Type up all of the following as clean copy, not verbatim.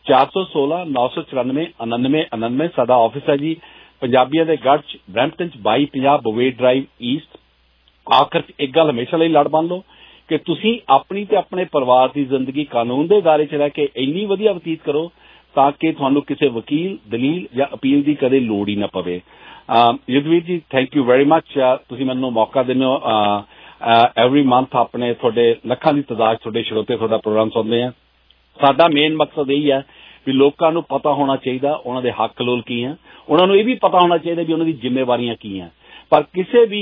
416-994-9999 ਸਾਡਾ ਆਫਿਸ ਹੈ ਜੀ, ਪੰਜਾਬੀਆਂ ਦੇ ਗੜ੍ਹ 'ਚ ਬਰੈਂਪਟਨ 'ਚ 2250 ਬਵੇਟ ਡਰਾਈਵ ਈਸਟ। ਆਖਰ 'ਚ ਇੱਕ ਗੱਲ ਹਮੇਸ਼ਾ ਲਈ ਲੜ ਬੰਨ ਲਓ ਕਿ ਤੁਸੀਂ ਆਪਣੀ ਤੇ ਆਪਣੇ ਪਰਿਵਾਰ ਦੀ ਜ਼ਿੰਦਗੀ ਕਾਨੂੰਨ ਦੇ ਦਾਇਰੇ 'ਚ ਰਹਿ ਕੇ ਇੰਨੀ ਵਧੀਆ ਬਤੀਤ ਕਰੋ ਤਾਂ ਕਿ ਤੁਹਾਨੂੰ ਕਿਸੇ ਵਕੀਲ, ਦਲੀਲ ਜਾਂ ਅਪੀਲ ਦੀ ਕਦੇ ਲੋੜ ਹੀ ਨਾ ਪਵੇ। ਯੁਧਵੀਰ ਜੀ, ਥੈਂਕ ਯੂ ਵੈਰੀ ਮੱਚ। ਤੁਸੀਂ ਮੈਨੂੰ ਮੌਕਾ ਦਿੰਦੇ ਹੋ। ਐਵਰੀ ਮੰਥ ਆਪਣੇ ਤੁਹਾਡੇ ਲੱਖਾਂ ਦੀ ਤਾਦਾਦ ਤੁਹਾਡੇ ਸਰੋਤੇ ਤੁਹਾਡਾ ਪ੍ਰੋਗਰਾਮ ਸੁਣਦੇ ਆ। ਸਾਡਾ ਮੇਨ ਮਕਸਦ ਇਹੀ ਹੈ ਵੀ ਲੋਕਾਂ ਨੂੰ ਪਤਾ ਹੋਣਾ ਚਾਹੀਦਾ ਉਹਨਾਂ ਦੇ ਹੱਕ ਲੋਲ ਕੀ ਹੈ, ਉਹਨਾਂ ਨੂੰ ਇਹ ਵੀ ਪਤਾ ਹੋਣਾ ਚਾਹੀਦਾ ਵੀ ਉਹਨਾਂ ਦੀ ਜ਼ਿੰਮੇਵਾਰੀਆਂ ਕੀ ਹੈ। ਪਰ ਕਿਸੇ ਵੀ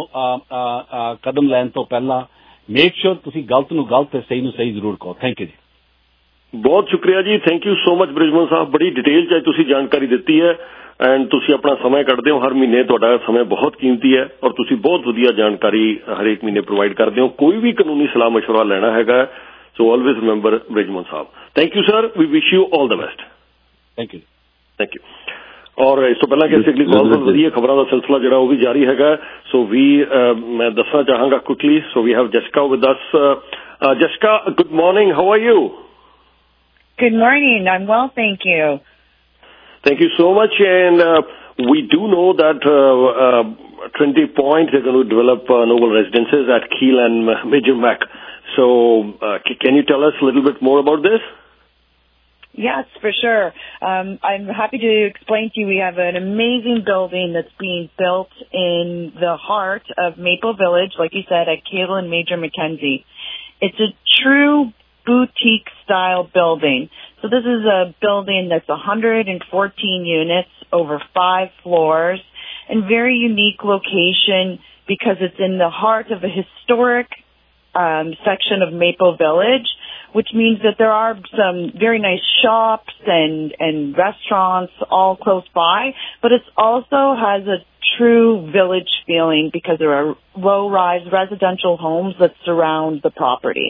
ਕਦਮ ਲੈਣ ਤੋਂ ਪਹਿਲਾਂ ਮੇਕ ਸ਼ੋਰ ਤੁਸੀਂ ਗਲਤ ਨੂੰ ਗਲਤ ਤੇ ਸਹੀ ਨੂੰ ਸਹੀ ਜ਼ਰੂਰ ਕਹੋ। ਥੈਂਕ ਯੂ ਜੀ। ਬਹੁਤ ਸ਼ੁਕਰੀਆ ਜੀ, thank you so much Brijmohan ਸਾਹਿਬ। ਬੜੀ ਡਿਟੇਲ 'ਚ ਤੁਸੀਂ ਜਾਣਕਾਰੀ ਦਿੱਤੀ ਹੈ ਐਂਡ ਤੁਸੀਂ ਆਪਣਾ ਸਮਾਂ ਕੱਢਦੇ ਹੋ। ਹਰ ਮਹੀਨੇ ਤੁਹਾਡਾ ਸਮਾਂ ਬਹੁਤ ਕੀਮਤੀ ਹੈ ਔਰ ਤੁਸੀਂ ਬਹੁਤ ਵਧੀਆ ਜਾਣਕਾਰੀ ਹਰੇਕ ਮਹੀਨੇ ਪ੍ਰੋਵਾਈਡ ਕਰਦੇ ਹੋ। ਕੋਈ ਵੀ ਕਾਨੂੰਨੀ ਸਲਾਹ ਮਸ਼ਵਰਾ ਲੈਣਾ ਹੈਗਾ so always remember Brijmohan Sahib. Thank you sir, we wish you all the best. Thank you. Thank you. ਔਰ ਇਸ ਤੋਂ ਪਹਿਲਾਂ ਕਿ ਅਸੀਂ ਅਗਲੀ ਕਾਲ ਤੋਂ ਵਧੀਆ ਖਬਰਾਂ ਦਾ ਸਿਲਸਿਲਾ ਜਿਹੜਾ ਉਹ ਵੀ ਜਾਰੀ ਹੈਗਾ। ਸੋ ਮੈਂ ਦੱਸਣਾ ਚਾਹਾਂਗਾ quickly. So we have Jessica with us. Jessica, good morning, how are you? Good morning. I'm well, thank you. Thank you so much. And we do know that Trinity Point is going to develop noble residences at Kiel and Major Mac. So can you tell us a little bit more about this? Yes, for sure. I'm happy to explain to you we have an amazing building that's being built in the heart of Maple Village, like you said, at Kiel and Major Mackenzie. It's a true boutique style building. So this is a building that's 114 units over 5 floors and very unique location because it's in the heart of a historic section of Maple Village, which means that there are some very nice shops and restaurants all close by, but it also has a true village feeling because there are low-rise residential homes that surround the property.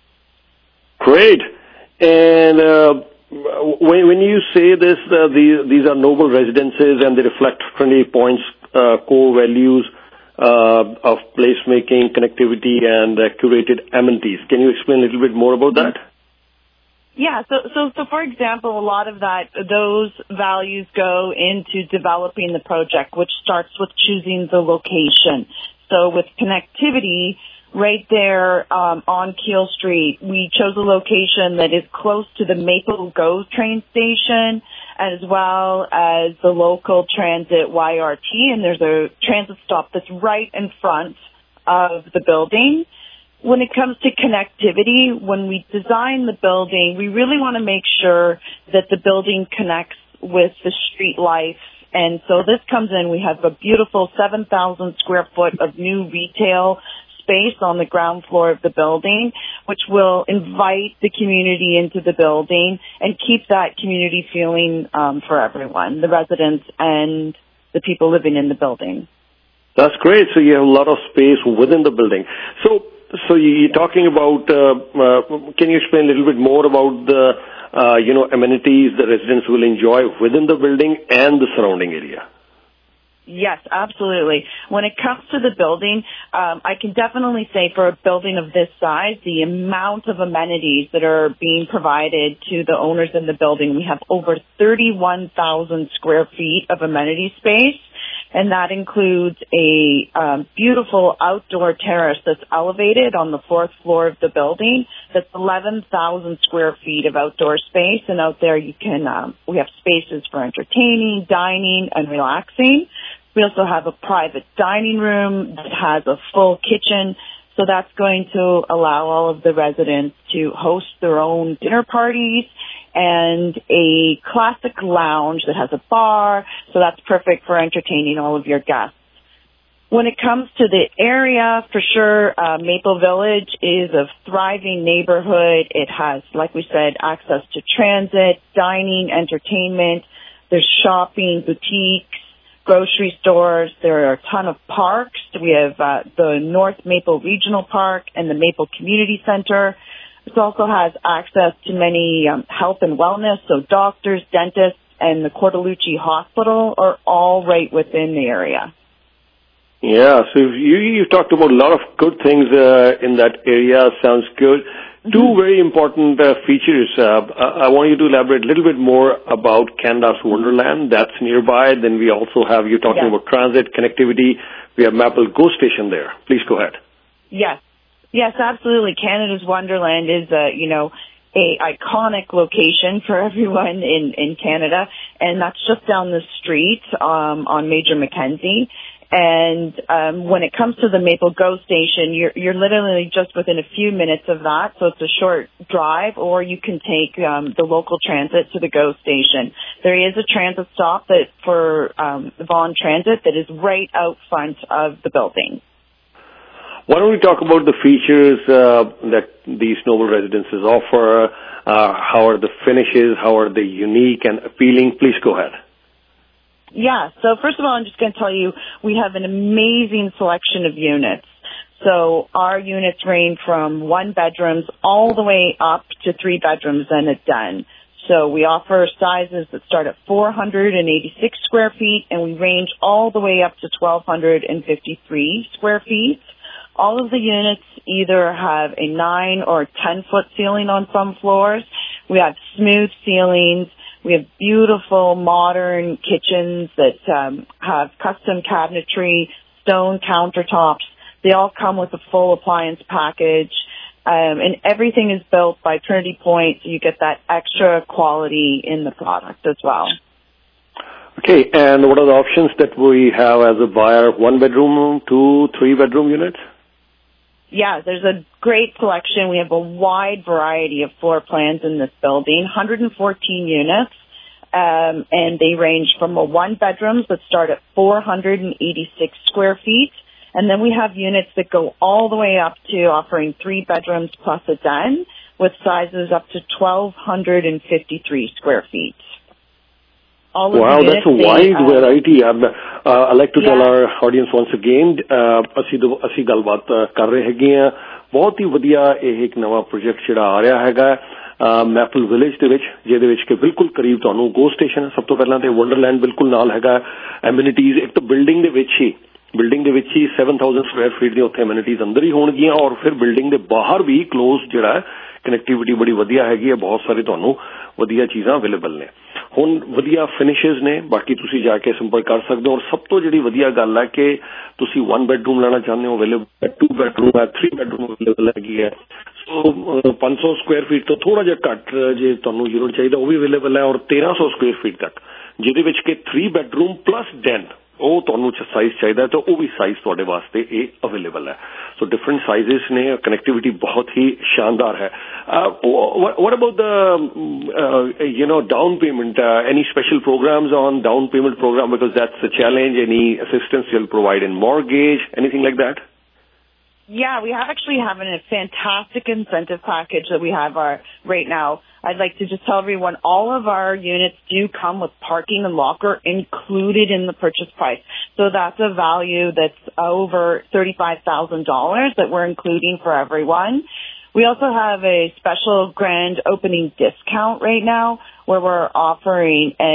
Great. And when you say this, these are noble residences and they reflect Trinity Point's core values of placemaking, connectivity, and curated amenities. Can you explain a little bit more about that? Yeah, so for example, a lot of those values go into developing the project, which starts with choosing the location. So with connectivity, right there on Kiel Street, we chose a location that is close to the Maple GO train station as well as the local transit YRT, and there's a transit stop that's right in front of the building. When it comes to connectivity, when we design the building, we really want to make sure that the building connects with the street life. And so this comes in, we have a beautiful 7,000 square foot of new retail space on the ground floor of the building, which will invite the community into the building and keep that community feeling for everyone, the residents and the people living in the building. That's great. So you have a lot of space within the building. So you're talking about, can you explain a little bit more about the, amenities the residents will enjoy within the building and the surrounding area? Yes, absolutely. When it comes to the building, I can definitely say for a building of this size, the amount of amenities that are being provided to the owners in the building, we have over 31,000 square feet of amenity space. And that includes a beautiful outdoor terrace that's elevated on the 4th floor of the building. That's 11,000 square feet of outdoor space. And out there you can, we have spaces for entertaining, dining, and relaxing. We also have a private dining room that has a full kitchen. So that's going to allow all of the residents to host their own dinner parties, and a classic lounge that has a bar, so that's perfect for entertaining all of your guests. When it comes to the area, for sure, Maple Village is a thriving neighborhood. It has, like we said, access to transit, dining, entertainment. There's shopping, boutiques, grocery stores. There are a ton of parks. We have the North Maple Regional Park and the Maple Community Center. It also has access to many health and wellness, so doctors, dentists, and the Cortellucci Hospital are all right within the area. Yeah, so you talked about a lot of good things in that area. Sounds good. Two very important features. I want you to elaborate a little bit more about Canada's Wonderland. That's nearby. Then we also have you talking about transit, connectivity. We have Maple GO Station there. Please go ahead. Yes, absolutely. Canada's Wonderland is, a iconic location for everyone in Canada, and that's just down the street on Major Mackenzie. And when it comes to the Maple GO Station, you're literally just within a few minutes of that, so it's a short drive, or you can take the local transit to the GO Station. There is a transit stop for Vaughan Transit that is right out front of the building. Why don't we talk about the features that these noble residences offer? How are the finishes? How are they unique and appealing? Please go ahead. Yeah, so first of all, I'm just going to tell you, we have an amazing selection of units. So our units range from 1 bedrooms all the way up to 3 bedrooms and a den. So we offer sizes that start at 486 square feet, and we range all the way up to 1,253 square feet. All of the units either have a 9 or 10-foot ceiling on some floors. We have smooth ceilings. We have beautiful modern kitchens that have custom cabinetry, stone countertops. They all come with a full appliance package. And everything is built by Trinity Point, so you get that extra quality in the product as well. Okay, and what are the options that we have as a buyer? 1 bedroom, 2, 3 bedroom units? Yeah, there's a great selection. We have a wide variety of floor plans in this building, 114 units, and they range from 1 bedrooms that start at 486 square feet, and then we have units that go all the way up to offering 3 bedrooms plus a den with sizes up to 1,253 square feet. Wow, that's a wide variety. I'd like to tell our audience once again, ਅਸੀਂ ਗੱਲਬਾਤ ਕਰ ਰਹੇ ਹੈਗੇ ਆ ਬਹੁਤ ਹੀ ਵਧੀਆ ਇਹ ਇੱਕ ਨਵਾਂ ਪ੍ਰੋਜੈਕਟ ਜਿਹੜਾ ਆ ਰਿਹਾ ਹੈਗਾ ਮੈਪਲ ਵਿਲੇਜ ਦੇ ਵਿੱਚ ਜਿਹਦੇ ਵਿੱਚ ਕਿ ਬਿਲਕੁਲ ਕਰੀਬ ਤੁਹਾਨੂੰ ਗੋ ਸਟੇਸ਼ਨ ਸਭ ਤੋਂ ਪਹਿਲਾਂ ਤੇ ਵੰਡਰਲੈਂਡ ਬਿਲਕੁਲ ਨਾਲ ਹੈਗਾ ਐਮਿਨਿਟੀਜ਼ ਇੱਕ ਤਾਂ ਬਿਲਡਿੰਗ ਦੇ ਵਿੱਚ ਹੀ 7,000 ਸਕੁਆਇਰ ਫੀਟ ਦੀਆਂ ਉੱਥੇ ਐਮਿਨਿਟੀਜ਼ ਅੰਦਰ ਹੀ ਹੋਣਗੀਆਂ ਔਰ ਫਿਰ ਬਿਲਡਿੰਗ ਦੇ ਬਾਹਰ ਵੀ ਕਲੋਜ਼ ਜਿਹੜਾ ਹੈ ਕਨੈਕਟੀਵਿਟੀ ਬੜੀ ਵਧੀਆ ਹੈਗੀ ਹੈ ਬਹੁਤ ਸਾਰੇ ਤੁਹਾਨੂੰ ਵਧੀਆ ਚੀਜ਼ਾਂ ਅਵੇਲੇਬਲ ਨੇ ਹੁਣ ਵਧੀਆ ਫਿਨਿਸ਼ਸ ਨੇ ਬਾਕੀ ਤੁਸੀਂ ਜਾ ਕੇ ਸੰਪਰਕ ਕਰ ਸਕਦੇ ਹੋ ਔਰ ਸਭ ਤੋਂ ਜਿਹੜੀ ਵਧੀਆ ਗੱਲ ਹੈ ਕਿ ਤੁਸੀਂ 1 ਬੈਡਰੂਮ ਲੈਣਾ ਚਾਹੁੰਦੇ ਹੋ ਅਵੇਲੇਬਲ ਹੈ 2 ਬੈਡਰੂਮ ਹੈ 3 ਬੈਡਰੂਮ ਅਵੇਲੇਬਲ ਹੈਗੀ ਹੈ ਸੋ 500 ਸਕੁਆਇਰ ਫੀਟ ਤੋਂ ਥੋੜਾ ਜਿਹਾ ਘੱਟ ਜੇ ਤੁਹਾਨੂੰ ਯੂਨਿਟ ਚਾਹੀਦਾ ਉਹ ਵੀ ਅਵੇਲੇਬਲ ਹੈ ਔਰ 1300 ਸਕੁਆਇਰ ਫੀਟ ਤੱਕ ਜਿਹਦੇ ਵਿੱਚ ਕਿ 3 ਬੈਡਰੂਮ ਪਲੱਸ ਡੈਨ ਉਹ ਤੁਹਾਨੂੰ ਸਾਈਜ਼ ਚਾਹੀਦਾ ਤਾਂ ਉਹ ਵੀ ਸਾਈਜ਼ ਤੁਹਾਡੇ ਵਾਸਤੇ ਇਹ ਅਵੇਲੇਬਲ ਹੈ ਸੋ ਡਿਫਰੈਂਟ ਸਾਈਜ਼ਸ ਨੇ ਕਨੈਕਟੀਵਿਟੀ ਬਹੁਤ ਹੀ ਸ਼ਾਨਦਾਰ ਹੈ what about the down payment any special programs on down payment program because that's a challenge any assistance you'll provide in mortgage anything like that Yeah, we actually have a fantastic incentive package that we have right now. I'd like to just tell everyone all of our units do come with parking and locker included in the purchase price. So that's a value that's over $35,000 that we're including for everyone. We also have a special grand opening discount right now where we're offering a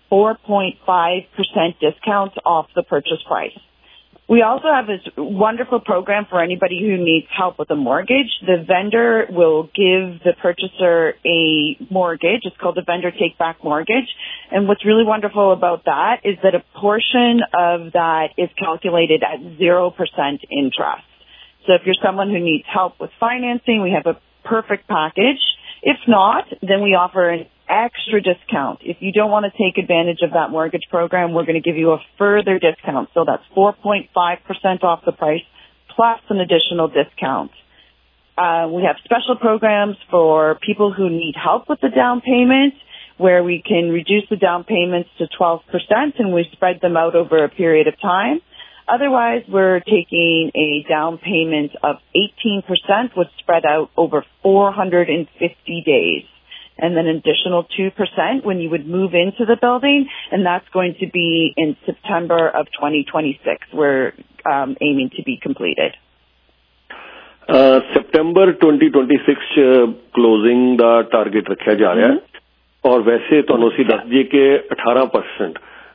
4.5% discount off the purchase price. We also have this wonderful program for anybody who needs help with a mortgage. The vendor will give the purchaser a mortgage. It's called the vendor take-back mortgage. And what's really wonderful about that is that a portion of that is calculated at 0% interest. So if you're someone who needs help with financing, we have a perfect package. If not, then we offer an extra discount. If you don't want to take advantage of that mortgage program, we're going to give you a further discount. So that's 4.5% off the price plus an additional discount. We have special programs for people who need help with the down payment where we can reduce the down payments to 12% and we spread them out over a period of time. Otherwise, we're taking a down payment of 18%, which spread out over 450 days. And then an additional 2% when you would move into the building, and that's going to be in September of 2026. We're aiming to be completed. September 2026 closing the target ਰੱਖਿਆ ਜਾ ਰਿਹਾ ਹੈ ਔਰ ਵੈਸੇ ਤੁਹਾਨੂੰ ਅਸੀਂ ਦੱਸ ਦਈਏ ਕਿ 18%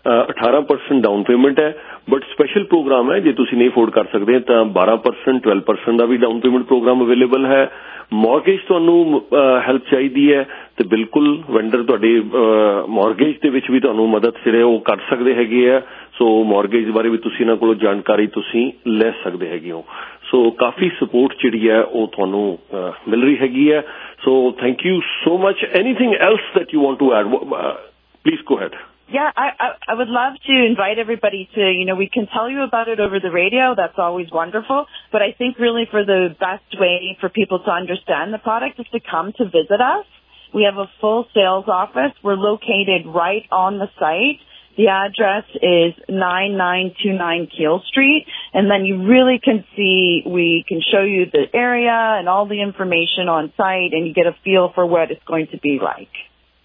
18% ਡਾਊਨ ਪੇਮੈਂਟ ਹੈ, ਬਟ ਸਪੈਸ਼ਲ ਪ੍ਰੋਗਰਾਮ ਹੈ, ਜੇ ਤੁਸੀਂ ਨਹੀਂ ਅਫੋਰਡ ਕਰ ਸਕਦੇ ਤਾਂ 12% 12% ਦਾ ਵੀ ਡਾਊਨ ਪੇਮੈਂਟ ਪ੍ਰੋਗਰਾਮ ਅਵੇਲੇਬਲ ਹੈ। ਮੌਰਗੇਜ ਤੁਹਾਨੂੰ ਹੈਲਪ ਚਾਹੀਦੀ ਹੈ ਤੇ ਬਿਲਕੁਲ ਵੈਂਡਰ ਤੁਹਾਡੇ ਮੌਰਗੇਜ ਦੇ ਵਿੱਚ ਵੀ ਤੁਹਾਨੂੰ ਮਦਦ ਜਿਹੜੇ ਉਹ ਕਰ ਸਕਦੇ ਹੈਗੇ ਆ। ਸੋ ਮੌਰਗੇਜ ਬਾਰੇ ਵੀ ਤੁਸੀਂ ਇਹਨਾਂ ਕੋਲੋਂ ਜਾਣਕਾਰੀ ਤੁਸੀਂ ਲੈ ਸਕਦੇ ਹੈਗੇ ਹੋ। ਸੋ ਕਾਫੀ ਸਪੋਰਟ ਜਿਹੜੀ ਹੈ ਉਹ ਤੁਹਾਨੂੰ ਮਿਲ ਰਹੀ ਹੈਗੀ ਹੈ। So thank you so much. Anything else that you want to add, please go ahead. Yeah, I would love to invite everybody to, we can tell you about it over the radio. That's always wonderful. But I think really for the best way for people to understand the product is to come to visit us. We have a full sales office. We're located right on the site. The address is 9929 Keel Street. And then you really can see, we can show you the area and all the information on site, and you get a feel for what it's going to be like.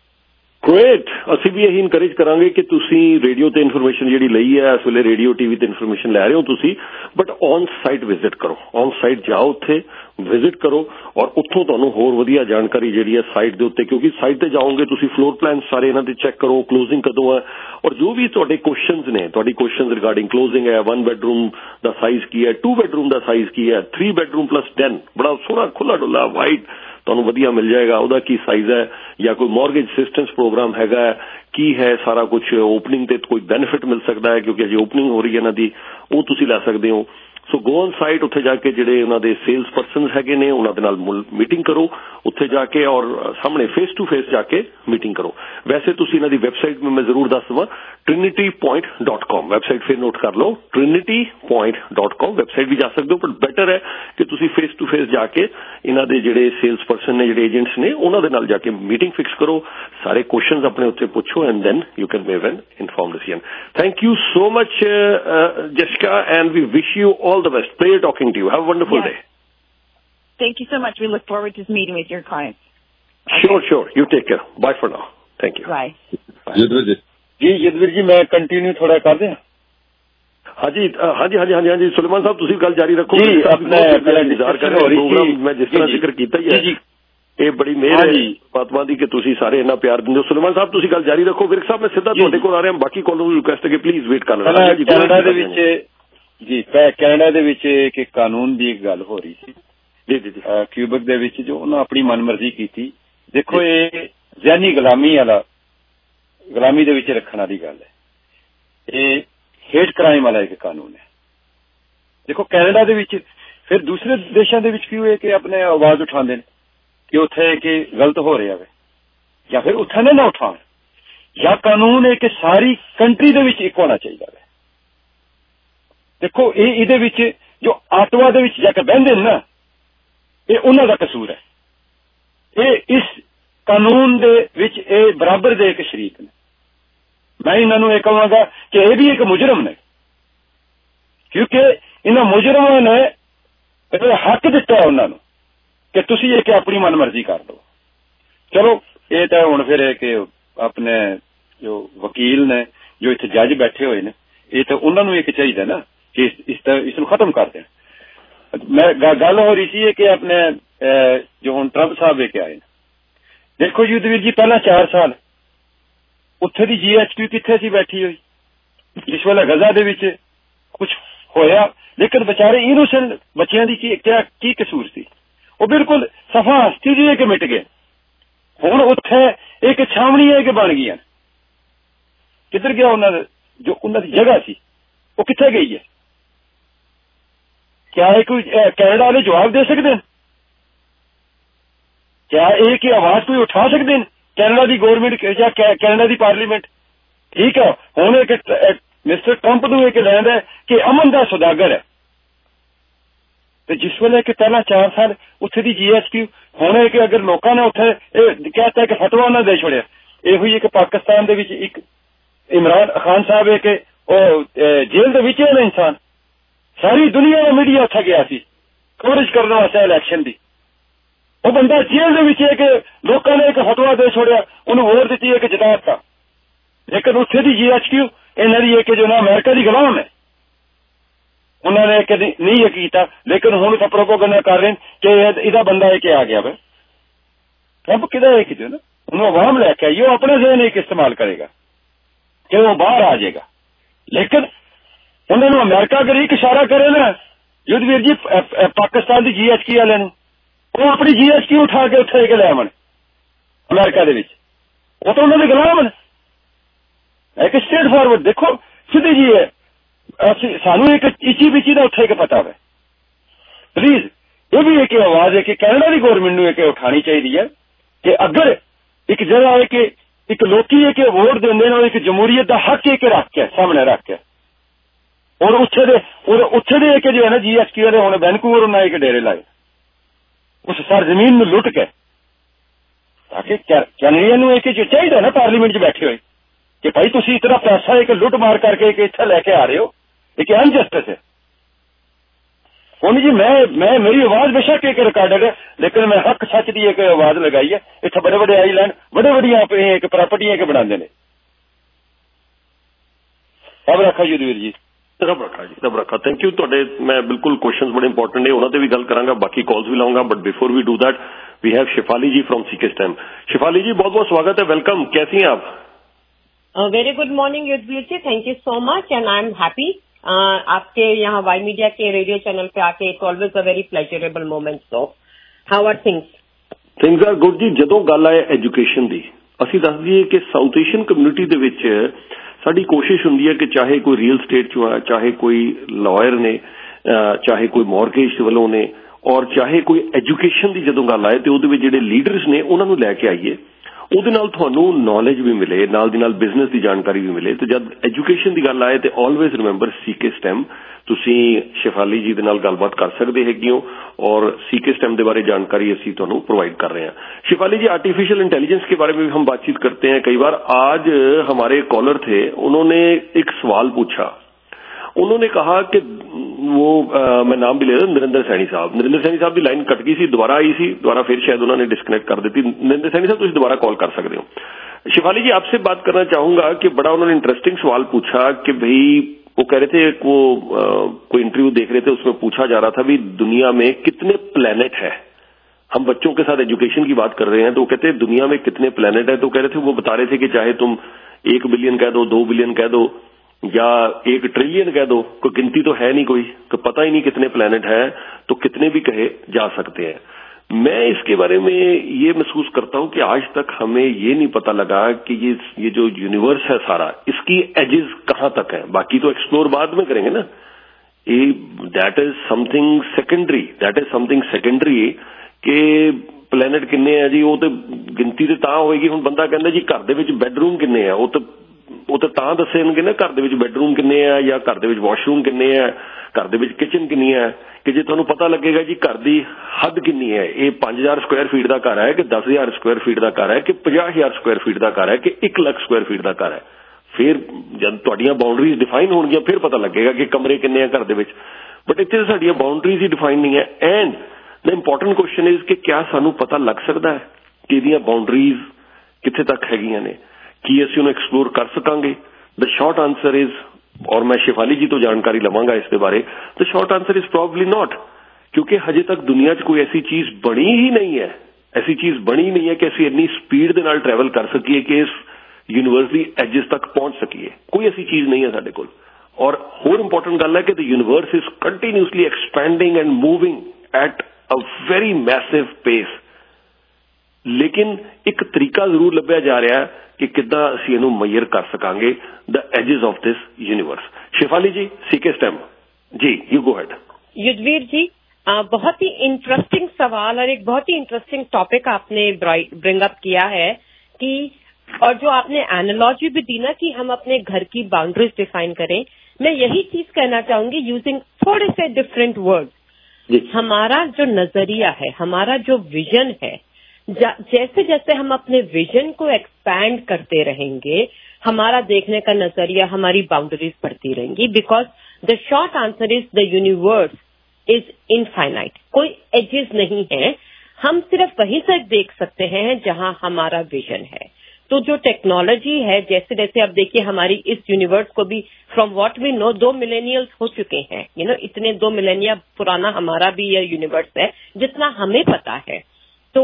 Great. ਅਸੀਂ ਵੀ ਇਹੀ encourage ਕਰਾਂਗੇ ਕਿ ਤੁਸੀਂ radio ਤੇ information ਜਿਹੜੀ ਲਈ ਹੈ, ਇਸ ਵੇਲੇ ਰੇਡੀਓ ਟੀਵੀ ਤੇ ਇਨਫੋਰਮੇਸ਼ਨ ਲੈ ਰਹੇ ਹੋ ਤੁਸੀਂ, ਬਟ ਔਨ ਸਾਈਟ ਵਿਜ਼ਿਟ ਕਰੋ। ਔਨ ਸਾਈਟ ਜਾਓ, ਉੱਥੇ ਵਿਜ਼ਿਟ ਕਰੋ ਔਰ ਉੱਥੋਂ ਤੁਹਾਨੂੰ ਹੋਰ ਵਧੀਆ ਜਾਣਕਾਰੀ ਜਿਹੜੀ ਹੈ ਸਾਈਟ ਦੇ ਉੱਤੇ, ਕਿਉਂਕਿ ਸਾਈਟ ਤੇ ਜਾਓਗੇ ਤੁਸੀਂ ਫਲੋਰ ਪਲਾਨ ਸਾਰੇ ਇਹਨਾਂ ਦੇ ਚੈੱਕ ਕਰੋ, ਕਲੋਜ਼ਿੰਗ ਕਦੋਂ ਹੈ, ਔਰ ਜੋ ਵੀ ਤੁਹਾਡੇ ਕੁਐਸਚਨਸ ਨੇ, ਤੁਹਾਡੀ ਕੁਐਸਚਨਸ ਰਿਗਾਰਡਿੰਗ ਕਲੋਜ਼ਿੰਗ ਹੈ, 1 ਬੈਡਰੂਮ ਦਾ ਸਾਈਜ਼ ਕੀ ਹੈ, 2 ਬੈਡਰੂਮ ਦਾ ਸਾਈਜ਼ ਕੀ ਹੈ, 3 ਬੈਡਰੂਮ ਪਲੱਸ 10 ਬੜਾ ਸੋਹਣਾ ਖੁੱਲਾ ਡੁੱਲਾ ਵਾਈਡ ਤੁਹਾਨੂੰ ਵਧੀਆ ਮਿਲ ਜਾਏਗਾ, ਉਹਦਾ ਕੀ ਸਾਈਜ਼ ਹੈ, ਜਾਂ ਕੋਈ ਮੌਰਗੇਜ ਅਸਿਸਟੈਂਸ ਪ੍ਰੋਗਰਾਮ ਹੈਗਾ, ਕੀ ਹੈ ਸਾਰਾ ਕੁਝ, ਓਪਨਿੰਗ ਤੇ ਕੋਈ ਬੈਨੀਫਿਟ ਮਿਲ ਸਕਦਾ ਹੈ ਕਿਉਂਕਿ ਅਜੇ ਓਪਨਿੰਗ ਹੋ ਰਹੀ ਹੈ ਇਹਨਾਂ ਦੀ, ਉਹ ਤੁਸੀਂ ਲੈ ਸਕਦੇ ਹੋ। ਸੋ ਗੋ ਔਨ ਸਾਈਟ, ਉੱਥੇ ਜਾ ਕੇ ਜਿਹੜੇ ਉਹਨਾਂ ਦੇ ਸੇਲਸ ਪਰਸਨ ਹੈਗੇ ਨੇ ਉਹਨਾਂ ਦੇ ਨਾਲ ਮੀਟਿੰਗ ਕਰੋ ਉੱਥੇ ਜਾ ਕੇ, ਔਰ ਸਾਹਮਣੇ ਫੇਸ ਟੂ ਫੇਸ ਜਾ ਕੇ ਮੀਟਿੰਗ ਕਰੋ। ਵੈਸੇ ਤੁਸੀਂ ਇਹਨਾਂ ਦੀ ਵੈਬਸਾਈਟ ਮੈਂ ਜ਼ਰੂਰ ਦੱਸ ਦੇਵਾਂ, trinitypoint.com ਵੈਬਸਾਈਟ ਫਿਰ ਨੋਟ ਕਰ ਲਓ, trinitypoint.com ਵੈਬਸਾਈਟ ਵੀ ਜਾ ਸਕਦੇ ਹੋ, ਪਰ ਬੈਟਰ ਹੈ ਕਿ ਤੁਸੀਂ ਫੇਸ ਟੂ ਫੇਸ ਜਾ ਕੇ ਇਹਨਾਂ ਦੇ ਜਿਹੜੇ ਸੇਲਸ ਪਰਸਨ ਨੇ, ਜਿਹੜੇ ਏਜੰਟਸ ਨੇ, ਉਹਨਾਂ ਦੇ ਨਾਲ ਜਾ ਕੇ ਮੀਟਿੰਗ ਫਿਕਸ ਕਰੋ, ਸਾਰੇ ਕੁਐਸਚਨਸ ਆਪਣੇ ਉੱਤੇ ਪੁੱਛੋ, and then you can make an informed decision. Thank you so much, Jessica, and we wish you all the best. Pleasure talking to you. Have a wonderful day. Thank you so much. We look forward to meeting with your clients. Okay. Sure. You take care. Bye for now. Thank you. Bye. ਜੀ ਜਦਵੀਰ ਜੀ, ਮੈਂ continue ਥੋੜਾ ਕਰ ਦਿਆਂ। ਹਾਂਜੀ ਸੁਲੇਮਾਨ ਸਾਹਿਬ, ਤੁਸੀਂ ਗੱਲ ਜਾਰੀ ਰੱਖੋ ਜੀ। ਆਪਣਾ ਇੰਤਜ਼ਾਰ ਕਰ ਰਹੇ ਪ੍ਰੋਗਰਾਮ, ਮੈਂ ਜਿਸ ਤਰ੍ਹਾਂ ਜ਼ਿਕਰ ਕੀਤਾ ਹੀ ਹੈ, ਇਹ ਬੜੀ ਮਿਹਰ ਹੈ ਪਰਮਾਤਮਾ ਦੀ ਕਿ ਤੁਸੀਂ ਸਾਰੇ ਇੰਨਾ ਪਿਆਰ ਦਿੰਦੇ ਹੋ। ਸੁਲੇਮਾਨ ਸਾਹਿਬ ਤੁਸੀਂ ਗੱਲ ਜਾਰੀ ਰੱਖੋ। ਵਿਰਕ ਸਾਹਿਬ, ਮੈਂ ਸਿੱਧਾ ਤੁਹਾਡੇ ਕੋਲ ਆ ਰਿਹਾ, ਬਾਕੀ ਕਾਲਰ ਨੂੰ ਰਿਕੁਐਸਟ ਹੈ ਕਿ ਪਲੀਜ਼ ਵੇਟ ਕਰ ਲੈਣਾ। ਕੈਨੇਡਾ ਦੇ ਵਿੱਚ ਜੀ, ਕੈਨੇਡਾ ਦੇ ਵਿੱਚ ਇੱਕ ਕਾਨੂੰਨ ਦੀ ਇੱਕ ਗੱਲ ਹੋ ਰਹੀ ਸੀ ਜੀ ਕਿਊਬਕ ਦੇ ਵਿੱਚ, ਜੋ ਉਹਨਾਂ ਆਪਣੀ ਮਨਮਰਜ਼ੀ ਕੀਤੀ। ਦੇਖੋ, ਇਹ ਜ਼ਹਿਨੀ ਗੁਲਾਮੀ ਦੇ ਵਿੱਚ ਰੱਖਣ ਵਾਲੀ ਗੱਲ ਹੈ। ਇਹ ਹੇਟ ਕ੍ਰਾਈਮ ਵਾਲਾ ਇੱਕ ਕਾਨੂੰਨ ਹੈ। ਦੇਖੋ, ਕੈਨੇਡਾ ਦੇ ਵਿੱਚ ਫਿਰ ਦੂਸਰੇ ਦੇਸ਼ਾਂ ਦੇ ਵਿੱਚ ਕੀ ਹੋਏ ਕਿ ਆਪਣੇ ਆਵਾਜ਼ ਉਠਾਉਂਦੇ ਨੇ ਕਿ ਉੱਥੇ ਕਿ ਗਲਤ ਹੋ ਰਿਹਾ ਹੈ, ਜਾਂ ਫਿਰ ਉੱਥੇ ਨਾ ਉਠਾਉਣ, ਜਾਂ ਕਾਨੂੰਨ ਹੈ ਕਿ ਸਾਰੀ ਕੰਟਰੀ ਦੇ ਵਿੱਚ ਇੱਕ ਹੋਣਾ ਚਾਹੀਦਾ ਹੈ। ਦੇਖੋ, ਇਹਦੇ ਵਿੱਚ ਜੋ ਆਟਵਾ ਦੇ ਵਿੱਚ ਜਾ ਕੇ ਬਹਿੰਦੇ ਨੇ ਨਾ, ਇਹ ਉਹਨਾਂ ਦਾ ਕਸੂਰ ਹੈ। ਇਹ ਇਸ ਕਾਨੂੰਨ ਦੇ ਵਿੱਚ ਇਹ ਬਰਾਬਰ ਦੇ ਇੱਕ ਸ਼ਰੀਕ ਨੇ। ਮੈਂ ਇਹਨਾਂ ਨੂੰ ਇਹ ਕਹਾਂਗਾ ਕਿ ਇਹ ਵੀ ਇੱਕ ਮੁਜਰਮ ਨੇ, ਕਿਉਂਕਿ ਇਹਨਾਂ ਮੁਜਰਮਾਂ ਨੇ ਇਹ ਹੱਕ ਦਿੱਤਾ ਉਹਨਾਂ ਨੂੰ ਕਿ ਤੁਸੀਂ ਇਹ ਕਿ ਆਪਣੀ ਮਨਮਰਜ਼ੀ ਕਰ ਲਓ। ਚਲੋ, ਇਹ ਤਾਂ ਹੁਣ ਫਿਰ ਇਹ ਕਿ ਆਪਣੇ ਜੋ ਵਕੀਲ ਨੇ, ਜੋ ਇੱਥੇ ਜੱਜ ਬੈਠੇ ਹੋਏ ਨੇ, ਇਹ ਤਾਂ ਉਹਨਾਂ ਨੂੰ ਇੱਕ ਚਾਹੀਦਾ ਨਾ ਕਿ ਇਸ ਨੂੰ ਖਤਮ ਕਰ ਦੇਣ। ਮੈਂ ਗੱਲ ਹੋ ਰਹੀ ਸੀ ਕਿ ਆਪਣੇ ਜੋ ਹੁਣ ਟਰੰਪ ਸਾਹਿਬ ਇਹ ਆਏ ਨੇ, ਦੇਖੋ ਜੀ ਉਦਵੀਰ ਜੀ, ਪਹਿਲਾਂ 4 ਸਾਲ ਉੱਥੇ ਦੀ GHQ ਕਿੱਥੇ ਸੀ ਬੈਠੀ ਹੋਈ, ਜਿਸ ਵੇਲੇ ਗਜ਼ਾ ਦੇ ਵਿੱਚ ਕੁਝ ਹੋਇਆ, ਲੇਕਿਨ ਵਿਚਾਰੇ ਇਨੋਸੈਂਟ ਬੱਚਿਆਂ ਦੀ ਕੀ ਕਸੂਰ ਸੀ, ਉਹ ਬਿਲਕੁਲ ਸਫਾ ਹਸਤੀ ਜਿਹੇ ਕਿ ਮਿਟ ਗਏ। ਹੁਣ ਉੱਥੇ ਇੱਕ ਛਾਵਣੀ ਹੈ ਕਿ ਬਣ ਗਈਆਂ, ਕਿੱਧਰ ਗਿਆ ਉਹਨਾਂ ਦਾ ਜੋ ਉਹਨਾਂ ਦੀ ਜਗ੍ਹਾ ਸੀ, ਉਹ ਕਿੱਥੇ ਗਈ ਹੈ? ਕਿਆ ਇਹ ਕੋਈ ਕੈਨੇਡਾ ਵਾਲੇ ਜਵਾਬ ਦੇ ਸਕਦੇ ਨੇ? ਕਿਆ ਇਹ ਕਿ ਆਵਾਜ਼ ਕੋਈ ਉਠਾ ਸਕਦੇ ਨੇ? ਕੈਨੇਡਾ ਦੀ ਗੌਰਮੈਂਟ ਜਾਂ ਕੈਨੇਡਾ ਦੀ ਪਾਰਲੀਮੈਂਟ? ਠੀਕ ਹੈ, ਹੁਣ ਇੱਕ ਮਿਸਟਰ ਟਰੰਪ ਨੂੰ ਇਹ ਲੈਂਦ ਹੈ ਕਿ ਅਮਨ ਦਾ ਸੌਦਾਗਰ ਹੈ, ਤੇ ਜਿਸ ਵੇਲੇ ਕਿ ਪਹਿਲਾਂ 4 ਸਾਲ ਉੱਥੇ ਦੀ GHQ, ਹੁਣ ਇਹ ਕਿ ਅਗਰ ਲੋਕਾਂ ਨੇ ਉੱਥੇ ਇਹ ਕਹਿਤਾ ਕਿ ਫਤਵਾ ਉਹਨਾਂ ਦੇ ਛੋੜਿਆ। ਇਹੋ ਹੀ ਇੱਕ ਪਾਕਿਸਤਾਨ ਦੇ ਵਿੱਚ ਇੱਕ ਇਮਰਾਨ ਖਾਨ ਸਾਹਿਬ ਹੈ ਕਿ ਉਹ ਜੇਲ੍ਹ ਦੇ ਵਿੱਚ ਹੈ ਇਨਸਾਨ, ਸਾਰੀ ਦੁਨੀਆ ਦਾ ਮੀਡੀਆ ਉੱਥੇ ਗਿਆ ਸੀ ਕਵਰੇਜ ਕਰਨ ਵਾਸਤੇ ਇਲੈਕਸ਼ਨ ਦੀ। ਉਹ ਬੰਦਾ ਜੇਲ੍ਹ ਦੇ ਵਿੱਚ ਹੈ ਕਿ ਲੋਕਾਂ ਨੇ ਇੱਕ ਫਤਵਾ ਦੇ ਛੋੜਿਆ, ਉਹਨੂੰ ਵੋਟ ਦਿੱਤੀ ਹੈ ਕਿ ਜਿਤਾ ਦਿੱਤਾ, ਲੇਕਿਨ ਉੱਥੇ ਦੀ GHQ ਇਹਨਾਂ ਦੀ ਹੈ ਕਿ ਜੋ ਨਾ ਅਮਰੀਕਾ ਦੀ ਗੁਲਾਮ ਹੈ, ਉਹਨਾਂ ਨੇ ਕਦੇ ਨਹੀਂ ਇਹ ਕੀਤਾ, ਲੇਕਿਨ ਹੁਣ ਤਾਂ ਪ੍ਰੋਪਗੈਂਡਾ ਕਰ ਰਹੇ ਕਿ ਇਹਦਾ ਬੰਦਾ ਇਹ ਕਿ ਆ ਗਿਆ ਵਾ। ਟਰੰਪ ਕਿਹਦਾ ਇਹ ਕਿਤੇ ਨਾ, ਉਹਨੂੰ ਆਵਾਮ ਲੈ ਕੇ ਆਈ, ਉਹ ਆਪਣੇ ਜ਼ਹਿਨ ਇੱਕ ਇਸਤੇਮਾਲ ਕਰੇਗਾ। कि वो बाहर आ जाएगा। लेकिन उन्होंने अमेरिका करी एक इशारा करे ना युद्धवीर जी पाकिस्तान की GHQ वाले वो अपनी GHQ उठा के उत्थे के ले आवन अमेरिका दे विच, वो तो उन्होंने गुलाम ने। एक स्ट्रेट फॉरवर्ड देखो सीधी जी है, सानू एक इची बिची का उत्थे के पता है। प्लीज ये भी एक आवाज है कि कैनेडा की गवर्नमेंट ने एक उठानी चाहिए है कि अगर एक जगह है कि एक लोकी एक वोट देंगे ना एक जमहूरीयत का हक एक रख के सामने रख के और उत्थे दे एक जो है ना GHQ वाले हुण वैनकूवर उन्हें एक डेरे लाए उस सरजमीन में लुट के, ताकि कैनेडियन एक चाहिए ना पार्लीमेंट च बैठे हुए कि भाई तुम इतना पैसा एक लुट मार करके एक इत्थे लैके आ रहे हो, एक अनजस्टिस है। हुण जी मैं मेरी आवाज बेशक एक रिकॉर्डेड है, लेकिन मैं हक सच की एक आवाज लगाई है। इत्थे बड़े बड़े आईलैंड बड़े बड़िया एक प्रॉपर्टियां के बनाते हैं। सब रखा युद्धवीर जी, सब रखा जी, सब रखा। थैंक यू तुहाडे। मैं बिल्कुल क्वेश्चन बड़े इंपॉर्टेंट है, उन्होंने भी गल करांगा, बाकी कॉल्स भी लाऊंगा, but before we do that we have Shifali ji from CK STEM. Shifali ji बहुत बहुत स्वागत है, वेलकम। कैसी हैं आप? Very good morning Yudhvir ji, thank you so much and I am happy आपके यहाँ वाई मीडिया के रेडियो चैनल पे आके। It's always a very pleasurable moment. So how are things? Things are good जी। ਜਦੋਂ ਗੱਲ ਆਏ ਐਜੂਕੇਸ਼ਨ ਦੀ, ਅਸੀਂ ਦੱਸ ਦਈਏ ਕਿ ਸਾਊਥ ਏਸ਼ੀਅਨ ਕਮਿਊਨਿਟੀ ਦੇ ਵਿੱਚ ਸਾਡੀ ਕੋਸ਼ਿਸ਼ ਹੁੰਦੀ ਹੈ ਕਿ ਚਾਹੇ ਕੋਈ ਰੀਅਲ ਸਟੇਟ ਚੋਂ ਆ, ਚਾਹੇ ਕੋਈ ਲਾਇਰ ਨੇ, ਚਾਹੇ ਕੋਈ ਮੌਰਗੇਜ ਵੱਲੋਂ ਨੇ, ਔਰ ਚਾਹੇ ਕੋਈ ਐਜੂਕੇਸ਼ਨ ਦੀ ਜਦੋਂ ਗੱਲ ਆਏ ਤੇ ਉਹਦੇ ਵਿੱਚ ਜਿਹੜੇ ਲੀਡਰਸ ਨੇ ਉਹਨਾਂ ਨੂੰ ਲੈ ਕੇ ਆਈਏ, ਉਹਦੇ ਨਾਲ ਤੁਹਾਨੂੰ ਨੌਲੇਜ ਵੀ ਮਿਲੇ, ਨਾਲ ਦੀ ਨਾਲ ਬਿਜ਼ਨਸ ਦੀ ਜਾਣਕਾਰੀ ਵੀ ਮਿਲੇ। ਤੇ ਜਦ ਐਜੂਕੇਸ਼ਨ ਦੀ ਗੱਲ ਆਏ ਤੇ ਆਲਵੇਜ਼ ਰਿਮੈਂਬਰ ਸੀਕੇਸਟੈਮ। ਤੁਸੀਂ ਸ਼ਿਫਾਲੀ ਜੀ ਦੇ ਨਾਲ ਗੱਲਬਾਤ ਕਰ ਸਕਦੇ ਹੈਗੇ ਹੋ और सीकेस्टेम के बारे जानकारी असी तुहानू प्रोवाइड कर रहे हैं। शिफाली जी, आर्टिफिशियल इंटेलिजेंस के बारे में भी हम बातचीत करते हैं कई बार। आज हमारे कॉलर थे, उन्होंने एक सवाल पूछा। उन्होंने कहा कि वो मैं नाम भी ले रहा हूं, नरेंद्र सैनी साहब। नरेंद्र सैनी साहब की लाइन कट गई सी, दोबारा आई सी, दोबारा फिर शायद उन्होंने डिस्कनेक्ट कर दी। नरेंद्र सैनी साहब तुम दोबारा कॉल कर सकते हो। शिफाली जी, आपसे बात करना चाहूंगा कि बड़ा उन्होंने इंटरेस्टिंग सवाल पूछा कि भाई वो कह रहे थे वो कोई इंटरव्यू देख रहे थे, उसमें पूछा जा रहा था भी दुनिया में कितने प्लेनेट है। हम बच्चों के साथ एजुकेशन की बात कर रहे हैं तो वो कहते हैं दुनिया में कितने प्लेनेट है। तो कह रहे थे, वो बता रहे थे कि चाहे तुम 1 बिलियन कह दो, 2 बिलियन कह दो या 1 ट्रिलियन कह दो, कोई गिनती तो है नहीं, कोई तो पता ही नहीं कितने प्लेनेट है, तो कितने भी कहे जा सकते हैं। मैं इसके बारे में ये महसूस करता हूं कि आज तक हमें ये नहीं पता लगा कि ये जो यूनिवर्स है सारा, इसकी एजेस कहां तक है। बाकी तो एक्सप्लोर बाद में करेंगे ना, दैट इज समथिंग सेकेंडरी, कि प्लेनेट किन्ने है जी, वो तो गिनती तो तां होएगी। हुण बंदा कहंदा जी घर दे विच बेडरूम किन्ने है, वो तो तां दस्सणगे ना घर दे विच बेडरूम किन्ने है या घर दे विच वॉशरूम किन्ने है, घर दे विच किचन किन्नी है, कि जे तुहानू पता लगेगा जी घर दी हद किन्नी है, ये 5000 स्क्वायर फीट का घर है कि 10000 स्क्वायर फीट का घर है कि 50000 स्क्वायर फीट का घर है कि 1 लाख स्क्वायर फीट का घर है, फिर जब तुहाडियां बाउंड्रीज डिफाइन होणगियां फिर पता लगेगा कि कमरे किन्ने हैं घर दे विच। बट इत्थे साडियां बाउंड्रीज ही डिफाइन नहीं है। And the important question is कि क्या सानू पता लग सकता है कि इहदियां बाउंड्रीज कित्थे तक हैगियां ने, की असीं उहनूं एक्सप्लोर कर सकांगे? द शॉर्ट आंसर इज, और मैं शिफाली जी तो जानकारी लवांगा इसके बारे, the short answer is probably not, क्योंकि हजे तक दुनिया च कोई ऐसी चीज बनी ही नहीं है, कि असीं इन्नी स्पीड दे नाल ट्रैवल कर सकीए कि इस यूनिवर्स दी एजेस तक पहुंच सकीए। कोई ऐसी चीज नहीं है साडे कोल। और होर इंपॉर्टेंट गल है कि the universe is continuously expanding and moving at a very massive pace. लेकिन एक तरीका जरूर लभ्या जा रहा है कि किद्दां असीं इहनूं मैयर कर सकांगे the edges of this universe. Shifali ji, CK STEM ji, you go ahead. Yudhvir ji, बहुत ही इंटरेस्टिंग सवाल और एक बहुत ही इंटरेस्टिंग टॉपिक आपने ब्रिंग अप किया है कि, और जो आपने एनालॉजी भी दी ना कि हम अपने घर की बाउंड्रीज डिफाइन करें, मैं यही चीज कहना चाहूंगी यूजिंग थोड़े से डिफरेंट वर्ड्स। हमारा जो नजरिया है, हमारा जो विजन है, जैसे जैसे हम अपने विजन को एक्सपैंड करते रहेंगे, हमारा देखने का नजरिया, हमारी बाउंड्रीज बढ़ती रहेंगी। Because the short answer is the universe is infinite, कोई एजेस नहीं है। हम सिर्फ वहीं से देख सकते हैं जहां हमारा विजन है। तो जो टेक्नोलॉजी है, जैसे जैसे अब देखिए हमारी इस यूनिवर्स को भी from what we know 2 millennials हो चुके हैं, इतने 2 मिलेनिया पुराना हमारा भी यह यूनिवर्स है जितना हमें पता है। तो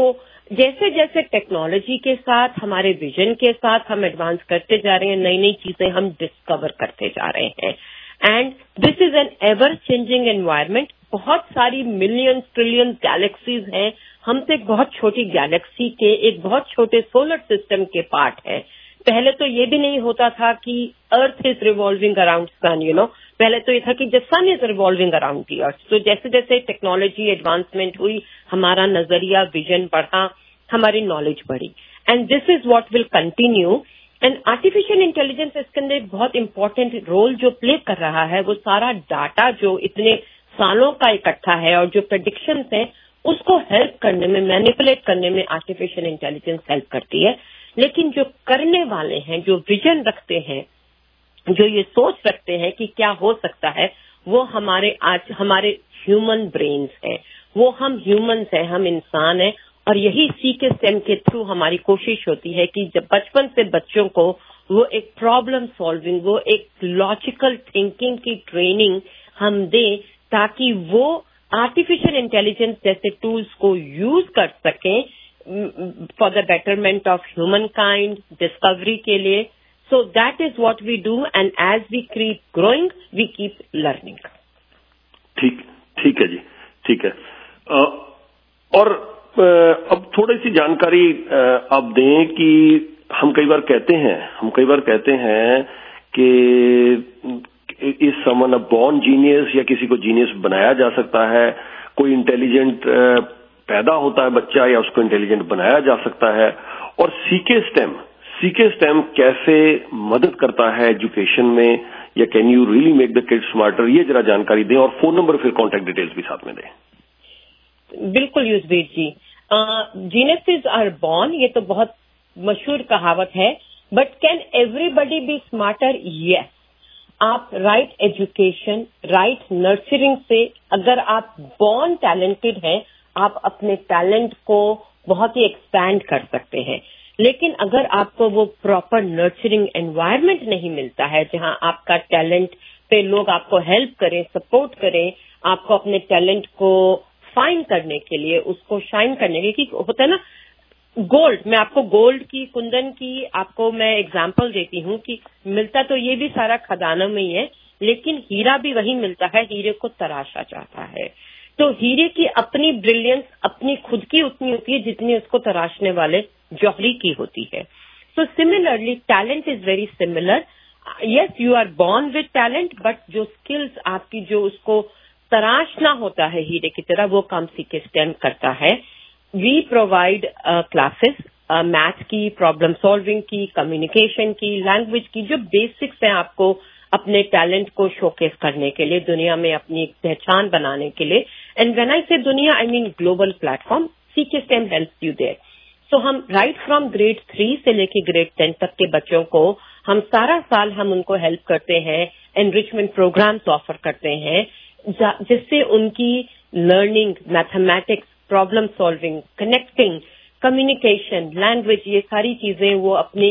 जैसे जैसे टेक्नोलॉजी के साथ, हमारे विजन के साथ हम एडवांस करते जा रहे हैं, नई नई चीजें हम डिस्कवर करते जा रहे हैं। And this is an ever changing environment. बहुत सारी मिलियंस ट्रिलियंस गैलेक्सीज हैं, हम तो एक बहुत छोटी गैलेक्सी के, एक बहुत छोटे सोलर सिस्टम के पार्ट है। पहले तो ये भी नहीं होता था कि earth is revolving around sun, पहले तो ये था कि the sun is revolving around the earth. तो जैसे जैसे टेक्नोलॉजी एडवांसमेंट हुई, हमारा नजरिया, विजन बढ़ा, हमारी नॉलेज बढ़ी, and this is what will continue. And artificial intelligence इसके अंदर एक बहुत इंपॉर्टेंट रोल जो प्ले कर रहा है, वो सारा डाटा जो इतने सालों का इकट्ठा है और जो प्रेडिक्शंस हैं, उसको हेल्प करने में, मैनिपुलेट करने में आर्टिफिशियल इंटेलिजेंस हेल्प करती है। लेकिन जो करने वाले हैं, जो विजन रखते हैं, जो ये सोच रखते हैं कि क्या हो सकता है, वो हमारे ह्यूमन ब्रेन्स हैं, वो हम ह्यूमंस हैं, हम इंसान हैं। और यही सीके स्टेम के थ्रू हमारी कोशिश होती है कि जब बचपन से बच्चों को वो एक प्रॉब्लम सॉल्विंग, वो एक लॉजिकल थिंकिंग की ट्रेनिंग हम दें, ताकि वो आर्टिफिशियल इंटेलिजेंस जैसे टूल्स को यूज कर सकें for the betterment of humankind, discovery के लिए। So that is what we do, and as we keep growing we keep learning. ठीक है जी, ठीक है। और अब थोड़ी सी जानकारी आप दें कि हम कई बार कहते हैं कि इस समन अ बॉर्न जीनियस, या किसी को जीनियस बनाया जा सकता है, कोई इंटेलिजेंट पैदा होता है बच्चा, या उसको इंटेलिजेंट बनाया जा सकता है। और सीके स्टेम कैसे मदद करता है एजुकेशन में, या can you really make the kids smarter, ये जरा जानकारी दें, और फोन नंबर फिर कॉन्टैक्ट डिटेल्स भी साथ में दें। बिल्कुल Yujvir ji, geniuses are born, ये तो बहुत मशहूर कहावत है, but can everybody be smarter? Yes. आप राइट एजुकेशन, राइट नर्चरिंग से, अगर आप बॉर्न टैलेंटेड हैं, आप अपने टैलेंट को बहुत ही एक्सपैंड कर सकते हैं। लेकिन अगर आपको वो प्रॉपर नर्चरिंग एनवायरनमेंट नहीं मिलता है, जहां आपका टैलेंट पे लोग आपको हेल्प करें, सपोर्ट करें, आपको अपने टैलेंट को फाइंड करने के लिए, उसको शाइन करने के लिए, होता है ना गोल्ड, मैं आपको गोल्ड की, कुंदन की आपको मैं एग्जांपल देती हूँ कि मिलता तो ये भी सारा खदानों में ही है, लेकिन हीरा भी वही मिलता है, हीरे को तराशा जाता है। तो हीरे की अपनी ब्रिलियंस, अपनी खुद की उतनी होती है जितनी उसको तराशने वाले जौहरी की होती है। So similarly talent is very similar. Yes, you are born with talent, but जो स्किल्स आपकी, जो उसको तराशना होता है हीरे की तरह, वो काम सीके स्टेम करता है। वी प्रोवाइड क्लासेस, मैथ की, प्रॉब्लम सॉल्विंग की, कम्युनिकेशन की, लैंग्वेज की, जो बेसिक्स हैं आपको अपने टैलेंट को शोकेस करने के लिए, दुनिया में अपनी एक पहचान बनाने के लिए। एंड व्हेन आई से दुनिया, I mean global platform. CK STEM helps you there. So हम राइट फ्रॉम ग्रेड 3 से लेके ग्रेड 10 तक के बच्चों को हम सारा साल हम उनको हेल्प करते हैं, एनरिचमेंट प्रोग्राम्स ऑफर करते हैं, जिससे उनकी learning, mathematics, problem solving, connecting, communication, language, ये सारी चीजें वो अपनी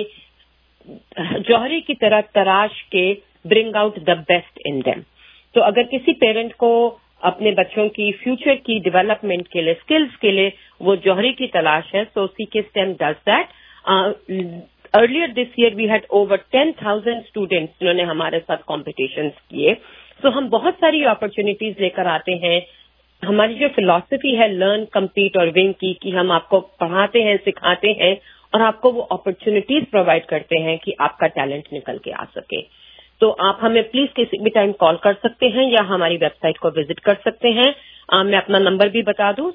जौहरी की तरह तराश के bring out the best in them. तो अगर किसी पेरेंट को अपने बच्चों की फ्यूचर की डेवलपमेंट के लिए, स्किल्स के लिए वो जौहरी की तलाश है, so CK STEM does that. Earlier this year we had over 10,000 students जिन्होंने हमारे साथ कॉम्पिटिशन्स किए। सो हम बहुत सारी अपॉर्चुनिटीज लेकर आते हैं। हमारी जो फिलॉसफी है लर्न, कम्पीट और विन की, कि हम आपको पढ़ाते हैं, सिखाते हैं और आपको वो अपॉर्चुनिटीज प्रोवाइड करते हैं कि आपका टैलेंट निकल के आ सके। तो आप हमें प्लीज किसी भी टाइम कॉल कर सकते हैं या हमारी वेबसाइट को विजिट कर सकते हैं। मैं अपना नंबर भी बता दूं,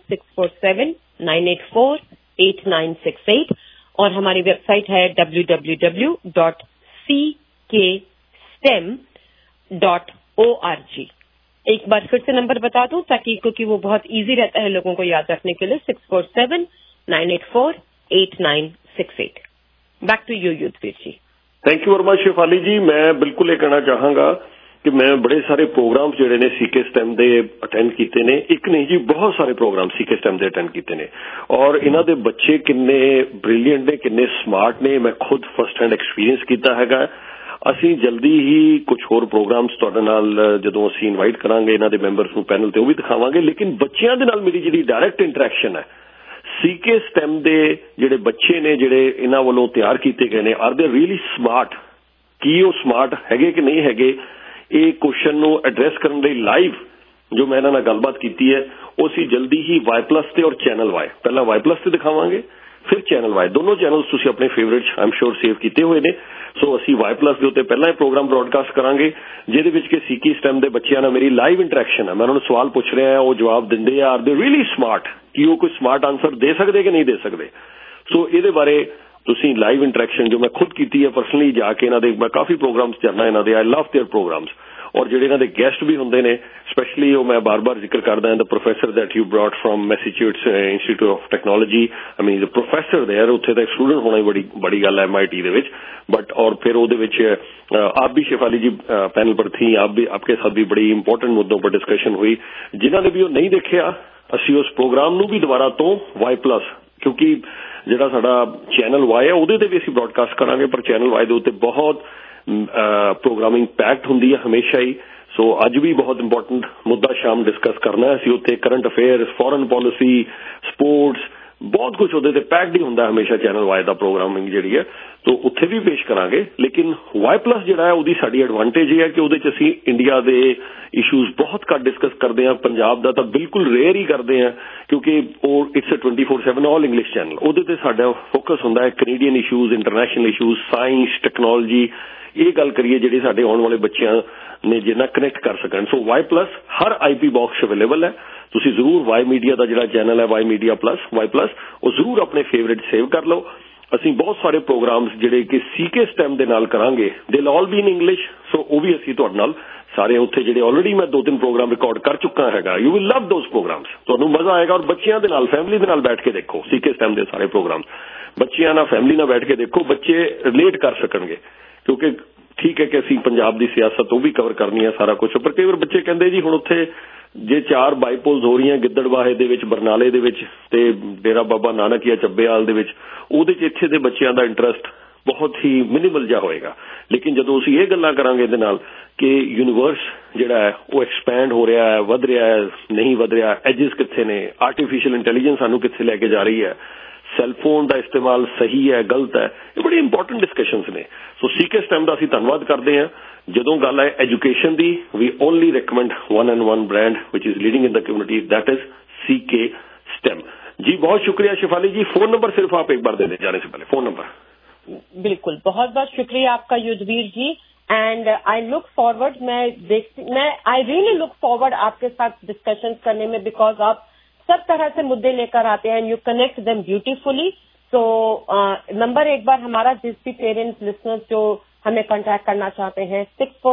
647-984-8968, और हमारी वेबसाइट है www.ckstem.org। एक बार फिर से नंबर बता दूं, ताकि क्योंकि वो बहुत इजी रहता है लोगों को याद रखने के लिए, 647-984-8968। Back to you Yudhvir ji. Thank you very much Shefali ji. मैं बिल्कुल ये कहना चाहांगा कि मैं बड़े सारे प्रोग्राम्स ਜਿਹੜੇ ਨੇ सीके स्टेम ਦੇ ਅਟੈਂਡ ਕੀਤੇ ਨੇ, ਇੱਕ ਨਹੀਂ ਜੀ ਬਹੁਤ ਸਾਰੇ ਪ੍ਰੋਗਰਾਮ सीके स्टेम ਦੇ ਅਟੈਂਡ ਕੀਤੇ ਨੇ, ਔਰ ਇਹਨਾਂ ਦੇ ਬੱਚੇ ਕਿੰਨੇ ਬ੍ਰਿਲੀਅੰਟ ਨੇ, ਕਿੰਨੇ ਸਮਾਰਟ ਨੇ, ਮੈਂ ਖੁਦ ਫਸਟ ਹੈਂਡ ਐਕਸਪੀਰੀਅੰਸ ਕੀਤਾ ਹੈਗਾ। ਅਸੀਂ ਜਲਦੀ ਹੀ ਕੁਝ ਹੋਰ ਪ੍ਰੋਗਰਾਮਸ ਤੁਹਾਡੇ ਨਾਲ ਜਦੋਂ ਅਸੀਂ ਇਨਵਾਈਟ ਕਰਾਂਗੇ ਇਹਨਾਂ ਦੇ ਮੈਂਬਰਸ ਨੂੰ ਪੈਨਲ ਤੇ, ਉਹ ਵੀ ਦਿਖਾਵਾਂਗੇ। ਲੇਕਿਨ ਬੱਚਿਆਂ ਦੇ ਨਾਲ ਮੇਰੀ ਜਿਹੜੀ ਡਾਇਰੈਕਟ ਇੰਟਰੈਕਸ਼ਨ ਹੈ ਸੀਕੇ ਸਟੈਮ ਦੇ ਜਿਹੜੇ ਬੱਚੇ ਨੇ ਜਿਹੜੇ ਇਹਨਾਂ ਵੱਲੋਂ ਤਿਆਰ ਕੀਤੇ ਗਏ ਨੇ, ਆਰ ਦੇ ਰੀਅਲੀ ਸਮਾਰਟ? ਕੀ ਉਹ ਸਮਾਰਟ ਹੈਗੇ ਕਿ ਨਹੀਂ ਹੈਗੇ? ਇਹ ਕੁਐਸਚਨ ਨੂੰ ਐਡਰੈਸ ਕਰਨ ਲਈ ਲਾਈਵ ਜੋ ਮੈਂ ਇਹਨਾਂ ਨਾਲ ਗੱਲਬਾਤ ਕੀਤੀ ਹੈ ਉਹ ਅਸੀਂ ਜਲਦੀ ਹੀ Y+ ਤੇ ਔਰ ਚੈਨਲ Y, ਪਹਿਲਾਂ Y+ ਤੇ ਦਿਖਾਵਾਂਗੇ ਫਿਰ ਚੈਨਲ Y। ਦੋਨੋਂ ਚੈਨਲਸ ਤੁਸੀਂ ਆਪਣੇ favourite I am sure save ਕੀਤੇ ਹੋਏ ਨੇ। ਸੋ ਅਸੀਂ Y+ ਦੇ ਉੱਤੇ ਪਹਿਲਾਂ ਇਹ ਪ੍ਰੋਗਰਾਮ ਬ੍ਰੌਡਕਾਸਟ ਕਰਾਂਗੇ ਜਿਹਦੇ ਵਿੱਚ ਕਿ ਸੀਕੇ ਸਟੈਮ ਦੇ ਬੱਚਿਆਂ ਨਾਲ ਮੇਰੀ ਲਾਈਵ ਇੰਟਰੈਕਸ਼ਨ ਹੈ। ਮੈਂ ਉਹਨਾਂ ਨੂੰ ਸਵਾਲ ਪੁੱਛ ਰਿਹਾ, ਉਹ ਜਵਾਬ ਦਿੰਦੇ ਆ, ਆਰ ਦੇ ਰੀਅਲੀ ਸਮਾਰਟ? ਕੀ ਉਹ ਕੋਈ ਸਮਾਰਟ ਆਨਸਰ ਦੇ ਸਕਦੇ ਕਿ ਨਹੀਂ ਦੇ ਸਕਦੇ? ਸੋ ਇਹਦੇ ਬਾਰੇ ਤੁਸੀਂ ਲਾਈਵ ਇੰਟਰੈਕਸ਼ਨ ਜੋ ਮੈਂ ਖੁਦ ਕੀਤੀ ਹੈ ਪਰਸਨਲੀ ਜਾ ਕੇ ਇਹਨਾਂ ਦੇ, ਮੈਂ ਕਾਫੀ ਪ੍ਰੋਗਰਾਮਸ ਕਰਨਾ ਇਹਨਾਂ ਦੇ, ਆਈ ਲਵ देयर ਪ੍ਰੋਗਰਾਮਸ। ਔਰ ਜਿਹੜੇ ਇਹਨਾਂ ਦੇ ਗੈਸਟ ਵੀ ਹੁੰਦੇ ਨੇ ਸਪੈਸ਼ਲੀ ਉਹ ਮੈਂ ਬਾਰ-ਬਾਰ ਜ਼ਿਕਰ ਕਰਦਾ, the professor that you brought from Massachusetts Institute of Technology, I mean the professor there, ਉੱਥੇ ਦਾ ਸਟੂਡੈਂਟ ਹੋਣਾ ਹੀ बड़ी ਗੱਲ है MIT ਦੇ ਵਿੱਚ। बट और फिर ਉਹਦੇ ਵਿੱਚ आप भी शेफाली जी पैनल पर थी, आप भी, आपके साथ भी बड़ी इंपॉर्टेंट मुद्दों पर डिस्कशन हुई। जिन्होंने भी ਉਹ ਨਹੀਂ ਦੇਖਿਆ ਅਸੀਂ ਉਸ ਪ੍ਰੋਗਰਾਮ ਨੂੰ ਵੀ ਦੁਬਾਰਾ ਤੋਂ Y+, ਕਿਉਂਕਿ ਜਿਹੜਾ ਸਾਡਾ ਚੈਨਲ Y ਹੈ ਉਹਦੇ ਤੇ ਵੀ ਅਸੀਂ ਬ੍ਰੌਡਕਾਸਟ ਕਰਾਂਗੇ, ਪਰ ਚੈਨਲ Y ਦੇ ਉੱਤੇ ਬਹੁਤ ਪ੍ਰੋਗਰਾਮਿੰਗ ਪੈਕਡ ਹੁੰਦੀ ਹੈ ਹਮੇਸ਼ਾ ਹੀ। ਸੋ ਅੱਜ ਵੀ ਬਹੁਤ ਇੰਪੋਰਟੈਂਟ ਮੁੱਦਾ ਸ਼ਾਮ ਡਿਸਕਸ ਕਰਨਾ ਹੈ ਅਸੀਂ ਉੱਥੇ, current affairs, foreign policy, sports, ਬਹੁਤ ਕੁਝ ਉਹਦੇ ਤੇ ਪੈਕਡ ਹੀ ਹੁੰਦਾ ਹਮੇਸ਼ਾ ਚੈਨਲ Y ਦਾ ਪ੍ਰੋਗਰਾਮਿੰਗ ਜਿਹੜੀ ਹੈ। तो ਉੱਥੇ ਵੀ ਪੇਸ਼ ਕਰਾਂਗੇ। ਲੇਕਿਨ Y+ ਜਿਹੜਾ ਹੈ ਉਹਦੀ ਸਾਡੀ ਐਡਵਾਂਟੇਜ ਇਹ ਹੈ ਕਿ ਉਹਦੇ 'ਚ ਅਸੀਂ ਇੰਡੀਆ ਦੇ ਇਸ਼ੂਜ਼ ਬਹੁਤ ਘੱਟ ਡਿਸਕਸ ਕਰਦੇ ਹਾਂ, ਪੰਜਾਬ ਦਾ ਤਾਂ ਬਿਲਕੁਲ ਰੇਅਰ ਹੀ ਕਰਦੇ ਹਾਂ ਕਿਉਂਕਿ ਉਹ ਇਟਸ 24/7 ਆਲ ਇੰਗਲਿਸ਼ ਚੈਨਲ। ਉਹਦੇ ਤੇ ਸਾਡਾ ਫੋਕਸ ਹੁੰਦਾ ਹੈ Canadian issues, international issues, science, technology, ਇਹ ਗੱਲ ਕਰੀਏ ਜਿਹੜੇ ਸਾਡੇ ਆਉਣ ਵਾਲੇ ਬੱਚਿਆਂ ਨੇ ਜਿੰਨਾ ਕਨੈਕਟ ਕਰ ਸਕਣ। ਸੋ Y+ ਹਰ IP ਬਾਕਸ ਅਵੇਲੇਬਲ ਹੈ। ਤੁਸੀਂ ਜ਼ਰੂਰ Y ਮੀਡੀਆ ਦਾ ਜਿਹੜਾ ਚੈਨਲ ਹੈ Y ਮੀਡੀਆ ਪਲੱਸ Y+, ਉਹ ਜ਼ਰੂਰ ਆਪਣੇ ਫੇਵਰੇਟ ਸੇਵ ਕਰ ਲਓ। ਅਸੀਂ ਬਹੁਤ ਸਾਰੇ ਪ੍ਰੋਗਰਾਮਸ ਜਿਹੜੇ ਕਿ ਸੀਕੇ ਸਟੈਮ ਦੇ ਨਾਲ ਕਰਾਂਗੇ, ਦੇ ਆਲ ਬੀ ਇਨ ਇੰਗਲਿਸ਼। ਸੋ ਉਹ ਵੀ ਅਸੀਂ ਤੁਹਾਡੇ ਨਾਲ ਸਾਰੇ ਉੱਥੇ ਜਿਹੜੇ ਆਲਰੇਡੀ ਮੈਂ 2-3 ਪ੍ਰੋਗਰਾਮ ਰਿਕਾਰਡ ਕਰ ਚੁੱਕਾ ਹੈਗਾ, you will love those programs. ਤੁਹਾਨੂੰ ਮਜ਼ਾ ਆਏਗਾ ਔਰ ਬੱਚਿਆਂ ਦੇ ਨਾਲ, ਫੈਮਿਲੀ ਦੇ ਨਾਲ ਬੈਠ ਕੇ ਦੇਖੋ ਸੀਕੇ ਸਟੈਮ ਦੇ ਸਾਰੇ ਪ੍ਰੋਗਰਾਮ। ਬੱਚਿਆਂ ਨਾਲ, ਫੈਮਿਲੀ ਨਾਲ ਬੈਠ ਕੇ ਦੇਖੋ, ਬੱਚੇ ਰਿਲੇਟ ਕਰ ਸਕਣਗੇ ਕਿਉਂਕਿ ਠੀਕ ਹੈ ਕਿ ਅਸੀਂ ਪੰਜਾਬ ਦੀ ਸਿਆਸਤ ਉਹ ਵੀ ਕਵਰ ਕਰਨੀ ਹੈ ਸਾਰਾ ਕੁਝ, ਪਰ ਕਈ ਵਾਰ ਬੱਚੇ ਕਹਿੰਦੇ ਜੀ ਹੁਣ ਉੱਥੇ ਜੇ 4 ਬਾਈਪੋਲਸ ਹੋ ਰਹੀਆਂ ਗਿੱਦੜਬਾਹੇ ਦੇ ਵਿੱਚ, ਬਰਨਾਲੇ ਦੇ ਵਿੱਚ ਤੇ ਡੇਰਾ ਬਾਬਾ ਨਾਨਕ ਜਾਂ ਚੱਬੇਵਾਲ ਦੇ ਵਿੱਚ, ਉਹਦੇ 'ਚ ਇੱਥੇ ਦੇ ਬੱਚਿਆਂ ਦਾ ਇੰਟਰਸਟ ਬਹੁਤ ਹੀ ਮਿਨੀਮਲ ਜਿਹਾ ਹੋਏਗਾ। ਲੇਕਿਨ ਜਦੋਂ ਅਸੀਂ ਇਹ ਗੱਲਾਂ ਕਰਾਂਗੇ ਇਹਦੇ ਨਾਲ ਕਿ ਯੂਨੀਵਰਸ ਜਿਹੜਾ ਹੈ ਉਹ ਐਕਸਪੈਂਡ ਹੋ ਰਿਹਾ ਹੈ, ਵੱਧ ਰਿਹਾ ਹੈ, ਨਹੀਂ ਵੱਧ ਰਿਹਾ, ਐਜਿਸ ਕਿੱਥੇ ਨੇ, ਆਰਟੀਫਿਸ਼ੀਅਲ ਇੰਟੈਲੀਜੈਂਸ ਸਾਨੂੰ ਕਿੱਥੇ ਲੈ ਕੇ ਜਾ ਰਹੀ ਹੈ, ਸੈਲਫੋਨ ਦਾ ਇਸਤੇਮਾਲ ਸਹੀ ਹੈ ਗਲਤ ਹੈ, ਇਹ ਬੜੀ ਇੰਪੋਰਟੈਂਟ ਡਿਸਕਸ਼ਨਸ ਨੇ। ਸੋ ਸੀਕੇ ਸਟੈਮ ਦਾ ਅਸੀਂ ਧੰਨਵਾਦ ਕਰਦੇ ਹਾਂ। ਜਦੋਂ ਗੱਲ ਹੈ ਐਜੂਕੇਸ਼ਨ ਦੀ, we only recommend one brand which is leading in the community, that is CK STEM। जी बहुत शुक्रिया शिफाली जी। फोन नंबर सिर्फ आप एक बार दे दें जाने से पहले, फोन नंबर। बिल्कुल, बहुत बहुत शुक्रिया आपका Yudhvir ji. And I look forward, I really look forward आपके साथ डिस्कशन करने में, बिकॉज आप सब तरह से मुद्दे लेकर आते हैं, यू कनेक्ट देम ब्यूटीफुली। तो नंबर एक बार हमारा, जिस भी पेरेंट्स लिसनर्स जो हमें कांटेक्ट करना चाहते हैं,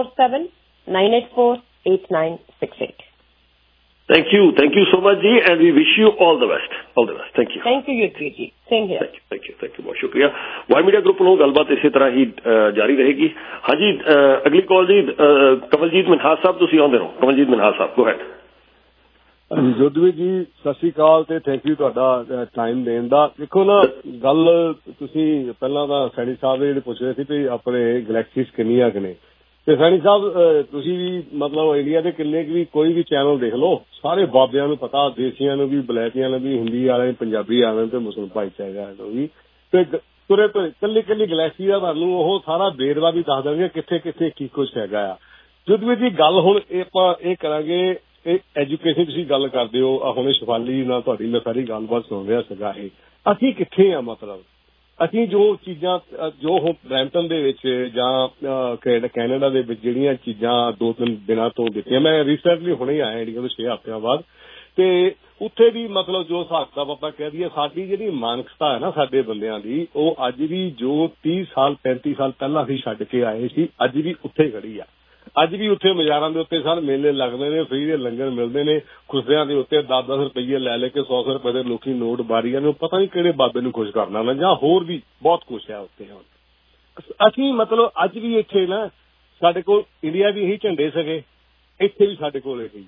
647-984-8968। Thank you so much जी, and we wish you all the best, thank you Yudhvir ji, same here. thank you बहुत शुक्रिया। वाई मीडिया ग्रुप ਨੂੰ ਗੱਲਬਾਤ ਇਸੇ ਤਰ੍ਹਾਂ ਹੀ ਜਾਰੀ ਰਹੇਗੀ। ਹਾਂਜੀ, ਅਗਲੀ ਕਾਲ ਜੀ ਕਮਲਜੀਤ ਮਨਹਾਸ ਸਾਹਿਬ, ਤੁਸੀਂ ਆਉਂਦੇ ਰਹੋ। ਕਮਲਜੀਤ ਮਨਹਾਸ ਸਾਹਿਬ, ਗੋ ਹੈਡ। ਜੋਧਵੀਰ ਜੀ ਸਤਿ ਸ਼੍ਰੀ ਅਕਾਲ ਤੇ ਥੈਂਕ ਯੂ ਤੁਹਾਡਾ ਟਾਈਮ ਦੇਣ ਦਾ। ਦੇਖੋ ਨਾ, ਗੱਲ ਤੁਸੀਂ ਪਹਿਲਾਂ ਤਾਂ ਸੈਣੀ ਸਾਹਿਬ ਜਿਹੜੇ ਪੁੱਛ ਰਹੇ ਸੀ ਵੀ ਆਪਣੇ ਗਲੈਕਸੀਜ਼ ਕਿੰਨੀਆਂ ਕੁ ਨੇ, ਤੇ ਸੈਣੀ ਸਾਹਿਬ ਤੁਸੀਂ ਵੀ ਮਤਲਬ ਇੰਡੀਆ ਦੇ ਕਿੰਨੇ ਕੁ ਵੀ ਕੋਈ ਵੀ ਚੈਨਲ ਦੇਖ ਲਓ, ਸਾਰੇ ਬਾਬਿਆਂ ਨੂੰ ਪਤਾ, ਦੇਸੀਆਂ ਨੂੰ ਵੀ, ਬਲੈਤੀਆਂ ਨੂੰ ਵੀ, ਹਿੰਦੀ ਵਾਲਿਆਂ, ਪੰਜਾਬੀ ਵਾਲਿਆਂ ਤੇ ਮੁਸਲਮਾਨ ਭਾਈਚਾਰਾ ਨੂੰ ਵੀ, ਤੇ ਤੁਰੇ ਤੁਰੇ ਕੱਲੀ ਗਲੈਕਸੀ ਦਾ ਤੁਹਾਨੂੰ ਉਹ ਸਾਰਾ ਵੇਰਵਾ ਵੀ ਦੱਸ ਦੇਣਗੇ ਕਿੱਥੇ ਕਿੱਥੇ ਕੀ ਕੁਛ ਹੈਗਾ ਆ। ਜੋਧਵੀਰ ਜੀ ਗੱਲ ਹੁਣ ਆਪਾਂ ਇਹ ਕਰਾਂਗੇ, ਇਹ ਐਜੂਕੇਸ਼ਨ ਤੁਸੀਂ ਗੱਲ ਕਰਦੇ ਹੋ, ਹੁਣੇ ਸ਼ਿਫਾਲੀ ਨਾਲ ਤੁਹਾਡੀ ਮੈਂ ਸਾਰੀ ਗੱਲਬਾਤ ਸੁਣ ਰਿਹਾ ਸੀਗਾ। ਇਹ ਅਸੀਂ ਕਿੱਥੇ ਆ, ਮਤਲਬ ਅਸੀਂ ਜੋ ਚੀਜ਼ਾਂ ਜੋ ਹੁਣ ਬਰੈਂਪਟਨ ਦੇ ਵਿੱਚ ਜਾਂ ਕੈਨੇਡਾ ਦੇ ਵਿੱਚ ਜਿਹੜੀਆਂ ਚੀਜ਼ਾਂ 2-3 ਦਿਨਾਂ ਤੋਂ ਦਿੱਤੀਆਂ, ਮੈਂ ਰੀਸੈਂਟਲੀ ਹੁਣੇ ਆਇਆ ਇੰਡੀਆ ਤੋਂ 6 ਹਫ਼ਤਿਆਂ ਬਾਅਦ, ਤੇ ਉੱਥੇ ਵੀ ਮਤਲਬ ਜੋ ਹਿਸਾਬ ਕਿਤਾਬ ਆਪਾਂ ਕਹਿ ਦਈਏ, ਸਾਡੀ ਜਿਹੜੀ ਮਾਨਸਿਕਤਾ ਹੈ ਨਾ ਸਾਡੇ ਬੰਦਿਆਂ ਦੀ, ਉਹ ਅੱਜ ਵੀ ਜੋ 30 ਸਾਲ 35 ਸਾਲ ਪਹਿਲਾਂ ਅਸੀਂ ਛੱਡ ਕੇ ਆਏ ਸੀ, ਅੱਜ ਵੀ ਉੱਥੇ ਖੜੀ ਆ। ਅੱਜ ਵੀ ਉੱਥੇ ਮਜ਼ਾਰਾਂ ਦੇ ਉੱਤੇ ਸਾਰੇ ਮੇਲੇ ਲੱਗਦੇ ਨੇ, ਫ੍ਰੀ ਦੇ ਲੰਗਰ ਮਿਲਦੇ ਨੇ, ਖੁਰਸਿਆਂ ਦੇ ਉੱਤੇ 10-10 ਰੁਪਈਏ ਲੈ ਕੇ 100 ਰੁਪਏ ਦੇ ਲੋਕੀ ਨੋਟ ਬਾਰੀਆਂ ਨੂੰ, ਪਤਾ ਨਹੀਂ ਕਿਹੜੇ ਬਾਬੇ ਨੂੰ ਖੁਸ਼ ਕਰਨਾ ਨਾ, ਜਾਂ ਹੋਰ ਵੀ ਬਹੁਤ ਕੁਛ ਹੈ ਉੱਥੇ। ਹੁਣ ਅਸੀਂ ਮਤਲਬ ਅੱਜ ਵੀ ਇੱਥੇ ਨਾ ਸਾਡੇ ਕੋਲ ਇੰਡੀਆ ਵੀ ਇਹੀ ਝੰਡੇ ਸੀਗੇ, ਇੱਥੇ ਵੀ ਸਾਡੇ ਕੋਲ ਇਹੀ ਆ।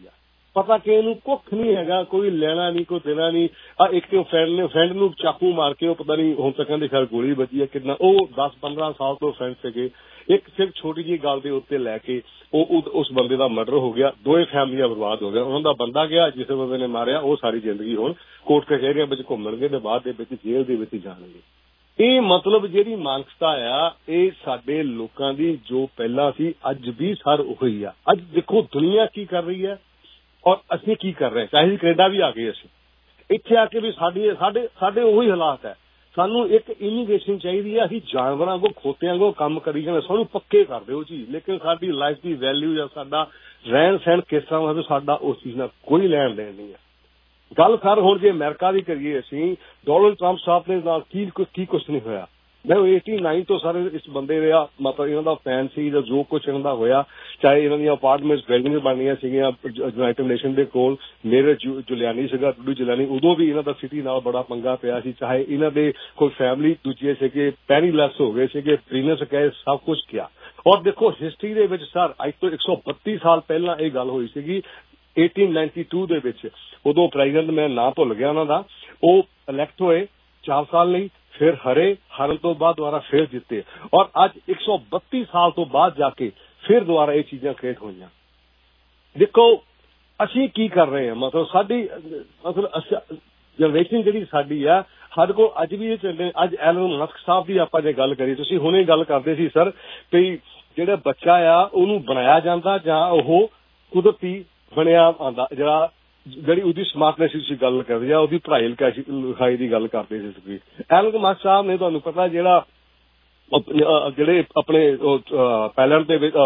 ਪਤਾ ਕਿ ਇਹਨੂੰ ਕੁੱਖ ਨਹੀਂ ਹੈਗਾ, ਕੋਈ ਲੈਣਾ ਨਹੀਂ, ਕੋਈ ਦੇਣਾ ਨਹੀਂ। ਇੱਕ ਫਰੈਂਡ ਨੂੰ ਚਾਕੂ ਮਾਰ ਕੇ ਉਹ ਪਤਾ ਨਹੀਂ ਹੁਣ ਤੱਕ ਕਹਿੰਦੇ ਖੈਰ ਗੋਲੀ ਵੱਜੀ ਹੈ ਕਿੰਨਾ, ਉਹ 10-15 ਸਾਲ ਤੋਂ ਫਰੈਂਡ ਸੀਗੇ। ਇੱਕ ਸਿਰਫ ਛੋਟੀ ਜਿਹੀ ਗੱਲ ਦੇ ਉੱਤੇ ਲੈ ਕੇ ਉਹ ਉਸ ਬੰਦੇ ਦਾ ਮਰਡਰ ਹੋ ਗਿਆ, ਦੋਵੇਂ ਫੈਮਲੀਆਂ ਬਰਬਾਦ ਹੋ ਗਿਆ। ਉਹਨਾਂ ਦਾ ਬੰਦਾ ਗਿਆ, ਜਿਸ ਬੰਦੇ ਨੇ ਮਾਰਿਆ ਉਹ ਸਾਰੀ ਜ਼ਿੰਦਗੀ ਹੁਣ ਕੋਰਟ ਕਚਹਿਰੀਆਂ ਵਿੱਚ ਘੁੰਮਣਗੇ ਤੇ ਬਾਅਦ ਦੇ ਵਿੱਚ ਜੇਲ੍ਹ ਦੇ ਵਿੱਚ ਜਾਣਗੇ। ਇਹ ਮਤਲਬ ਜਿਹੜੀ ਮਾਨਸਤਾ ਆ ਇਹ ਸਾਡੇ ਲੋਕਾਂ ਦੀ ਜੋ ਪਹਿਲਾਂ ਸੀ ਅੱਜ ਵੀ ਸਰ ਉਹੀ ਆ। ਅੱਜ ਦੇਖੋ ਦੁਨੀਆ ਕੀ ਕਰ ਰਹੀ ਹੈ ਔਰ ਅਸੀਂ ਕੀ ਕਰ ਰਹੇ। ਚਾਹੇ ਕੈਨੇਡਾ ਵੀ ਆ ਗਏ, ਅਸੀਂ ਇੱਥੇ ਆ ਕੇ ਵੀ ਸਾਡੇ ਉਹੀ ਹਾਲਾਤ ਹੈ। ਸਾਨੂੰ ਇੱਕ ਇਮੀਗ੍ਰੇਸ਼ਨ ਚਾਹੀਦੀ ਹੈ। ਅਸੀਂ ਜਾਨਵਰਾਂ ਕੋ ਖੋਤਿਆਂ ਕੋ ਕੰਮ ਕਰੀ ਜਾਂਦੇ, ਸਾਨੂੰ ਪੱਕੇ ਕਰ ਦਿਓ ਜੀ, ਲੇਕਿਨ ਸਾਡੀ ਲਾਈਫ ਦੀ ਵੈਲਿਊ ਜਾਂ ਸਾਡਾ ਰਹਿਣ ਸਹਿਣ ਕਿਸ ਤਰ੍ਹਾਂ ਹੋਵੇ ਸਾਡਾ ਉਸ ਚੀਜ਼ ਨਾਲ ਕੋਈ ਲੈਣ ਦੇਣ ਨਹੀਂ ਹੈ। ਗੱਲ ਸਰ ਹੁਣ ਜੇ ਅਮਰੀਕਾ ਦੀ ਕਰੀਏ, ਅਸੀਂ ਡੋਨਲਡ ਟਰੰਪ ਸਾਹਿਬ ਦੇ ਨਾਲ ਕੀ ਕੁਛ ਨਹੀਂ ਹੋਇਆ। ਮੈਂ 89 ਤੋਂ ਸਰ ਇਸ ਬੰਦੇ ਰਿਹਾ, ਮਤਲਬ ਇਹਨਾਂ ਦਾ ਫੈਨ ਸੀ ਜਾਂ ਜੋ ਕੁਛ ਇਹਨਾਂ ਦਾ ਹੋਇਆ, ਚਾਹੇ ਇਹਨਾਂ ਦੀਆਂ ਅਪਾਰਟਮੈਂਟਸ ਬਿਲਡਿੰਗ ਬਣੀਆਂ ਸੀਗੀਆਂ ਯੂਨਾਈਟਿਡ ਨੇਸ਼ਨ ਦੇ ਕੋਲ, ਮੇਰੇ ਜੁਲਿਆਨੀ ਸੀਗਾ ਟੂਡੂ ਜੁਲਿਆਨੀ, ਉਦੋਂ ਵੀ ਇਹਨਾਂ ਦਾ ਸਿਟੀ ਨਾਲ ਬੜਾ ਪੰਗਾ ਪਿਆ ਸੀ। ਚਾਹੇ ਇਹਨਾਂ ਦੇ ਕੋਈ ਫੈਮਿਲੀ ਦੂਜੇ ਸੀਗੇ, ਪੈਰੀਲੈਸ ਹੋ ਗਏ ਸੀਗੇ, ਪ੍ਰੀਨਸ ਕਹੇ ਸਭ ਕੁਝ ਕਿਹਾ। ਔਰ ਦੇਖੋ ਹਿਸਟਰੀ ਦੇ ਵਿੱਚ ਸਰ ਅੱਜ ਤੋਂ 132 ਸਾਲ ਪਹਿਲਾਂ ਇਹ ਗੱਲ ਹੋਈ ਸੀਗੀ 1892 ਦੇ ਵਿੱਚ। ਉਦੋਂ ਪ੍ਰੈਜ਼ੀਡੈਂਟ ਮੈਂ ਨਾਂ ਭੁੱਲ ਗਿਆ ਉਹਨਾਂ ਦਾ, ਉਹ ਇਲੈਕਟ ਹੋਏ 4 ਸਾਲ ਲਈ, ਫਿਰ ਹਾਰਨ ਤੋਂ ਬਾਅਦ ਦੁਬਾਰਾ ਫਿਰ ਜਿੱਤੇ। ਔਰ ਅੱਜ 132 ਸਾਲ ਤੋਂ ਬਾਅਦ ਜਾ ਕੇ ਫਿਰ ਦੁਬਾਰਾ ਇਹ ਚੀਜ਼ਾਂ ਕ੍ਰੀਏਟ ਹੋਈਆਂ। ਦੇਖੋ ਅਸੀਂ ਕੀ ਕਰ ਰਹੇ ਹਾਂ, ਮਤਲਬ ਜਨਰੇਸ਼ਨ ਜਿਹੜੀ ਸਾਡੀ ਆ, ਸਾਡੇ ਕੋਲ ਅੱਜ ਵੀ ਇਹ ਚੱਲਦੇ। ਅੱਜ ਐਲਨ ਮਸਕ ਸਾਹਿਬ ਦੀ ਆਪਾਂ ਜੇ ਗੱਲ ਕਰੀਏ, ਤੁਸੀਂ ਹੁਣੇ ਗੱਲ ਕਰਦੇ ਸੀ ਸਰ ਵੀ ਜਿਹੜਾ ਬੱਚਾ ਆ ਉਹਨੂੰ ਬਣਾਇਆ ਜਾਂਦਾ ਜਾਂ ਉਹ ਕੁਦਰਤੀ ਬਣਿਆ ਆਉਂਦਾ, ਜਿਹੜੀ ਉਹਦੀ ਸਮਾਰਟਨੈਸ ਤੁਸੀਂ ਗੱਲ ਕਰਦੇ ਜਾਂ ਉਹਦੀ ਪੜ੍ਹਾਈ ਲਿਖਾਈ ਦੀ ਗੱਲ ਕਰਦੇ ਸੀ ਤੁਸੀਂ। ਐਲਨ ਮਸਕ ਸਾਹਿਬ ਨੇ ਤੁਹਾਨੂੰ ਪਤਾ ਜਿਹੜੇ ਆਪਣੇ ਪੈਲੈਂਟ ਦੇ ਵਿੱਚ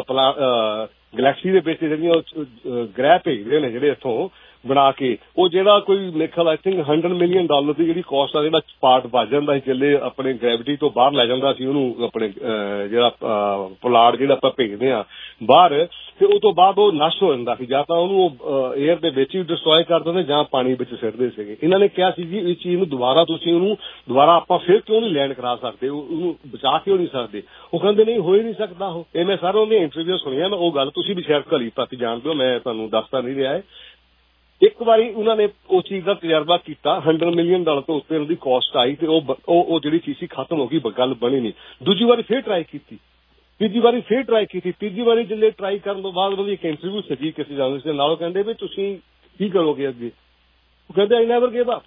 ਗਲੈਕਸੀ ਦੇ ਵਿੱਚ ਜਿਹੜੀਆਂ ਗ੍ਰਹਿ ਭੇਜਦੇ ਨੇ ਜਿਹੜੇ ਇੱਥੋਂ ਬਣਾ ਕੇ, ਉਹ ਜਿਹੜਾ ਕੋਈ ਮੇਰੇ ਖਿਆਲ ਆਈ ਥਿੰਕ $100 ਮਿਲੀਅਨ ਦੀ ਜਿਹੜੀ ਕਾਸਟ ਆ, ਜਿਹੜਾ ਪਾਰਟ ਵੱਜ ਜਾਂਦਾ ਸੀ ਚੱਲੇ ਆਪਣੇ ਗ੍ਰੈਵਿਟੀ ਤੋਂ ਬਾਹਰ ਲੈ ਜਾਂਦਾ ਸੀ ਉਹਨੂੰ, ਆਪਣੇ ਜਿਹੜਾ ਪੁਲਾੜ ਜਿਹੜਾ ਆਪਾਂ ਭੇਜਦੇ ਹਾਂ ਬਾਹਰ, ਤੇ ਉਹ ਤੋਂ ਬਾਅਦ ਉਹ ਨਸ਼ਟ ਹੋ ਜਾਂਦਾ ਸੀ। ਜਾਂ ਤਾਂ ਉਹਨੂੰ ਏਅਰ ਦੇ ਵਿੱਚ ਹੀ ਡਿਸਟਰੋਏ ਕਰ ਦਿੰਦੇ ਜਾਂ ਪਾਣੀ ਵਿੱਚ ਸਿੱਟਦੇ ਸੀਗੇ। ਇਹਨਾਂ ਨੇ ਕਿਹਾ ਸੀ ਜੀ ਇਸ ਚੀਜ਼ ਨੂੰ ਦੁਬਾਰਾ ਆਪਾਂ ਫਿਰ ਕਿਉਂ ਨਹੀਂ ਲੈਂਡ ਕਰਾ ਸਕਦੇ, ਉਹਨੂੰ ਬਚਾ ਕਿਉਂ ਨਹੀਂ ਸਕਦੇ। ਉਹ ਕਹਿੰਦੇ ਨਹੀਂ, ਹੋ ਹੀ ਨਹੀਂ ਸਕਦਾ। ਇਹ ਮੈਂ ਸਾਰਿਆਂ ਦੀਆਂ ਇੰਟਰਵਿਊ ਸੁਣੀਆਂ, ਮੈਂ ਉਹ ਗੱਲ ਤੁਸੀਂ ਵੀ ਸ਼ਾਇਦ ਘਲੀ ਪੱਤ ਜਾਣਦੇ ਹੋ, ਮੈਂ ਤੁਹਾਨੂੰ ਦੱਸਦਾ ਨਹੀਂ ਰਿਹਾ ਹੈ। ਇੱਕ ਵਾਰੀ ਉਹਨਾਂ ਨੇ ਉਸ ਚੀਜ਼ ਦਾ ਤਜਰਬਾ ਕੀਤਾ, $100 ਮਿਲੀਅਨ ਤੋਂ ਉੱਤੇ ਉਹਦੀ ਕਾਸਟ ਆਈ ਤੇ ਉਹ ਜਿਹੜੀ ਚੀਜ਼ ਸੀ ਖਤਮ ਹੋ ਗਈ, ਗੱਲ ਬਣੀ ਨਹੀਂ। ਦੂਜੀ ਵਾਰੀ ਫਿਰ ਟਰਾਈ ਕੀਤੀ, ਤੀਜੀ ਵਾਰੀ ਫਿਰ ਟਰਾਈ ਕੀਤੀ। ਤੀਜੀ ਵਾਰੀ ਜਿਹੜੇ ਟਰਾਈ ਕਰਨ ਤੋਂ ਬਾਅਦ ਉਹਦੀ ਇੱਕ ਇੰਟਰਵਿਊ ਸੱਜੀ ਕਿਸੇ ਜਰਨਲਿਸਟ ਦੇ ਨਾਲ, ਉਹ ਕਹਿੰਦੇ ਵੀ ਤੁਸੀਂ ਕੀ ਕਰੋਗੇ ਅੱਗੇ? ਉਹ ਕਹਿੰਦੇ ਆਈ ਨੈਵਰ ਗਿਵ ਅਪ।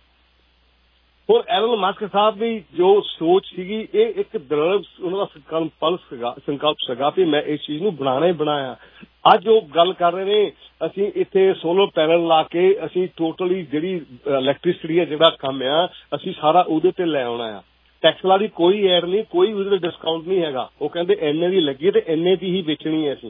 ਹੁਣ ਐਲਨ ਮਸਕ ਸਾਹਿਬ ਦੀ ਜੋ ਸੋਚ ਸੀਗੀ, ਇਹ ਇੱਕ ਦ੍ਰਿੜ ਉਹਨਾਂ ਦਾ ਸੰਕਲਪ ਸੀਗਾ ਵੀ ਮੈਂ ਇਸ ਚੀਜ਼ ਨੂੰ ਬਣਾਉਣਾ ਹੀ ਬਣਾਇਆ। ਅੱਜ ਉਹ ਗੱਲ ਕਰ ਰਹੇ ਨੇ, ਅਸੀਂ ਇੱਥੇ ਸੋਲਰ ਪੈਨਲ ਲਾ ਕੇ ਅਸੀਂ ਟੋਟਲੀ ਜਿਹੜੀ ਇਲੈਕਟ੍ਰਿਸਿਟੀ ਹੈ ਜਿਹੜਾ ਕੰਮ ਆ ਅਸੀਂ ਸਾਰਾ ਉਹਦੇ ਤੇ ਲੈ ਆਉਣਾ ਆ। ਟੈਕਸਲਾ ਦੀ ਕੋਈ ਐਡ ਨਹੀਂ, ਕੋਈ ਉਹਦੇ ਤੇ ਡਿਸਕਾਊਂਟ ਨਹੀਂ ਹੈਗਾ। ਉਹ ਕਹਿੰਦੇ ਇੰਨੇ ਦੀ ਲੱਗੀ ਤੇ ਇੰਨੇ ਦੀ ਹੀ ਵੇਚਣੀ ਹੈ।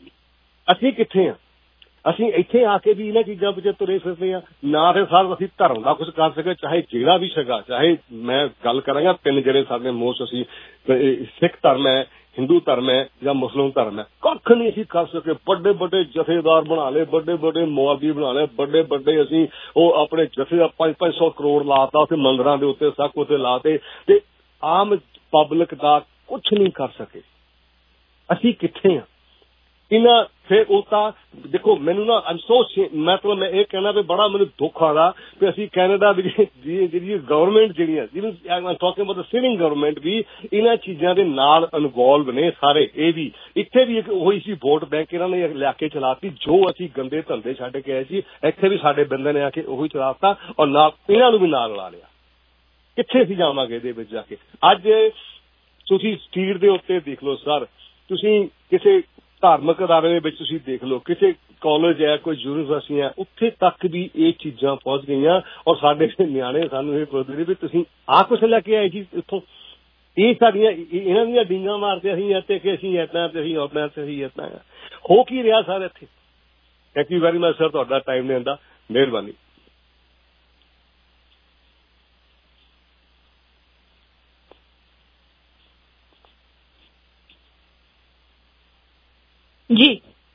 ਅਸੀਂ ਕਿੱਥੇ ਆ? ਅਸੀਂ ਇੱਥੇ ਆ ਕੇ ਵੀ ਇਹਨਾਂ ਚੀਜ਼ਾਂ ਵਿੱਚ ਤੁਰੇ ਫਿਰਦੇ ਆ ਨਾ। ਫਿਰ ਸਰ ਅਸੀਂ ਧਰਮ ਦਾ ਕੁਝ ਕਰ ਸਕੇ, ਚਾਹੇ ਜਿਹੜਾ ਵੀ ਸੀਗਾ, ਚਾਹੇ ਮੈਂ ਗੱਲ ਕਰਾਂਗਾ 3 ਜਿਹੜੇ ਸਾਡੇ ਮੋਸਟ, ਅਸੀਂ ਸਿੱਖ ਧਰਮ ਹੈ, ਹਿੰਦੂ ਧਰਮ ਹੈ ਜਾਂ ਮੁਸਲਿਮ ਧਰਮ ਹੈ, ਕੱਖ ਨਹੀਂ ਅਸੀਂ ਕਰ ਸਕੇ। ਵੱਡੇ ਵੱਡੇ ਜਥੇਦਾਰ ਬਣਾ ਲਏ, ਵੱਡੇ ਵੱਡੇ ਮੌਲਵੀ ਬਣਾ ਲਏ, ਵੱਡੇ ਅਸੀਂ ਉਹ ਆਪਣੇ ਜਥੇ ਦਾ 500 ਕਰੋੜ ਲਾਤਾ ਉੱਥੇ ਮੰਦਿਰਾਂ ਦੇ ਉੱਤੇ, ਸਭ ਉੱਤੇ ਲਾਤੇ, ਤੇ ਆਮ ਪਬਲਿਕ ਦਾ ਕੁਛ ਨਹੀਂ ਕਰ ਸਕੇ। ਅਸੀਂ ਕਿੱਥੇ ਆ? ਇਹਨਾਂ ਫਿਰ ਉਹ ਤਾਂ ਦੇਖੋ ਮੈਨੂੰ ਨਾ ਮਤਲਬ ਮੈਂ ਇਹ ਕਹਿਣਾ ਵੀ ਬੜਾ ਮੈਨੂੰ ਦੁੱਖ ਆਦਾ ਵੀ ਅਸੀਂ ਕੈਨੇਡਾ ਦੀ ਜਿਹੜੀ ਗਵਰਨਮੈਂਟ ਜਿਹੜੀ ਹੈ, ਜਿਹਨੂੰ talking about the sitting government, ਵੀ ਇਹਨਾਂ ਚੀਜ਼ਾਂ ਦੇ ਨਾਲ ਇਨਵੋਲਵ ਨੇ ਸਾਰੇ। ਇਹ ਵੀ ਇੱਥੇ ਵੀ ਇੱਕ ਉਹੀ ਸੀ ਵੋਟ ਬੈਂਕ ਇਹਨਾਂ ਨੇ ਲਿਆ ਕੇ ਚਲਾਤੀ। ਜੋ ਅਸੀਂ ਗੰਦੇ ਧੰਦੇ ਛੱਡ ਕੇ ਆਏ ਸੀ, ਇੱਥੇ ਵੀ ਸਾਡੇ ਬੰਦੇ ਨੇ ਆ ਕੇ ਉਹੀ ਚਲਾਤਾ ਔਰ ਨਾਲ ਇਹਨਾਂ ਨੂੰ ਵੀ ਨਾਲ ਲਾ ਲਿਆ। ਕਿੱਥੇ ਅਸੀਂ ਜਾਵਾਂਗੇ ਇਹਦੇ ਵਿੱਚ ਜਾ ਕੇ? ਅੱਜ ਤੁਸੀਂ ਸਟਰੀਟ ਦੇ ਉੱਤੇ ਦੇਖ ਲਓ ਸਰ, ਤੁਸੀਂ ਕਿਸੇ ਧਾਰਮਿਕ ਅਦਾਰੇ ਦੇ ਵਿੱਚ ਤੁਸੀਂ ਦੇਖ ਲਓ, ਕਿਸੇ ਕਾਲਜ ਹੈ, ਕੋਈ ਯੂਨੀਵਰਸਿਟੀ ਹੈ, ਉੱਥੇ ਤੱਕ ਵੀ ਇਹ ਚੀਜ਼ਾਂ ਪਹੁੰਚ ਗਈਆਂ। ਔਰ ਸਾਡੇ ਨਿਆਣੇ ਸਾਨੂੰ ਇਹ ਪੁੱਛਦੇ ਵੀ ਤੁਸੀਂ ਆਹ ਕੁਛ ਲੈ ਕੇ ਆਏ ਜੀ ਇੱਥੋਂ? ਇਹ ਸਾਡੀਆਂ ਇਹਨਾਂ ਦੀਆਂ ਡਿੰਗਾਂ ਮਾਰਦੇ ਅਸੀਂ ਇੱਥੇ ਕਿ ਅਸੀਂ ਇੱਦਾਂ ਤੇ ਅਸੀਂ ਆਪਣਾ ਤੇ ਅਸੀਂ ਇੱਦਾਂ ਆ। ਹੋ ਕੀ ਰਿਹਾ ਸਰ ਇੱਥੇ? Thank you very much sir, ਤੁਹਾਡਾ ਟਾਈਮ ਦੇਣ ਦਾ ਮਿਹਰਬਾਨੀ। ਜੀ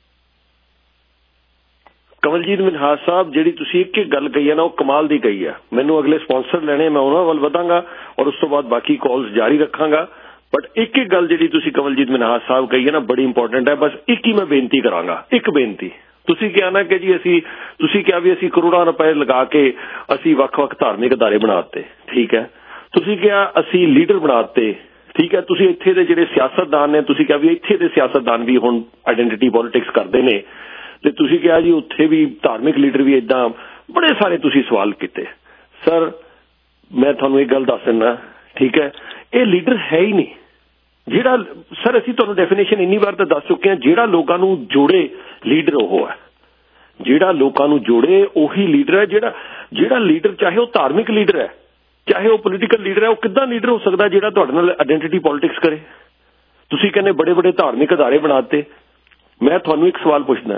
ਕਵਲਜੀਤ ਮਿਨਹਾਸ ਸਾਹਿਬ, ਜਿਹੜੀ ਤੁਸੀਂ ਇੱਕ ਗੱਲ ਕਹੀ ਹੈ ਨਾ, ਉਹ ਕਮਾਲ ਦੀ ਕਹੀ ਹੈ। ਮੈਨੂੰ ਅਗਲੇ ਸਪਾਂਸਰ ਲੈਣੇ, ਮੈਂ ਉਹਨਾਂ ਵੱਲ ਵਧਾਂਗਾ ਔਰ ਉਸ ਤੋਂ ਬਾਅਦ ਬਾਕੀ ਕਾਲਸ ਜਾਰੀ ਰੱਖਾਂਗਾ। ਬਟ ਇੱਕ ਗੱਲ ਜਿਹੜੀ ਤੁਸੀਂ ਕਵਲਜੀਤ ਮਿਨਹਾਸ ਸਾਹਿਬ ਕਹੀ ਹੈ ਨਾ, ਬੜੀ ਇੰਪੋਰਟੈਂਟ ਹੈ। ਬਸ ਇੱਕ ਹੀ ਮੈਂ ਬੇਨਤੀ ਕਰਾਂਗਾ, ਇੱਕ ਬੇਨਤੀ, ਤੁਸੀਂ ਕਿਹਾ ਨਾ ਕਿ ਜੀ ਤੁਸੀਂ ਕਿਹਾ ਵੀ ਅਸੀਂ ਕਰੋੜਾਂ ਰੁਪਏ ਲਗਾ ਕੇ ਅਸੀਂ ਵੱਖ-ਵੱਖ ਧਾਰਮਿਕ ਅਦਾਰੇ ਬਣਾ ਦਿੱਤੇ, ਠੀਕ ਹੈ। ਤੁਸੀਂ ਕਿਹਾ ਅਸੀਂ ਲੀਡਰ ਬਣਾ ਦਿੱਤੇ, ਠੀਕ ਹੈ। ਤੁਸੀਂ ਇੱਥੇ ਦੇ ਜਿਹੜੇ ਸਿਆਸਤਦਾਨ ਨੇ, ਤੁਸੀਂ ਕਿਹਾ ਵੀ ਇੱਥੇ ਦੇ ਸਿਆਸਤਦਾਨ ਵੀ ਹੁਣ ਆਇਡੈਂਟੀਟੀ ਪੋਲਿਟਿਕਸ ਕਰਦੇ ਨੇ, ਤੇ ਤੁਸੀਂ ਕਿਹਾ ਜੀ ਉੱਥੇ ਵੀ ਧਾਰਮਿਕ ਲੀਡਰ ਵੀ ਏਦਾਂ, ਬੜੇ ਸਾਰੇ ਤੁਸੀਂ ਸਵਾਲ ਕੀਤੇ। ਸਰ ਮੈਂ ਤੁਹਾਨੂੰ ਇੱਕ ਗੱਲ ਦੱਸ ਦਿੰਦਾ, ਠੀਕ ਹੈ, ਇਹ ਲੀਡਰ ਹੈ ਹੀ ਨਹੀਂ। ਜਿਹੜਾ ਸਰ ਅਸੀਂ ਤੁਹਾਨੂੰ ਡੈਫੀਨੇਸ਼ਨ ਇੰਨੀ ਵਾਰ ਤਾਂ ਦੱਸ ਚੁੱਕੇ ਹਾਂ, ਜਿਹੜਾ ਲੋਕਾਂ ਨੂੰ ਜੋੜੇ ਲੀਡਰ ਉਹ ਹੈ, ਜਿਹੜਾ ਲੋਕਾਂ ਨੂੰ ਜੋੜੇ ਉਹੀ ਲੀਡਰ ਹੈ। ਜਿਹੜਾ ਲੀਡਰ ਚਾਹੇ ਉਹ ਧਾਰਮਿਕ ਲੀਡਰ ਹੈ, ਚਾਹੇ ਉਹ ਪੋਲੀਟੀਕਲ ਲੀਡਰ ਹੈ, ਉਹ ਕਿੱਦਾਂ ਲੀਡਰ ਹੋ ਸਕਦਾ ਜਿਹੜਾ ਤੁਹਾਡੇ ਨਾਲ ਆਇਡੈਂਟੀਟੀ ਪੋਲਿਟਿਕਸ ਕਰੇ? ਤੁਸੀਂ ਕਹਿੰਦੇ ਬੜੇ ਬੜੇ ਧਾਰਮਿਕ ਅਦਾਰੇ ਬਣਾ ਦਿੱਤੇ। ਮੈਂ ਤੁਹਾਨੂੰ ਇੱਕ ਸਵਾਲ ਪੁੱਛਦਾ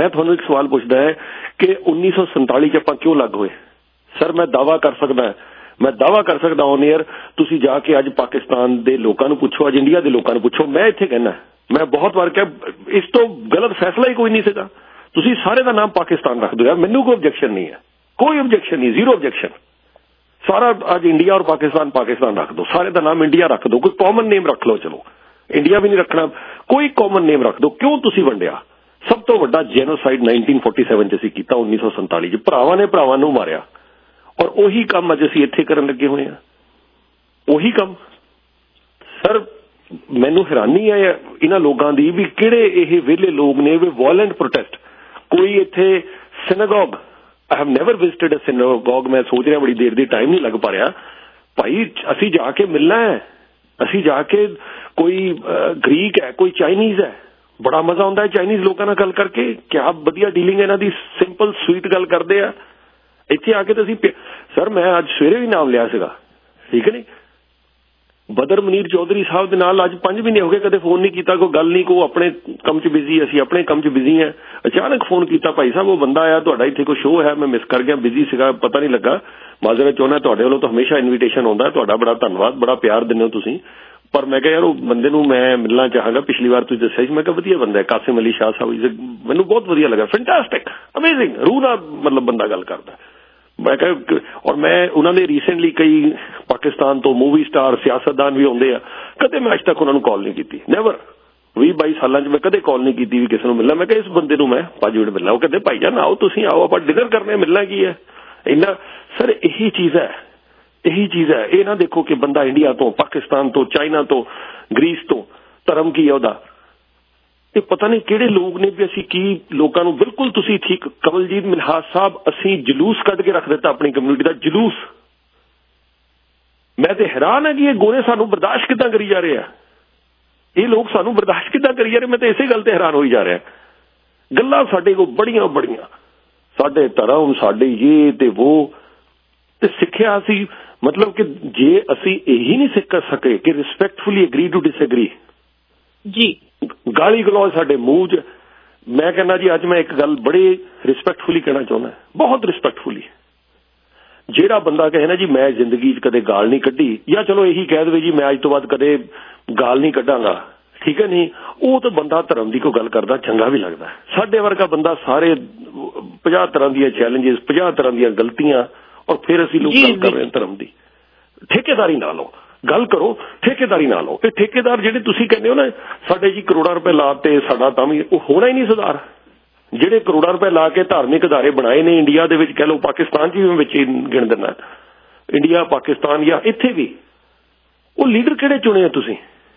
ਹੈ ਕਿ 1947 ਚ ਆਪਾਂ ਕਿਉਂ ਲੱਗ ਹੋਏ? ਸਰ ਮੈਂ ਦਾਅਵਾ ਕਰ ਸਕਦਾ ਔਨ ਏਅਰ, ਤੁਸੀਂ ਜਾ ਕੇ ਅੱਜ ਪਾਕਿਸਤਾਨ ਦੇ ਲੋਕਾਂ ਨੂੰ ਪੁੱਛੋ, ਅੱਜ ਇੰਡੀਆ ਦੇ ਲੋਕਾਂ ਨੂੰ ਪੁੱਛੋ। ਮੈਂ ਇੱਥੇ ਕਹਿੰਦਾ, ਮੈਂ ਬਹੁਤ ਵਾਰ ਕਿਹਾ, ਇਸ ਤੋਂ ਗਲਤ ਫੈਸਲਾ ਹੀ ਕੋਈ ਨਹੀਂ ਸੀਗਾ। ਤੁਸੀਂ ਸਾਰੇ ਦਾ ਨਾਮ ਪਾਕਿਸਤਾਨ ਰੱਖ ਦਿਓ ਯਾਰ, ਮੈਨੂੰ ਕੋਈ ਆਬਜੈਕਸ਼ਨ ਨਹੀਂ ਹੈ, ਕੋਈ ਆਬਜੈਕਸ਼ਨ ਨਹੀਂ, ਜ਼ੀਰੋ ਆਬਜੈਕਸ਼ਨ। ਸਾਰਾ ਅੱਜ ਇੰਡੀਆ ਔਰ ਪਾਕਿਸਤਾਨ ਰੱਖ ਦਿਓ, ਸਾਰੇ ਦਾ ਨਾਮ ਇੰਡੀਆ ਰੱਖ ਦਿਓ, ਕੋਈ ਕਾਮਨ ਨੇਮ ਰੱਖ ਲਓ। ਚਲੋ ਇੰਡੀਆ ਵੀ ਨਹੀਂ ਰੱਖਣਾ, ਕੋਈ ਕਾਮਨ ਨੇਮ ਰੱਖ ਦਿਓ। ਕਿਉਂ ਤੁਸੀਂ ਵੰਡਿਆ? ਸਭ ਤੋਂ ਵੱਡਾ ਜੈਨੋਸਾਈਡ 1947 ਚ ਅਸੀਂ ਕੀਤਾ, 1947 ਚ ਭਰਾਵਾਂ ਨੇ ਭਰਾਵਾਂ ਨੂੰ ਮਾਰਿਆ, ਔਰ ਉਹੀ ਕੰਮ ਅੱਜ ਅਸੀਂ ਇੱਥੇ ਕਰਨ ਲੱਗੇ ਹੋਏ ਹਾਂ, ਉਹੀ ਕੰਮ। ਸਰ ਮੈਨੂੰ ਹੈਰਾਨੀ ਹੈ ਇਹਨਾਂ ਲੋਕਾਂ ਦੀ ਵੀ ਕਿਹੜੇ ਇਹ ਵਿਹਲੇ ਲੋਕ ਨੇ ਵੀ ਵਾਇਲੈਂਟ ਪ੍ਰੋਟੈਸਟ। ਕੋਈ ਇੱਥੇ synagogue, I have never visited a synagogue, ਮੈਂ ਸੋਚ ਰਿਹਾ ਬੜੀ ਦੇਰ ਦੀ ਟਾਈਮ ਨਹੀਂ ਲੱਗ ਪਾ ਰਿਹਾ। ਭਾਈ ਅਸੀਂ ਜਾ ਕੇ ਮਿਲਣਾ ਹੈ, ਅਸੀਂ ਜਾ ਕੇ, ਕੋਈ ਗ੍ਰੀਕ ਹੈ, ਕੋਈ ਚਾਈਨੀਜ਼ ਹੈ, ਬੜਾ ਮਜ਼ਾ ਆਉਂਦਾ ਹੈ ਚਾਈਨੀਜ਼ ਲੋਕਾਂ ਨਾਲ ਗੱਲ ਕਰਕੇ, ਕਿਆ ਵਧੀਆ ਡੀਲਿੰਗ ਇਹਨਾਂ ਦੀ, ਸਿੰਪਲ ਸਵੀਟ ਗੱਲ ਕਰਦੇ ਆ। ਇੱਥੇ ਆ ਕੇ ਤਾਂ ਅਸੀਂ, ਸਰ ਮੈਂ ਅੱਜ ਸਵੇਰੇ ਵੀ ਨਾਮ ਲਿਆ ਸੀਗਾ, ਠੀਕ ਹੈ ਨਹੀਂ, ਬਦਰ ਮਨੀਰ ਚੌਧਰੀ ਸਾਹਿਬ ਦੇ ਨਾਲ ਅੱਜ 5 ਮਹੀਨੇ ਹੋ ਗਏ, ਕਦੇ ਫੋਨ ਨਹੀਂ ਕੀਤਾ, ਕੋਈ ਗੱਲ ਨਹੀਂ, ਕੋਈ ਆਪਣੇ ਕੰਮ 'ਚ ਬਿਜ਼ੀ, ਅਸੀਂ ਆਪਣੇ ਕੰਮ 'ਚ ਬਿਜ਼ੀ ਹਾਂ। ਅਚਾਨਕ ਫੋਨ ਕੀਤਾ, ਭਾਈ ਸਾਹਿਬ ਉਹ ਬੰਦਾ ਆਇਆ ਤੁਹਾਡਾ, ਇੱਥੇ ਕੋਈ ਸ਼ੋਅ ਹੈ, ਮੈਂ ਮਿਸ ਕਰ ਗਿਆ, ਬਿਜ਼ੀ ਸੀਗਾ, ਪਤਾ ਨਹੀਂ ਲੱਗਾ, ਮਾਜ਼ਰਤ ਚਾਹੁੰਦਾ। ਤੁਹਾਡੇ ਵੱਲੋਂ ਤਾਂ ਹਮੇਸ਼ਾ ਇਨਵੀਟੇਸ਼ਨ ਆਉਂਦਾ, ਤੁਹਾਡਾ ਬੜਾ ਧੰਨਵਾਦ, ਬੜਾ ਪਿਆਰ ਦਿੰਦੇ ਹੋ ਤੁਸੀਂ। ਪਰ ਮੈਂ ਕਿਹਾ ਯਾਰ ਉਹ ਬੰਦੇ ਨੂੰ ਮੈਂ ਮਿਲਣਾ ਚਾਹਾਂਗਾ, ਪਿਛਲੀ ਵਾਰ ਤੁਸੀਂ ਦੱਸਿਆ ਸੀ, ਮੈਂ ਕਿਹਾ ਵਧੀਆ ਬੰਦਾ ਹੈ, ਕਾਸਿਮ ਅਲੀ ਸ਼ਾਹ ਸਾਹਿਬ, ਮੈਨੂੰ ਬਹੁਤ ਵਧੀਆ ਲੱਗਾ, ਫੈਂਟੈਸਟਿਕ, ਅਮੇਜ਼ਿੰਗ, ਰੂਹ ਨਾਲ ਮਤਲਬ ਬੰਦਾ ਗੱਲ ਕਰਦਾ। ਮੈਂ ਕਿਹਾ, ਔਰ ਮੈਂ ਉਹਨਾਂ ਦੇ ਰੀਸੈਂਟਲੀ ਕਈ ਪਾਕਿਸਤਾਨ ਤੋਂ ਮੂਵੀ ਸਟਾਰ, ਸਿਆਸਤਦਾਨ ਵੀ ਆਉਂਦੇ ਆ, ਕਦੇ ਮੈਂ ਅੱਜ ਤੱਕ ਉਹਨਾਂ ਨੂੰ ਕਾਲ ਨਹੀਂ ਕੀਤੀ, ਨੈਵਰ। 20-22 ਸਾਲਾਂ 'ਚ ਮੈਂ ਕਦੇ ਕਾਲ ਨਹੀਂ ਕੀਤੀ ਵੀ ਕਿਸੇ ਨੂੰ ਮਿਲਣਾ। ਮੈਂ ਕਿਹਾ ਇਸ ਬੰਦੇ ਨੂੰ ਮੈਂ 5 ਮਿੰਟ ਮਿਲਣਾ। ਉਹ ਕਹਿੰਦੇ ਭਾਈ ਜਾਨ ਆਓ, ਤੁਸੀਂ ਆਓ, ਆਪਾਂ ਡਿਨਰ ਕਰਨੇ, ਮਿਲਣਾ ਕੀ ਹੈ ਇੰਨਾ। ਸਰ ਇਹੀ ਚੀਜ਼ ਹੈ। ਇਹ ਨਾ ਦੇਖੋ ਕਿ ਬੰਦਾ ਇੰਡੀਆ ਤੋਂ, ਪਾਕਿਸਤਾਨ ਤੋਂ, ਚਾਈਨਾ ਤੋਂ, ਗ੍ਰੀਸ ਤੋਂ, ਧਰਮ ਕੀ ਹੈ ਉਹਦਾ, ਇਹ ਪਤਾ ਨਹੀਂ ਕਿਹੜੇ ਲੋਕ ਨੇ ਵੀ ਅਸੀਂ ਕੀ ਲੋਕਾਂ ਨੂੰ, ਬਿਲਕੁਲ ਤੁਸੀਂ ਠੀਕ, ਕਮਲਜੀਤ ਮਿਨਹਾਸ ਸਾਹਿਬ, ਅਸੀਂ ਜਲੂਸ ਕੱਢ ਕੇ ਰੱਖ ਦਿੱਤਾ ਆਪਣੀ ਕਮਿਊਨਿਟੀ ਦਾ, ਜਲੂਸ। ਮੈਂ ਤੇ ਹੈਰਾਨ ਹਾਂ ਕਿ ਇਹ ਗੋਰੇ ਸਾਨੂੰ ਬਰਦਾਸ਼ਤ ਕਿੱਦਾਂ ਕਰੀ ਜਾ ਰਹੇ ਆ, ਇਹ ਲੋਕ ਸਾਨੂੰ ਬਰਦਾਸ਼ਤ ਕਿੱਦਾਂ ਕਰੀ ਜਾ ਰਹੇ। ਮੈਂ ਤਾਂ ਇਸੇ ਗੱਲ ਤੇ ਹੈਰਾਨ ਹੋਈ ਜਾ ਰਿਹਾ। ਗੱਲਾਂ ਸਾਡੇ ਕੋਲ ਬੜੀਆਂ, ਸਾਡੇ ਧਰਮ, ਸਾਡੇ ਇਹ ਤੇ ਉਹ, ਤੇ ਸਿੱਖਿਆ ਅਸੀਂ, ਮਤਲਬ ਕਿ ਜੇ ਅਸੀਂ ਇਹੀ ਨਹੀਂ ਸਿੱਖ ਸਕੇ ਕਿ ਰਿਸਪੈਕਟਫੁਲੀ ਐਗਰੀ ਟੂ ਡਿਸਐਗਰੀ ਜੀ, ਗਾਲੀ ਗਲੋਚ ਸਾਡੇ ਮੂੰਹ 'ਚ। ਮੈਂ ਕਹਿੰਦਾ ਜੀ ਅੱਜ ਮੈਂ ਇੱਕ ਗੱਲ ਬੜੇ ਰਿਸਪੈਕਟਫੁਲੀ ਕਹਿਣਾ ਚਾਹੁੰਦਾ, ਬਹੁਤ ਰਿਸਪੈਕਟਫੁਲੀ। ਜਿਹੜਾ ਬੰਦਾ ਕਹੇ ਨਾ ਜੀ ਮੈਂ ਜ਼ਿੰਦਗੀ 'ਚ ਕਦੇ ਗਾਲ ਨਹੀਂ ਕੱਢੀ, ਜਾਂ ਚਲੋ ਇਹੀ ਕਹਿ ਦੇਵੇ ਜੀ ਮੈਂ ਅੱਜ ਤੋਂ ਬਾਅਦ ਕਦੇ ਗਾਲ ਨਹੀਂ ਕੱਢਾਂਗਾ, ਠੀਕ ਹੈ ਨਹੀਂ, ਉਹ ਤਾਂ ਬੰਦਾ ਧਰਮ ਦੀ ਕੋਈ ਗੱਲ ਕਰਦਾ ਚੰਗਾ ਵੀ ਲੱਗਦਾ। ਸਾਡੇ ਵਰਗਾ ਬੰਦਾ ਸਾਰੇ 50 ਤਰ੍ਹਾਂ ਦੀਆਂ ਚੈਲੰਜਿਸ, 50 ਤਰ੍ਹਾਂ ਦੀਆਂ ਗਲਤੀਆਂ, ਔਰ ਫਿਰ ਅਸੀਂ ਲੋਕ ਗੱਲ ਕਰ ਰਹੇ ਹਾਂ ਧਰਮ ਦੀ। ਠੇਕੇਦਾਰੀ ਨਾ ਲਓ, ਗੱਲ ਕਰੋ, ਠੇਕੇਦਾਰੀ ਨਾ ਲਓ। ਇਹ ਠੇਕੇਦਾਰ ਜਿਹੜੇ ਤੁਸੀਂ ਕਹਿੰਦੇ ਹੋ ਨਾ ਸਾਡੇ ਜੀ ਕਰੋੜਾਂ ਰੁਪਏ ਲਾਤੇ, ਸਾਡਾ ਤਾਂ ਵੀ ਉਹ ਹੋਣਾ ਹੀ ਨਹੀਂ ਸੁਧਾਰ। ਜਿਹੜੇ ਕਰੋੜਾਂ ਰੁਪਏ ਲਾ ਕੇ ਧਾਰਮਿਕ ਅਦਾਰੇ ਬਣਾਏ ਨੇ ਇੰਡੀਆ ਦੇ ਵਿੱਚ, ਕਹਿ ਲਓ ਪਾਕਿਸਤਾਨ 'ਚ ਵੀ ਵਿੱਚ ਗਿਣ ਦਿੰਦਾ, ਇੰਡੀਆ, ਪਾਕਿਸਤਾਨ ਜਾਂ ਇੱਥੇ ਵੀ, ਉਹ ਲੀਡਰ ਕਿਹੜੇ ਚੁਣੇ ਆ ਤੁਸੀਂ?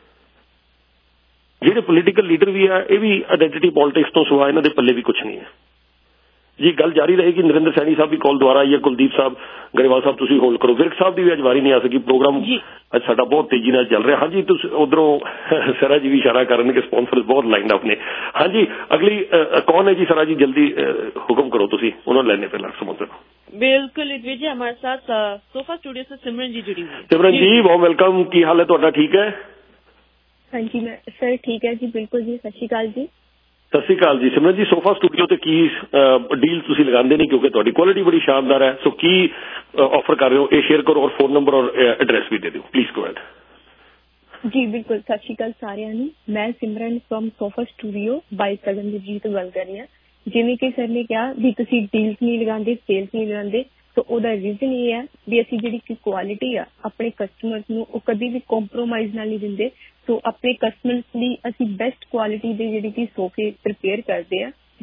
ਜਿਹੜੇ ਪੋਲੀਟੀਕਲ ਲੀਡਰ ਵੀ ਆ, ਇਹ ਵੀ ਆਇਡੈਂਟੀਟੀ ਪੋਲਿਟਿਕਸ ਤੋਂ ਸਿਵਾ ਇਹਨਾਂ ਦੇ ਪੱਲੇ ਵੀ ਕੁਛ ਨਹੀਂ ਹੈ ਜੀ। ਗੱਲ ਜਾਰੀ ਰਹੇਗੀ। ਨਰਿੰਦਰ ਸੈਣੀ ਸਾਹਿਬ ਦੀ ਕਾਲ ਦੁਆਰਾ ਆਈ ਹੈ, ਕੁਲਦੀਪ ਸਾਹਿਬ, ਗਰੇਵਾਲ ਸਾਹਿਬ ਤੁਸੀਂ ਹੋਲਡ ਕਰੋ। ਵਿਰਕ ਸਾਹਿਬ ਦੀ ਵੀ ਅੱਜ ਵਾਰੀ ਨਹੀਂ ਆ ਸਕੀ, ਪ੍ਰੋਗਰਾਮ ਅੱਜ ਸਾਡਾ ਬਹੁਤ ਤੇਜ਼ੀ ਨਾਲ ਚੱਲ ਰਿਹਾ। ਹਾਂਜੀ ਤੁਸੀਂ ਉਧਰੋਂ ਸਰਾ ਜੀ ਵੀ ਇਸ਼ਾਰਾ ਕਰਨ ਕਿ ਸਪਾਂਸਰ ਬਹੁਤ ਲਾਈਨ ਅਪ ਨੇ। ਹਾਂਜੀ ਅਗਲੀ ਕੌਣ है जी? सरा जी जल्दी हुक्म करो, तुसी उन्होंने लेने पे लग समझ। बिल्कुल विजय, हमारे साथ सोफा स्टूडियो से सिमरन जी जुड़ी हुई है। सिमरन जी बहुत वेलकम, की हाल है तुहाडा? ठीक है? हाँ जी मैं सर ठीक है जी, बिल्कुल जी। सत श्री अकाल जी। सत श्री अकाल जी। सिमरन जी सोफा स्टूडियो ते की डील तुसी लगांदे नहीं क्योंकि तुहाडी क्वालिटी बड़ी शानदार है, सो की ऑफर कर रहे हो ये शेयर करो और फोन नंबर और एड्रेस भी दे दो प्लीज। गो अहेड जी बिल्कुल। सत श्री अकाल सारिਆਂ ਨੂੰ। मैं Simran from Sofa Studio by Kadamjeet ji ਤੋਂ ਗੱਲ ਕਰ ਰਹੀ ਹਾਂ। ਜਿਵੇਂ ਕਿ ਸਰ ਨੇ ਕਿਹਾ ਵੀ ਤੁਸੀਂ ਡੀਲਸ ਨਹੀਂ ਲਗਾਉਂਦੇ, ਸੇਲਸ ਨਹੀਂ ਲਗਾਉਂਦੇ, ਸੋ ਉਹਦਾ ਰੀਜ਼ਨ ਇਹ ਹੈ ਵੀ ਅਸੀਂ ਜਿਹੜੀ ਕਿ ਕੁਆਲਿਟੀ ਆ ਆਪਣੇ ਕਸਟਮਰਸ ਨੂੰ ਉਹ ਕਦੀ ਵੀ ਕੰਪਰੋਮਾਈਜ਼ ਨਾਲ ਨਹੀਂ ਦਿੰਦੇ। ਸੋ ਆਪਣੇ ਕਸਟਮਰਸ ਲਈ ਅਸੀਂ ਬੈਸਟ ਕੁਆਲਿਟੀ ਦੇ ਜਿਹੜੀ ਕਿ ਸੋਫੇ ਪ੍ਰਿਪੇਅਰ ਕਰਦੇ ਆ,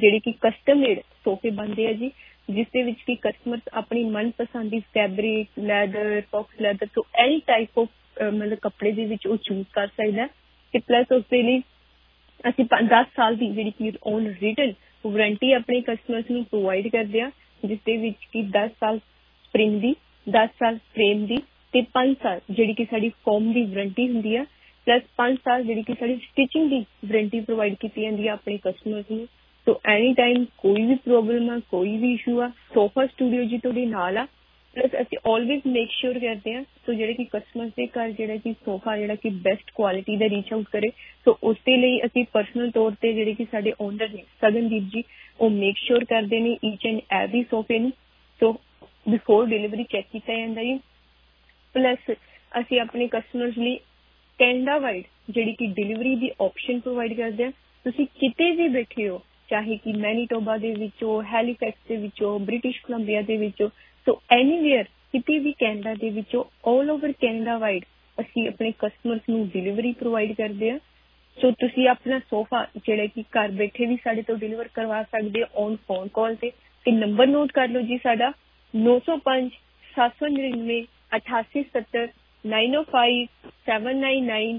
ਜਿਹੜੇ ਕਿ ਕਸਟਮ ਮੇਡ ਸੋਫੇ ਬਣਦੇ ਆ ਜੀ, ਜਿਸ ਦੇ ਵਿੱਚ ਕਿ ਕਸਟਮਰ ਆਪਣੀ ਮਨਪਸੰਦ ਦੀ fabric, leather, faux leather, so any type of ਮਤਲਬ ਕੱਪੜੇ ਦੇ ਵਿੱਚ ਉਹ ਚੂਜ਼ ਕਰ ਸਕਦਾ। ਤੇ ਪਲੱਸ ਉਸ ਦੇ ਲਈ ਅਸੀਂ 10 ਸਾਲ ਦੀ ਜਿਹੜੀ ਕਿ ਔਨ ਰਿਟਨ ਵਾਰੰਟੀ ਆਪਣੇ ਕਸਟਮਰਸ ਨੂੰ ਪ੍ਰੋਵਾਈਡ ਕਰਦੇ ਆ, ਜਿਸ ਦੇ ਵਿੱਚ ਕਿ 10 ਸਾਲ ਸਪਰਿੰਗ ਦੀ, 10 ਸਾਲ ਫਰੇਮ ਦੀ ਤੇ 5 ਸਾਲ ਜਿਹੜੀ ਕਿ ਸਾਡੀ ਫੋਮ ਦੀ ਵਾਰੰਟੀ ਹੁੰਦੀ ਆ, ਪਲੱਸ 5 ਸਾਲ ਜਿਹੜੀ ਕਿ ਸਾਡੀ ਸਟਿਚਿੰਗ ਦੀ ਵਾਰੰਟੀ ਪ੍ਰੋਵਾਈਡ ਕੀਤੀ ਜਾਂਦੀ ਆ ਆਪਣੇ ਕਸਟਮਰਸ ਨੂੰ। ਸੋ ਐਨੀ ਟਾਈਮ ਕੋਈ ਵੀ ਪ੍ਰੋਬਲਮ ਆ, ਕੋਈ ਵੀ ਇਸ਼ੂ ਆ, ਸੋਫਾ ਸਟੂਡੀਓ ਜੀ ਤੁਹਾਡੇ ਨਾਲ ਆ। ਪਲੱਸ ਅਸੀਂ ਆਲਵੇਜ਼ ਮੇਕ ਸ਼ੋਰ ਕਰਦੇ ਹਾਂ ਸੋ ਜਿਹੜੇ ਕਿ ਕਸਟਮਰਸ ਦੇ ਘਰ ਜਿਹੜਾ ਕਿ ਸੋਫਾ ਜਿਹੜਾ ਕਿ ਬੈਸਟ ਕੁਆਲਿਟੀ ਦਾ ਰੀਚ ਆਊਟ ਕਰੇ। ਸੋ ਉਸ ਦੇ ਲਈ ਅਸੀਂ ਪਰਸਨਲ ਤੌਰ ਤੇ ਜਿਹੜੇ ਕਿ ਸਾਡੇ ਓਨਰ ਨੇ ਸਗਨਦੀਪ ਜੀ, ਉਹ ਮੇਕ ਸ਼ੋਰ ਕਰਦੇ ਨੇ ਈਚ ਐਂਡ ਐਵਰੀ ਸੋਫੇ ਨੂੰ। ਸੋ ਬਿਫੋਰ ਡਿਲੀਵਰੀ ਚੈੱਕ ਕੀਤਾ ਜਾਂਦਾ ਜੀ। ਪਲੱਸ ਅਸੀਂ ਆਪਣੇ ਕਸਟਮਰਸ ਲਈ ਕੈਨੇਡਾ ਵਾਈਡ ਜਿਹੜੀ ਕਿ ਡਿਲੀਵਰੀ ਦੀ ਆਪਸ਼ਨ ਪ੍ਰੋਵਾਈਡ ਕਰਦੇ ਹਾਂ। ਤੁਸੀਂ ਕਿਤੇ ਵੀ ਬੈਠੇ ਹੋ, ਚਾਹੇ ਕਿ ਮੈਨੀਟੋਬਾ ਦੇ ਵਿੱਚੋਂ, ਹੈਲੀਫੈਕਸ ਦੇ ਵਿੱਚੋਂ, ਬ੍ਰਿਟਿਸ਼ ਕੋਲੰਬੀਆ ਦੇ ਵਿੱਚੋਂ, ਸੋ ਐਨੀਵੇਅਰ ਕਿਤੇ ਵੀ ਕੈਨੇਡਾ ਦੇ ਵਿੱਚੋਂ, ਆਲ ਓਵਰ ਕੈਨੇਡਾ ਵਾਈਡ ਅਸੀਂ ਆਪਣੇ ਕਸਟਮਰਸ ਨੂੰ ਡਿਲੀਵਰੀ ਪ੍ਰੋਵਾਈਡ ਕਰਦੇ ਹਾਂ। ਸੋ ਤੁਸੀਂ ਆਪਣਾ ਸੋਫਾ ਜਿਹੜਾ ਕਿ ਘਰ ਬੈਠੇ ਵੀ ਸਾਡੇ ਤੋਂ ਡਿਲੀਵਰ ਕਰਵਾ ਸਕਦੇ ਹੋ ਔਨ ਫੋਨ ਕਾਲ ਤੇ ਨੰਬਰ ਨੋਟ ਕਰ ਲਓ ਜੀ ਸਾਡਾ 905 799 8870 905 799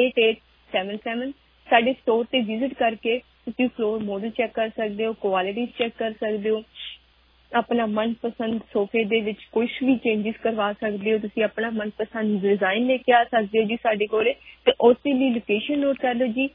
8877। ਸਾਡੇ ਸਟੋਰ ਤੇ ਵਿਜ਼ਿਟ ਕਰਕੇ ਤੁਸੀਂ ਫਲੋਰ ਮਾਡਲ ਚੈੱਕ ਕਰ ਸਕਦੇ ਹੋ, ਕੁਆਲਿਟੀ ਚੈੱਕ ਕਰ ਸਕਦੇ ਹੋ, ਆਪਣਾ ਮਨਪਸੰਦ ਸੋਫੇ ਦੇ ਵਿੱਚ ਕੁਝ ਵੀ ਚੇਂਜਿਸ ਕਰਵਾ ਸਕਦੇ ਹੋ, ਤੁਸੀਂ ਆਪਣਾ ਮਨਪਸੰਦ ਡਿਜ਼ਾਈਨ ਲੈ ਕੇ ਆ ਸਕਦੇ ਹੋ ਜੀ ਸਾਡੇ ਕੋਲੇ। ਤੇ ਉਸ ਦੀ ਲਈ ਲੋਕੇਸ਼ਨ ਨੋਟ ਕਰ ਲਓ ਜੀ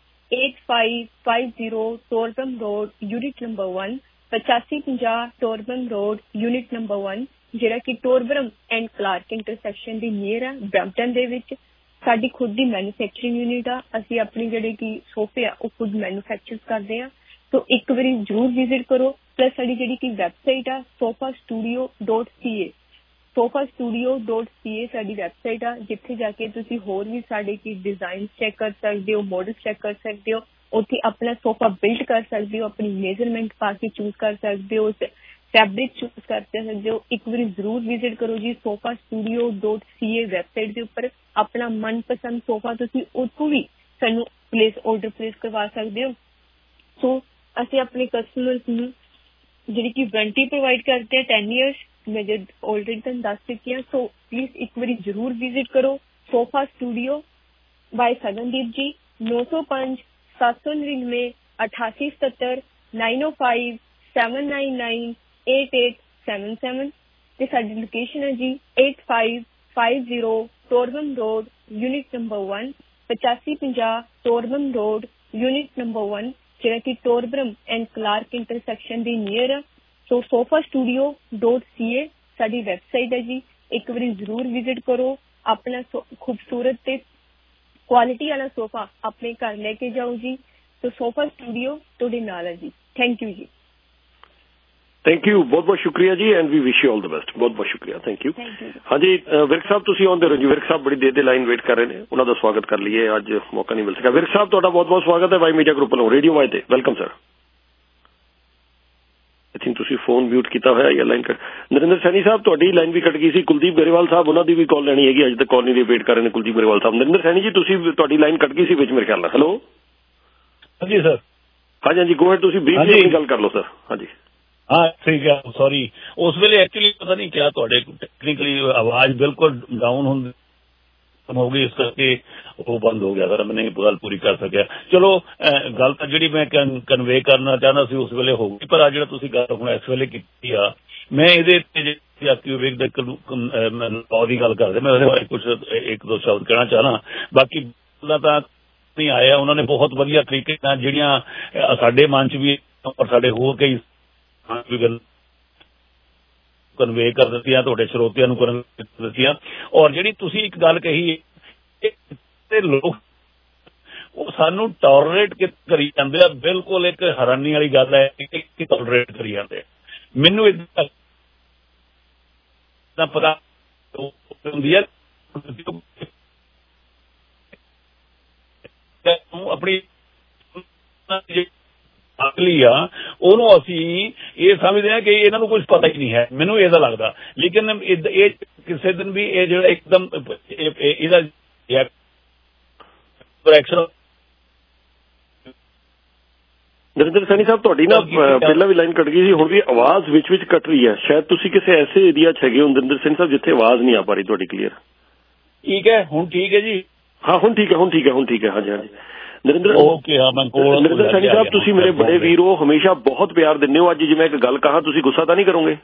8550 Torbram road, unit number 1, 8550 Torbram road, unit number 1, ਜਿਹੜਾ ਕਿ ਟੋਰਬਰਮ ਐਂਡ ਕਲਾਰਕ ਇੰਟਰਸੈਕਸ਼ਨ ਦੀ ਨੀਅਰ ਆ ਬਰੈਂਪਟਨ ਦੇ ਵਿੱਚ। ਸਾਡੀ ਖੁਦ ਦੀ ਮੈਨੂਫੈਕਚਰਿੰਗ ਯੂਨਿਟ ਆ, ਅਸੀਂ ਆਪਣੇ ਜਿਹੜੇ ਕਿ ਸੋਫੇ ਆ ਉਹ ਖੁਦ ਮੈਨੂਫੈਕਚਰ ਕਰਦੇ ਆ। ਸੋ ਇੱਕ ਵਾਰੀ ਜ਼ਰੂਰ ਵਿਜ਼ਿਟ ਕਰੋ। ਪਲੱਸ ਸਾਡੀ ਜਿਹੜੀ ਕਿ ਵੈਬਸਾਈਟ ਆ sofastudio.ca, sofastudio.ca ਸਾਡੀ ਵੈਬਸਾਈਟ ਆ, ਜਿੱਥੇ ਜਾ ਕੇ ਤੁਸੀਂ ਹੋਰ ਵੀ ਸਾਡੇ ਕੀ ਡਿਜ਼ਾਈਨ ਚੈੱਕ ਕਰ ਸਕਦੇ ਹੋ, ਮਾਡਲ ਚੈੱਕ ਕਰ ਸਕਦੇ ਹੋ, ਉੱਥੇ ਆਪਣਾ ਸੋਫਾ ਬਿਲਡ ਕਰ ਸਕਦੇ ਹੋ, ਆਪਣੀ ਮੇਜ਼ਰਮੈਂਟ ਪਾ ਕੇ ਚੂਜ਼ ਕਰ ਸਕਦੇ ਹੋ, ਫੈਬਰਿਕ ਚੂਜ਼ ਕਰ ਸਕਦੇ ਹੋ। ਇੱਕ ਵਾਰੀ ਜ਼ਰੂਰ ਵਿਜ਼ਿਟ ਕਰੋ ਜੀ sofastudio.ca ਵੈਬਸਾਈਟ ਦੇ ਉੱਪਰ। ਆਪਣਾ ਮਨਪਸੰਦ ਸੋਫਾ ਤੁਸੀਂ ਉੱਥੋਂ ਵੀ ਸਾਨੂੰ ਆਰਡਰ ਪਲੇਸ ਕਰਵਾ ਸਕਦੇ ਹੋ। ਸੋ ਅਸੀਂ ਆਪਣੇ ਕਸਟਮਰਸ ਨੂੰ ਜਿਹੜੀ ਕਿ ਵਾਰੰਟੀ ਪ੍ਰੋਵਾਈਡ ਕਰਦੇ ਹਾਂ 10 years, ਮੈਂ ਜਦ ਆਲਰੇਡੀ ਤੁਹਾਨੂੰ ਦੱਸ ਚੁੱਕੀ ਹਾਂ। ਸੋ ਪਲੀਜ਼ ਇੱਕ ਵਾਰੀ ਜ਼ਰੂਰ ਵਿਜ਼ਿਟ ਕਰੋ ਸੋਫਾ ਸਟੂਡੀਓ ਬਾय ਸਗਨਦੀਪ ਜੀ, 905 799 8870 905 799 8877 ਤੇ ਸਾਡੀ ਲੋਕੇਸ਼ਨ ਹੈ ਜੀ 8550 Torbram road, unit number 1, 8550 Torbram road, unit number 1, ਜਿਹੜਾ ਕਿ ਟੋਰਬਰਮ ਐਂਡ ਕਲਾਰਕ ਇੰਟਰਸੈਕਸ਼ਨ ਦੀ ਨੀਅਰ ਆ। ਸੋ sofastudio.ca ਸਾਡੀ ਵੈਬਸਾਈਟ ਹੈ ਜੀ, ਇੱਕ ਵਾਰੀ ਜ਼ਰੂਰ ਵਿਜ਼ਿਟ ਕਰੋ। ਆਪਣਾ ਖੂਬਸੂਰਤ ਤੇ ਕੁਆਲਿਟੀ ਵਾਲਾ ਸੋਫਾ ਆਪਣੇ ਘਰ ਲੈ ਕੇ ਜਾਓ ਜੀ। ਸੋ ਸੋਫਾ ਸਟੂਡੀਓ ਤੁਹਾਡੇ ਨਾਲ ਹੈ ਜੀ। ਥੈਂਕ ਯੂ ਜੀ। ਥੈਂਕ ਯੂ, ਬਹੁਤ ਬਹੁਤ ਸ਼ੁਕਰੀਆ ਜੀ, and we wish you all the best. ਬਹੁਤ ਬਹੁਤ ਸ਼ੁਕਰੀਆ, ਥੈਂਕ ਯੂ। ਹਾਂਜੀ ਵਿਰਕ ਸਾਹਿਬ ਤੁਸੀਂ ਆਉਂਦੇ ਰਹੋ ਜੀ। ਵਿਰਕ ਸਾਹਿਬ ਬੜੀ ਦੇਰ ਦੇ ਲਾਈਨ ਵੇਟ ਕਰ ਰਹੇ ਨੇ, ਉਹਨਾਂ ਦਾ ਸਵਾਗਤ ਕਰ ਲਈਏ, ਅੱਜ ਮੌਕਾ ਨਹੀਂ ਮਿਲ ਸਕਿਆ। ਵਿਰਕ ਸਾਹਿਬ ਤੁਹਾਡਾ ਬਹੁਤ ਬਹੁਤ ਸਵਾਗਤ ਹੈ ਵਾਈ ਮੀਡੀਆ ਗਰੁੱਪ ਵੱਲੋਂ ਰੇਡੀਓ ਵਾਈ ਤੇ। Welcome sir. ਆਈ ਥਿੰਕ ਤੁਸੀਂ ਫੋਨ ਮਿਊਟ ਕੀਤਾ ਹੋਇਆ ਜਾਂ ਲਾਈਨ ਕੱਟ। ਨਰਿੰਦਰ ਸੈਣੀ ਸਾਹਿਬ ਤੁਹਾਡੀ ਲਾਈਨ ਵੀ ਕੱਟ ਗਈ ਸੀ। ਕੁਲਦੀਪ ਗਰੇਵਾਲ ਸਾਹਿਬ ਉਹਨਾਂ ਦੀ ਵੀ ਕਾਲ ਲੈਣੀ ਹੈਗੀ, ਅੱਜ ਤੱਕ ਕਾਲ ਨਹੀਂ ਦੀ ਵੇਟ ਕਰ ਰਹੇ ਨੇ ਕੁਲਦੀਪ ਗਰੇਵਾਲ ਸਾਹਿਬ। ਨਰਿੰਦਰ ਸੈਣੀ ਜੀ ਤੁਸੀਂ ਤੁਹਾਡੀ ਲਾਈਨ ਕੱਟ ਗਈ ਸੀ ਵਿੱਚ ਮੇਰੇ ਖਿਆਲ ਨਾਲ। ਹੈਲੋ ਹਾਂਜੀ ਸਰ। ਹਾਂਜੀ ਹਾਂਜੀ ਗੋ ਹੈਡ, ਤੁਸੀਂ ਬਰੀਫਲੀ ਆਪਣੀ ਗੱਲ ਕਰ ਲਓ ਸਰ। ਹਾਂਜੀ ਹਾਂ ਠੀਕ ਹੈ, ਸੌਰੀ ਉਸ ਵੇਲੇ ਐਕਚੁਅਲੀ ਪਤਾ ਨਹੀਂ ਕਿਹਾ ਤੁਹਾਡੇ ਟੈਕਨੀਕਲੀ ਆਵਾਜ਼ ਬਿਲਕੁਲ ਡਾਊਨ ਹੋ ਗਈ, ਇਸ ਕਰਕੇ ਉਹ ਬੰਦ ਹੋ ਗਿਆ ਸਰ, ਮੈਂ ਨਹੀਂ ਗੱਲ ਪੂਰੀ ਕਰ ਸਕਿਆ। ਚਲੋ ਗੱਲ ਤਾਂ ਜਿਹੜੀ ਮੈਂ ਕਨਵੇ ਕਰਨਾ ਚਾਹੁੰਦਾ ਸੀ ਉਸ ਵੇਲੇ ਹੋ ਗਈ, ਪਰ ਆ ਜਿਹੜਾ ਤੁਸੀਂ ਗੱਲ ਹੁਣ ਇਸ ਵੇਲੇ ਕੀਤੀ ਆ, ਮੈਂ ਇਹਦੇ ਵੇਖ ਦੇ ਦੀ ਗੱਲ ਕਰਦੇ, ਮੈਂ ਉਹਦੇ ਬਾਰੇ ਕੁਛ ਇੱਕ ਦੋ ਸ਼ਬਦ ਕਹਿਣਾ ਚਾਹਣਾ। ਬਾਕੀ ਗੱਲਾਂ ਤਾਂ ਨਹੀਂ ਆਇਆ, ਉਹਨਾਂ ਨੇ ਬਹੁਤ ਵਧੀਆ ਤਰੀਕੇ ਨਾਲ ਜਿਹੜੀਆਂ ਸਾਡੇ ਮਨ 'ਚ ਵੀ ਔਰ ਸਾਡੇ ਹੋਰ ਕਈ ਗੱਲ ਕਨਵੇ ਕਰ ਦਿੱਤੀਆਂ, ਤੁਹਾਡੇ ਸਰੋਤਿਆਂ ਨੂੰ ਕਨਵੇ ਕਰ ਦਿੱਤੀਆਂ। ਔਰ ਜਿਹੜੀ ਤੁਸੀਂ ਇੱਕ ਗੱਲ ਕਹੀ ਲੋਕ ਉਹ ਸਾਨੂੰ ਟੋਲਰੇਟ ਕਰੀ ਜਾਂਦੇ ਆ, ਬਿਲਕੁਲ ਇੱਕ ਹੈਰਾਨੀ ਵਾਲੀ ਗੱਲ ਹੈ ਕਿ ਟੋਲਰੇਟ ਕਰੀ ਜਾਂਦੇ। ਮੈਨੂੰ ਏਦਾਂ ਪਤਾ ਹੁੰਦੀ ਹੈ ਆਪਣੀ ਅਕਲੀ ਆ, ਉਹਨੂੰ ਅਸੀਂ ਇਹ ਸਮਝਦੇ ਹਾਂ ਕਿ ਇਹਨਾਂ ਨੂੰ ਕੁਝ ਪਤਾ ਹੀ ਨਹੀਂ ਹੈ, ਮੈਨੂੰ ਇਹਦਾ ਲੱਗਦਾ। ਲੇਕਿਨ ਇਹ ਕਿਸੇ ਦਿਨ ਵੀ ਇਹ ਜਿਹੜਾ ਇੱਕਦਮ ਇਹਦਾ ਨਰਿੰਦਰ ਸੈਣੀ ਸਾਹਿਬ ਤੁਹਾਡੀ ਨਾ ਪਹਿਲਾਂ ਵੀ ਲਾਈਨ ਕੱਟ ਗਈ ਸੀ, ਹੁਣ ਵੀ ਆਵਾਜ਼ ਵਿੱਚ ਕੱਟ ਰਹੀ ਹੈ। ਸ਼ਾਇਦ ਤੁਸੀਂ ਕਿਸੇ ਐਸੇ ਏਰੀਆ 'ਚ ਹੈਗੇ ਹੋ ਨਰਿੰਦਰ ਸੈਣੀ ਸਾਹਿਬ ਜਿੱਥੇ ਆਵਾਜ਼ ਨਹੀਂ ਆ ਪਾ ਰਹੀ ਤੁਹਾਡੀ ਕਲੀਅਰ। ਠੀਕ ਹੈ, ਹੁਣ ਠੀਕ ਹੈ ਜੀ? ਹਾਂ ਹੁਣ ਠੀਕ ਹੈ। ਹਾਂਜੀ ਨਰਿੰਦਰ ਸੈਣੀ ਸਾਹਿਬ ਤੁਸੀਂ ਮੇਰੇ ਬੜੇ ਵੀਰ ਹੋ, ਹਮੇਸ਼ਾ ਬਹੁਤ ਪਿਆਰ ਦਿੰਦੇ ਹੋ। ਅੱਜ ਜਿਵੇਂ ਇੱਕ ਗੱਲ ਕਹਾਂ ਤੁਸੀਂ ਗੁੱਸਾ ਤਾਂ ਨਹੀਂ ਕਰੋਗੇ?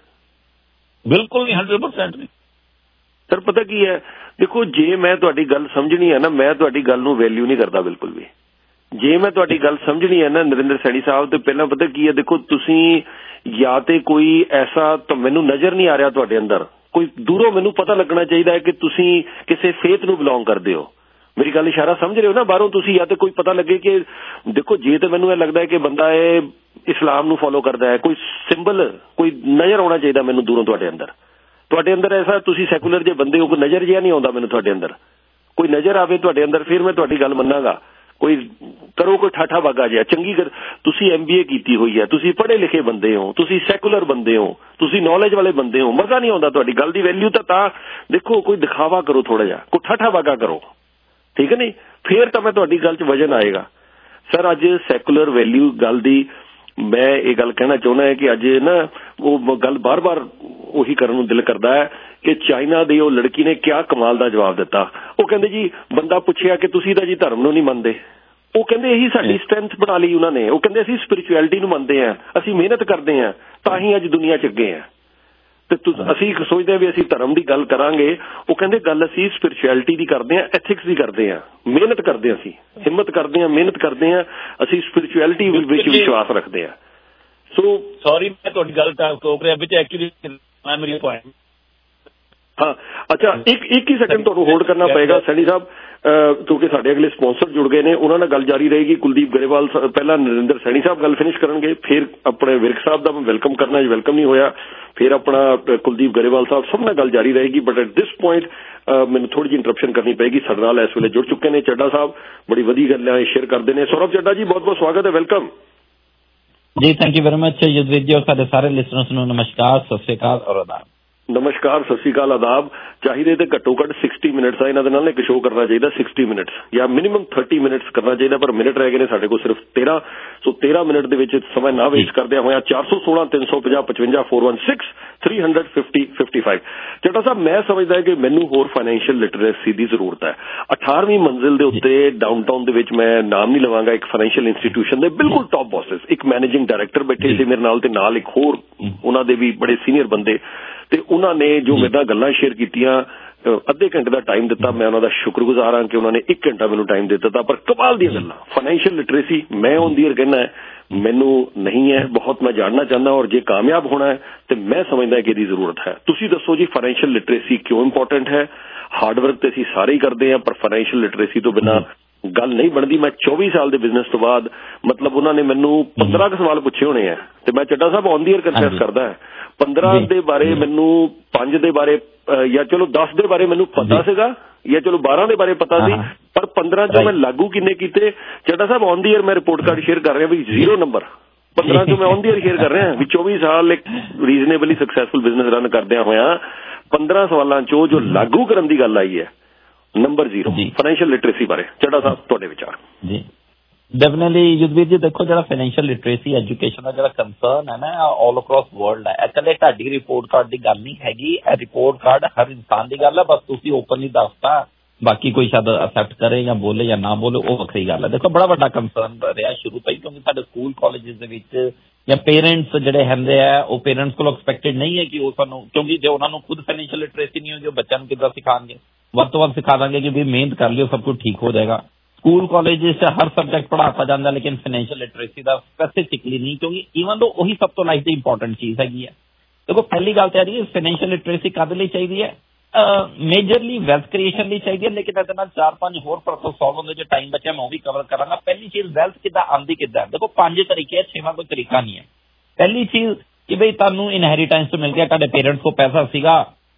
ਬਿਲਕੁਲ ਨਹੀਂ, 100% ਨਹੀਂ ਸਰ। ਪਤਾ ਕੀ ਹੈ, ਦੇਖੋ ਜੇ ਮੈਂ ਤੁਹਾਡੀ ਗੱਲ ਸਮਝਣੀ ਹੈ ਨਾ, ਮੈਂ ਤੁਹਾਡੀ ਗੱਲ ਨੂੰ ਵੈਲਿਊ ਨਹੀਂ ਕਰਦਾ ਬਿਲਕੁਲ ਵੀ। ਜੇ ਮੈਂ ਤੁਹਾਡੀ ਗੱਲ ਸਮਝਣੀ ਹੈ ਨਾ ਨਰਿੰਦਰ ਸੈਣੀ ਸਾਹਿਬ, ਤੇ ਪਹਿਲਾਂ ਪਤਾ ਕੀ ਹੈ, ਦੇਖੋ ਤੁਸੀਂ ਜਾਂ ਤੇ ਕੋਈ ਐਸਾ ਤਾਂ ਮੈਨੂੰ ਨਜ਼ਰ ਨਹੀਂ ਆ ਰਿਹਾ ਤੁਹਾਡੇ ਅੰਦਰ, ਕੋਈ ਦੂਰੋਂ ਮੈਨੂੰ ਪਤਾ ਲੱਗਣਾ ਚਾਹੀਦਾ ਹੈ ਕਿ ਤੁਸੀਂ ਕਿਸੇ ਫੇਥ ਨੂੰ ਬਿਲੋਂਗ ਕਰਦੇ ਹੋ। ਮੇਰੀ ਗੱਲ ਇਸ਼ਾਰਾ ਸਮਝ ਰਹੇ ਹੋ ਨਾ? ਬਾਹਰੋਂ ਤੁਸੀਂ ਜਾਂ ਤੇ ਕੋਈ ਪਤਾ ਲੱਗੇ ਕਿ ਦੇਖੋ, ਜੇ ਤਾਂ ਮੈਨੂੰ ਇਹ ਲੱਗਦਾ ਹੈ ਕਿ ਬੰਦਾ ਇਹ ਇਸਲਾਮ ਨੂੰ ਫੋਲੋ ਕਰਦਾ ਹੈ, ਕੋਈ ਸਿੰਬਲ ਕੋਈ ਨਜ਼ਰ ਆਉਣਾ ਚਾਹੀਦਾ ਮੈਨੂੰ ਦੂਰੋਂ ਤੁਹਾਡੇ ਅੰਦਰ ਐਸਾ ਤੁਸੀਂ ਸੈਕੂਲਰ ਜੇ ਬੰਦੇ ਹੋ, ਕੋਈ ਨਜ਼ਰ ਜਿਹਾ ਨਹੀਂ ਆਉਂਦਾ ਮੈਨੂੰ ਤੁਹਾਡੇ ਅੰਦਰ। ਕੋਈ ਨਜ਼ਰ ਆਵੇ ਤੁਹਾਡੇ ਅੰਦਰ, ਫਿਰ ਮੈਂ ਤੁਹਾਡੀ ਗੱਲ ਮੰਨਾਂਗਾ। ਕੋਈ ਕਰੋ ਕੋਈ ਠਾਠਾ ਬਾਗਾ ਜਿਹਾ ਚੰਗੀ ਤੁਸੀਂ MBA ਕੀਤੀ ਹੋਈ ਹੈ, ਤੁਸੀਂ ਪੜ੍ਹੇ ਲਿਖੇ ਬੰਦੇ ਹੋ, ਤੁਸੀਂ ਸੈਕੂਲਰ ਬੰਦੇ ਹੋ, ਤੁਸੀਂ ਨੌਲੇਜ ਵਾਲੇ ਬੰਦੇ ਹੋ, ਮਜ਼ਾ ਨਹੀਂ ਆਉਂਦਾ ਤੁਹਾਡੀ ਗੱਲ ਦੀ ਵੈਲਿਊ ਤਾਂ ਦੇਖੋ ਕੋਈ ਦਿਖਾਵਾ ਕਰੋ, ਥੋੜਾ ਜਿਹਾ ਕੋਈ ਠਾਠਾ ਬਾਗਾ ਕਰੋ, ਠੀਕ ਹੈ ਨਹੀਂ? ਫੇਰ ਤਾਂ ਮੈਂ ਤੁਹਾਡੀ ਗੱਲ 'ਚ ਵਜਨ ਆਏਗਾ। ਸਰ ਅੱਜ ਸੈਕੂਲਰ ਵੈਲਿਊ ਗੱਲ ਦੀ ਮੈਂ ਇਹ ਗੱਲ ਕਹਿਣਾ ਚਾਹੁੰਦਾ ਹੈ ਕਿ ਅੱਜ ਨਾ ਉਹ ਗੱਲ ਬਾਰ-ਬਾਰ ਉਹੀ ਕਰਨ ਨੂੰ ਦਿਲ ਕਰਦਾ ਹੈ ਕਿ ਚਾਈਨਾ ਦੀ ਉਹ ਲੜਕੀ ਨੇ ਕਿਆ ਕਮਾਲ ਦਾ ਜਵਾਬ ਦਿੱਤਾ। ਉਹ ਕਹਿੰਦੇ ਜੀ, ਬੰਦਾ ਪੁੱਛਿਆ ਕਿ ਤੁਸੀਂ ਤਾਂ ਜੀ ਧਰਮ ਨੂੰ ਨਹੀਂ ਮੰਨਦੇ, ਉਹ ਕਹਿੰਦੇ ਇਹੀ ਸਾਡੀ ਸਟਰੈਂਥ ਬਣਾ ਲਈ ਉਹਨਾਂ ਨੇ। ਉਹ ਕਹਿੰਦੇ ਅਸੀਂ ਸਪਿਰਿਚੁਅਲਿਟੀ ਨੂੰ ਮੰਨਦੇ ਹਾਂ, ਅਸੀਂ ਮਿਹਨਤ ਕਰਦੇ ਹਾਂ, ਤਾਂ ਹੀ ਅੱਜ ਦੁਨੀਆ 'ਚ ਅੱਗੇ ਹਾਂ। ਤੇ ਅਸੀਂ ਸੋਚਦੇ ਹਾਂ ਵੀ ਅਸੀਂ ਧਰਮ ਦੀ ਗੱਲ ਕਰਾਂਗੇ, ਉਹ ਕਹਿੰਦੇ ਗੱਲ ਅਸੀਂ ਸਪਿਰਿਚੁਅਲਿਟੀ ਦੀ ਕਰਦੇ ਹਾਂ, ਐਥਿਕਸ ਦੀ ਕਰਦੇ ਹਾਂ, ਮਿਹਨਤ ਕਰਦੇ ਹਾਂ, ਅਸੀਂ ਹਿੰਮਤ ਕਰਦੇ ਹਾਂ, ਮਿਹਨਤ ਕਰਦੇ ਹਾਂ, ਅਸੀਂ ਸਪਿਰਿਚੁਅਲਿਟੀ ਵਿੱਚ ਵਿਸ਼ਵਾਸ ਰੱਖਦੇ ਹਾਂ। ਸੋ ਸੌਰੀ ਮੈਂ ਤੁਹਾਡੀ ਗੱਲ ਟੋਕ ਰਿਹਾ ਵਿੱਚ, ਐਕਚੁਅਲੀ ਮੇਰੀ ਪੁਆਇੰਟ। ਹਾਂ ਅੱਛਾ, ਇੱਕ ਹੀ ਸੈਕਿੰਡ ਤੁਹਾਨੂੰ ਹੋਲਡ ਕਰਨਾ ਪਏਗਾ ਸੈਣੀ ਸਾਹਿਬ, ਕਿਉਂਕਿ ਸਾਡੇ ਅਗਲੇ ਸਪਾਂਸਰ ਜੁੜ ਗਏ ਨੇ, ਉਹਨਾਂ ਨਾਲ ਗੱਲ ਜਾਰੀ ਰਹੇਗੀ। ਕੁਲਦੀਪ ਗਰੇਵਾਲ ਪਹਿਲਾਂ ਨਰਿੰਦਰ ਸੈਣੀ ਸਾਹਿਬ ਗੱਲ ਫਿਨਿਸ਼ ਕਰਨਗੇ, ਫਿਰ ਆਪਣੇ ਵਿਰਕ ਸਾਹਿਬ ਦਾ ਮੈਂ ਵੈਲਕਮ ਕਰਨਾ, ਵੈਲਕਮ ਨਹੀਂ ਹੋਇਆ, ਫਿਰ ਆਪਣਾ ਕੁਲਦੀਪ ਗਰੇਵਾਲ ਸਾਹਿਬ, ਸਭ ਨਾਲ ਗੱਲ ਜਾਰੀ ਰਹੇਗੀ। ਬਟ ਐਟ ਦਿਸ ਪੁਆਇੰਟ ਮੈਨੂੰ ਥੋੜੀ ਜਿਹੀ ਇੰਟਰਪਸ਼ਨ ਕਰਨੀ ਪਏਗੀ। ਸਾਡੇ ਨਾਲ ਇਸ ਵੇਲੇ ਜੁੜ ਚੁੱਕੇ ਨੇ ਚੱਡਾ ਸਾਹਿਬ, ਬੜੀ ਵਧੀਆ ਗੱਲਾਂ ਸ਼ੇਅਰ ਕਰਦੇ ਨੇ। ਸੌਰਵ ਚੱਡਾ ਜੀ ਬਹੁਤ ਬਹੁਤ ਸਵਾਗਤ ਹੈ, ਵੈਲਕਮ ਜੀ। Thank you very much Yudhvir ji, ਔਰ ਸਾਡੇ ਸਾਰੇ ਲਿਸਨਰਸ ਨੂੰ ਨਮਸਕਾਰ, ਸਤਿ ਸ਼੍ਰੀ ਅਕਾਲ ਔਰ ਆਦਾਬ। ਨਮਸਕਾਰ, ਸਤਿ ਸ਼੍ਰੀ ਅਕਾਲ, ਆਦਾਬ। ਚਾਹੀਦੇ ਤੇ ਘੱਟੋ ਘੱਟ 60 ਮਿੰਟਸ ਆ ਇਹਨਾਂ ਦੇ ਨਾਲ ਇੱਕ ਸ਼ੋਅ ਕਰਨਾ ਚਾਹੀਦਾ, 60 ਮਿੰਟਸ ਜਾਂ ਮਿਨੀਮਮ 30 ਮਿੰਟਸ ਕਰਨਾ ਚਾਹੀਦਾ, ਪਰ ਮਿੰਟ ਰਹਿ ਗਏ ਨੇ ਸਾਡੇ ਕੋਲ ਸਿਰਫ 13। ਸੋ 13 ਮਿੰਟ ਦੇ ਵਿੱਚ ਸਮਾਂ ਨਾ ਵੇਸਟ ਕਰਦਿਆਂ ਹੋਇਆ 416 350 55 416 300 50 55। ਚੱਡਾ ਸਾਹਿਬ, ਮੈਂ ਸਮਝਦਾ ਕਿ ਮੈਨੂੰ ਹੋਰ ਫਾਈਨੈਂਸ਼ੀਅਲ ਲਿਟਰੇਸੀ ਦੀ ਜ਼ਰੂਰਤ ਹੈ। 18ਵੀਂ ਮੰਜ਼ਿਲ ਦੇ ਉੱਤੇ ਡਾਊਨਟਾਊਨ ਦੇ ਵਿੱਚ, ਮੈਂ ਨਾਮ ਨਹੀਂ ਲਵਾਂਗਾ, ਇੱਕ ਫਾਈਨੈਂਸ਼ੀਅਲ ਇੰਸਟੀਟਿਊਸ਼ਨ ਦੇ ਬਿਲਕੁਲ ਟੌਪ ਬੌਸਸ, ਇੱਕ ਮੈਨੇਜਿੰਗ ਡਾਇਰੈਕਟਰ ਬੈਠੇ ਸੀ ਮੇਰੇ ਨਾਲ, ਤੇ ਨਾਲ ਇੱਕ ਹੋਰ ਉਹਨਾਂ ਦੇ ਵੀ ਬੜੇ ਸੀਨੀਅਰ ਬੰਦੇ, ਤੇ ਉਹਨਾਂ ਨੇ ਜੋ ਮੇਰੇ ਨਾਲ ਗੱਲਾਂ ਸ਼ੇਅਰ ਕੀਤੀਆਂ, ਅੱਧੇ ਘੰਟੇ ਦਾ ਟਾਈਮ ਦਿੱਤਾ। ਮੈਂ ਉਹਨਾਂ ਦਾ ਸ਼ੁਕਰਗੁਜ਼ਾਰ ਹਾਂ ਕਿ ਉਹਨਾਂ ਨੇ 1 ਘੰਟਾ ਮੈਨੂੰ ਟਾਈਮ ਦਿੱਤਾ, ਪਰ ਕਮਾਲ ਦੀਆਂ ਗੱਲਾਂ। ਫਾਈਨੈਂਸ਼ੀਅਲ ਲਿਟਰੇਸੀ ਮੈਂ ਔਨ ਦੀ ਏਅਰ ਕਹਿਣਾ ਮੈਨੂੰ ਨਹੀਂ ਹੈ, ਬਹੁਤ ਮੈਂ ਜਾਣਨਾ ਚਾਹੁੰਦਾ, ਔਰ ਜੇ ਕਾਮਯਾਬ ਹੋਣਾ ਹੈ ਤੇ ਮੈਂ ਸਮਝਦਾ ਕਿ ਇਹਦੀ ਜ਼ਰੂਰਤ ਹੈ। ਤੁਸੀਂ ਦੱਸੋ ਜੀ, ਫਾਈਨੈਂਸ਼ੀਅਲ ਲਿਟਰੇਸੀ ਕਿਉਂ ਇੰਪੋਰਟੈਂਟ ਹੈ? ਹਾਰਡ ਵਰਕ ਤੇ ਅਸੀਂ ਸਾਰੇ ਹੀ ਕਰਦੇ ਹਾਂ, ਪਰ ਫਾਈਨੈਂਸ਼ੀਅਲ ਲਿਟਰੇਸੀ ਤੋਂ ਬਿਨਾਂ ਗੱਲ ਨਹੀਂ ਬਣਦੀ। ਮੈਂ 24 ਸਾਲ ਦੇ ਬਿਜ਼ਨਸ ਤੋਂ ਬਾਅਦ, ਮਤਲਬ ਉਹਨਾਂ ਨੇ ਮੈਨੂੰ 15 ਕੁ ਸਵਾਲ ਪੁੱਛੇ ਹੋਣੇ ਆ, ਤੇ ਮੈਂ Chadda Sahib on the air confess ਕਰਦਾ ਹੈ 15 ਦੇ ਬਾਰੇ ਮੈਨੂੰ 5 ਦੇ ਬਾਰੇ ਜਾਂ ਚਲੋ 10 ਦੇ ਬਾਰੇ ਮੈਨੂੰ ਪਤਾ ਸੀਗਾ, ਜਾਂ ਚਲੋ 12 ਦੇ ਬਾਰੇ ਪਤਾ ਸੀ, ਪਰ 15 ਚੋਂ ਮੈਂ ਲਾਗੂ ਕਿੰਨੇ ਕੀਤੇ? Chadda Sahib on the air ਮੈਂ ਰਿਪੋਰਟ ਕਾਰਡ ਸ਼ੇਅਰ ਕਰ ਰਿਹਾ ਵੀ 0 ਨੰਬਰ। 15 ਚੋਂ ਮੈਂ ਔਨ ਦੀ ਏਅਰ ਸ਼ੇਅਰ ਕਰ ਰਿਹਾ ਵੀ 24 ਸਾਲ ਇੱਕ ਰੀਜ਼ਨੇਬਲੀ ਸਕਸੈਸਫੁਲ ਬਿਜ਼ਨਸ ਰਨ ਕਰਦਿਆਂ ਹੋਇਆ 15 ਸਵਾਲਾਂ ਚੋਂ ਜੋ ਲਾਗੂ ਕਰਨ ਦੀ ਗੱਲ ਆਈ ਹੈ, ਨੰਬਰ 0। ਫਾਈਨੈਂਸ਼ੀਅਲ ਲਿਟਰੇਸੀ ਬਾਰੇ ਚੱਡਾ ਸਾਹਿਬ ਤੁਹਾਡੇ ਵਿਚਾਰ? ਜੀ ਡੈਫੀਨਿਟਲੀ ਯੁਧਵੀਰ ਜੀ, ਦੇਖੋ ਜਿਹੜਾ ਫਾਈਨੈਂਸ਼ੀਅਲ ਲਿਟਰੇਸੀ ਐਜੂਕੇਸ਼ਨ ਦਾ ਜਿਹੜਾ ਕੰਸਰਨ ਹੈ ਨਾ, ਆਲ ਅਕ੍ਰੋਸ ਵਰਲਡ ਹੈ। ਇਕੱਲੇ ਤੁਹਾਡੀ ਰਿਪੋਰਟ ਕਾਰਡ ਦੀ ਗੱਲ ਨਹੀਂ ਹੈਗੀ, ਇਹ ਰਿਪੋਰਟ ਕਾਰਡ ਹਰ ਇਨਸਾਨ ਦੀ ਗੱਲ ਹੈ, ਬਸ ਤੁਸੀਂ ਓਪਨਲੀ ਦੱਸਤਾ, ਬਾਕੀ ਕੋਈ ਸ਼ਾਇਦ ਅਸੈਪਟ ਕਰੇ ਜਾਂ ਬੋਲੇ ਜਾਂ ਨਾ ਬੋਲੇ, ਉਹ ਵੱਖਰੀ ਗੱਲ ਹੈ। ਦੇਖੋ ਬੜਾ ਵੱਡਾ ਕੰਸਰਨ ਰਿਹਾ ਸ਼ੁਰੂ ਤੋਂ ਹੀ, ਕਿਉਂਕਿ ਸਾਡੇ ਸਕੂਲ ਕਾਲਜਿਸ ਦੇ ਵਿੱਚ ਜਾਂ ਪੇਰੈਂਟਸ ਜਿਹੜੇ ਹੁੰਦੇ ਆ, ਉਹ ਪੇਰੈਂਟਸ ਕੋਲ ਐਕਸਪੈਕਟਡ ਨਹੀਂ ਹੈ ਕਿ ਉਹ ਸਾਨੂੰ, ਕਿਉਂਕਿ ਜੇ ਉਹਨਾਂ ਨੂੰ ਖੁਦ ਫਾਈਨੈਂਸ਼ੀਅਲ ਲਿਟਰੇਸੀ ਨਹੀਂ ਹੋਈ, ਉਹ ਬੱਚਿਆਂ ਨੂੰ ਕਿੱਦਾਂ ਸਿਖਾਉਣਗੇ? ਵੱਧ ਤੋਂ ਵੱਧ ਸਿਖਾ ਦਾਂਗੇ ਕਿ ਵੀ ਮਿਹਨਤ ਕਰ ਲਿਓ, ਸਭ ਕੁਝ ਠੀਕ ਹੋ ਜਾਏਗਾ। ਸਕੂਲ ਕਾਲਜ 'ਚ ਹਰ ਸਬਜੈਕਟ ਪੜ੍ਹਾਤਾ ਜਾਂਦਾ, ਲੇਕਿਨ ਫਾਈਨੈਂਸ਼ੀਅਲ ਲਿਟਰੇਸੀ ਦਾ ਸਪੈਸੀਫਿਕਲੀ ਨਹੀਂ, ਕਿਉਂਕਿ ਈਵਨ ਦੋ ਉਹੀ ਸਭ ਤੋਂ ਲਾਈਫ ਦੀ ਇੰਪੋਰਟੈਂਟ ਚੀਜ਼ ਹੈਗੀ ਹੈ। ਦੇਖੋ ਪਹਿਲੀ ਗੱਲ ਤਾਂ ਇਹ ਫਾਈਨੈਂਸ਼ੀਅਲ ਲਿਟਰੇਸੀ ਕਦ ਲਈ ਚਾਹੀਦੀ ਹੈ? ਮੇਜਰਲੀ ਵੈਲਥ ਕ੍ਰੀਏਸ਼ਨ ਲਈ ਚਾਹੀਦੀ ਹੈ, ਲੇਕਿਨ ਇਹਦੇ ਨਾਲ 4-5 ਹੋਰ ਪਰਪਸ ਸੋਲਵ ਹੁੰਦੇ, ਜੇ ਟਾਈਮ ਬਚਿਆ ਮੈਂ ਉਹ ਵੀ ਕਵਰ ਕਰਾਂਗਾ। ਪਹਿਲੀ ਚੀਜ਼ ਵੈਲਥ ਕਿੱਦਾਂ ਆਉਂਦੀ ਕਿੱਦਾਂ? ਦੇਖੋ 5 ਤਰੀਕੇ ਹੈ, 6ਵਾਂ ਕੋਈ ਤਰੀਕਾ ਨਹੀਂ ਹੈ। ਪਹਿਲੀ ਚੀਜ਼ ਕਿ ਬਈ ਤੁਹਾਨੂੰ ਇਨਹੈਰੀਟੈਂਸ ਤੋਂ ਮਿਲ ਗਿਆ, ਤੁਹਾਡੇ ਪੇਰੈਂਟਸ ਕੋਲ ਪੈਸਾ ਸੀਗਾ,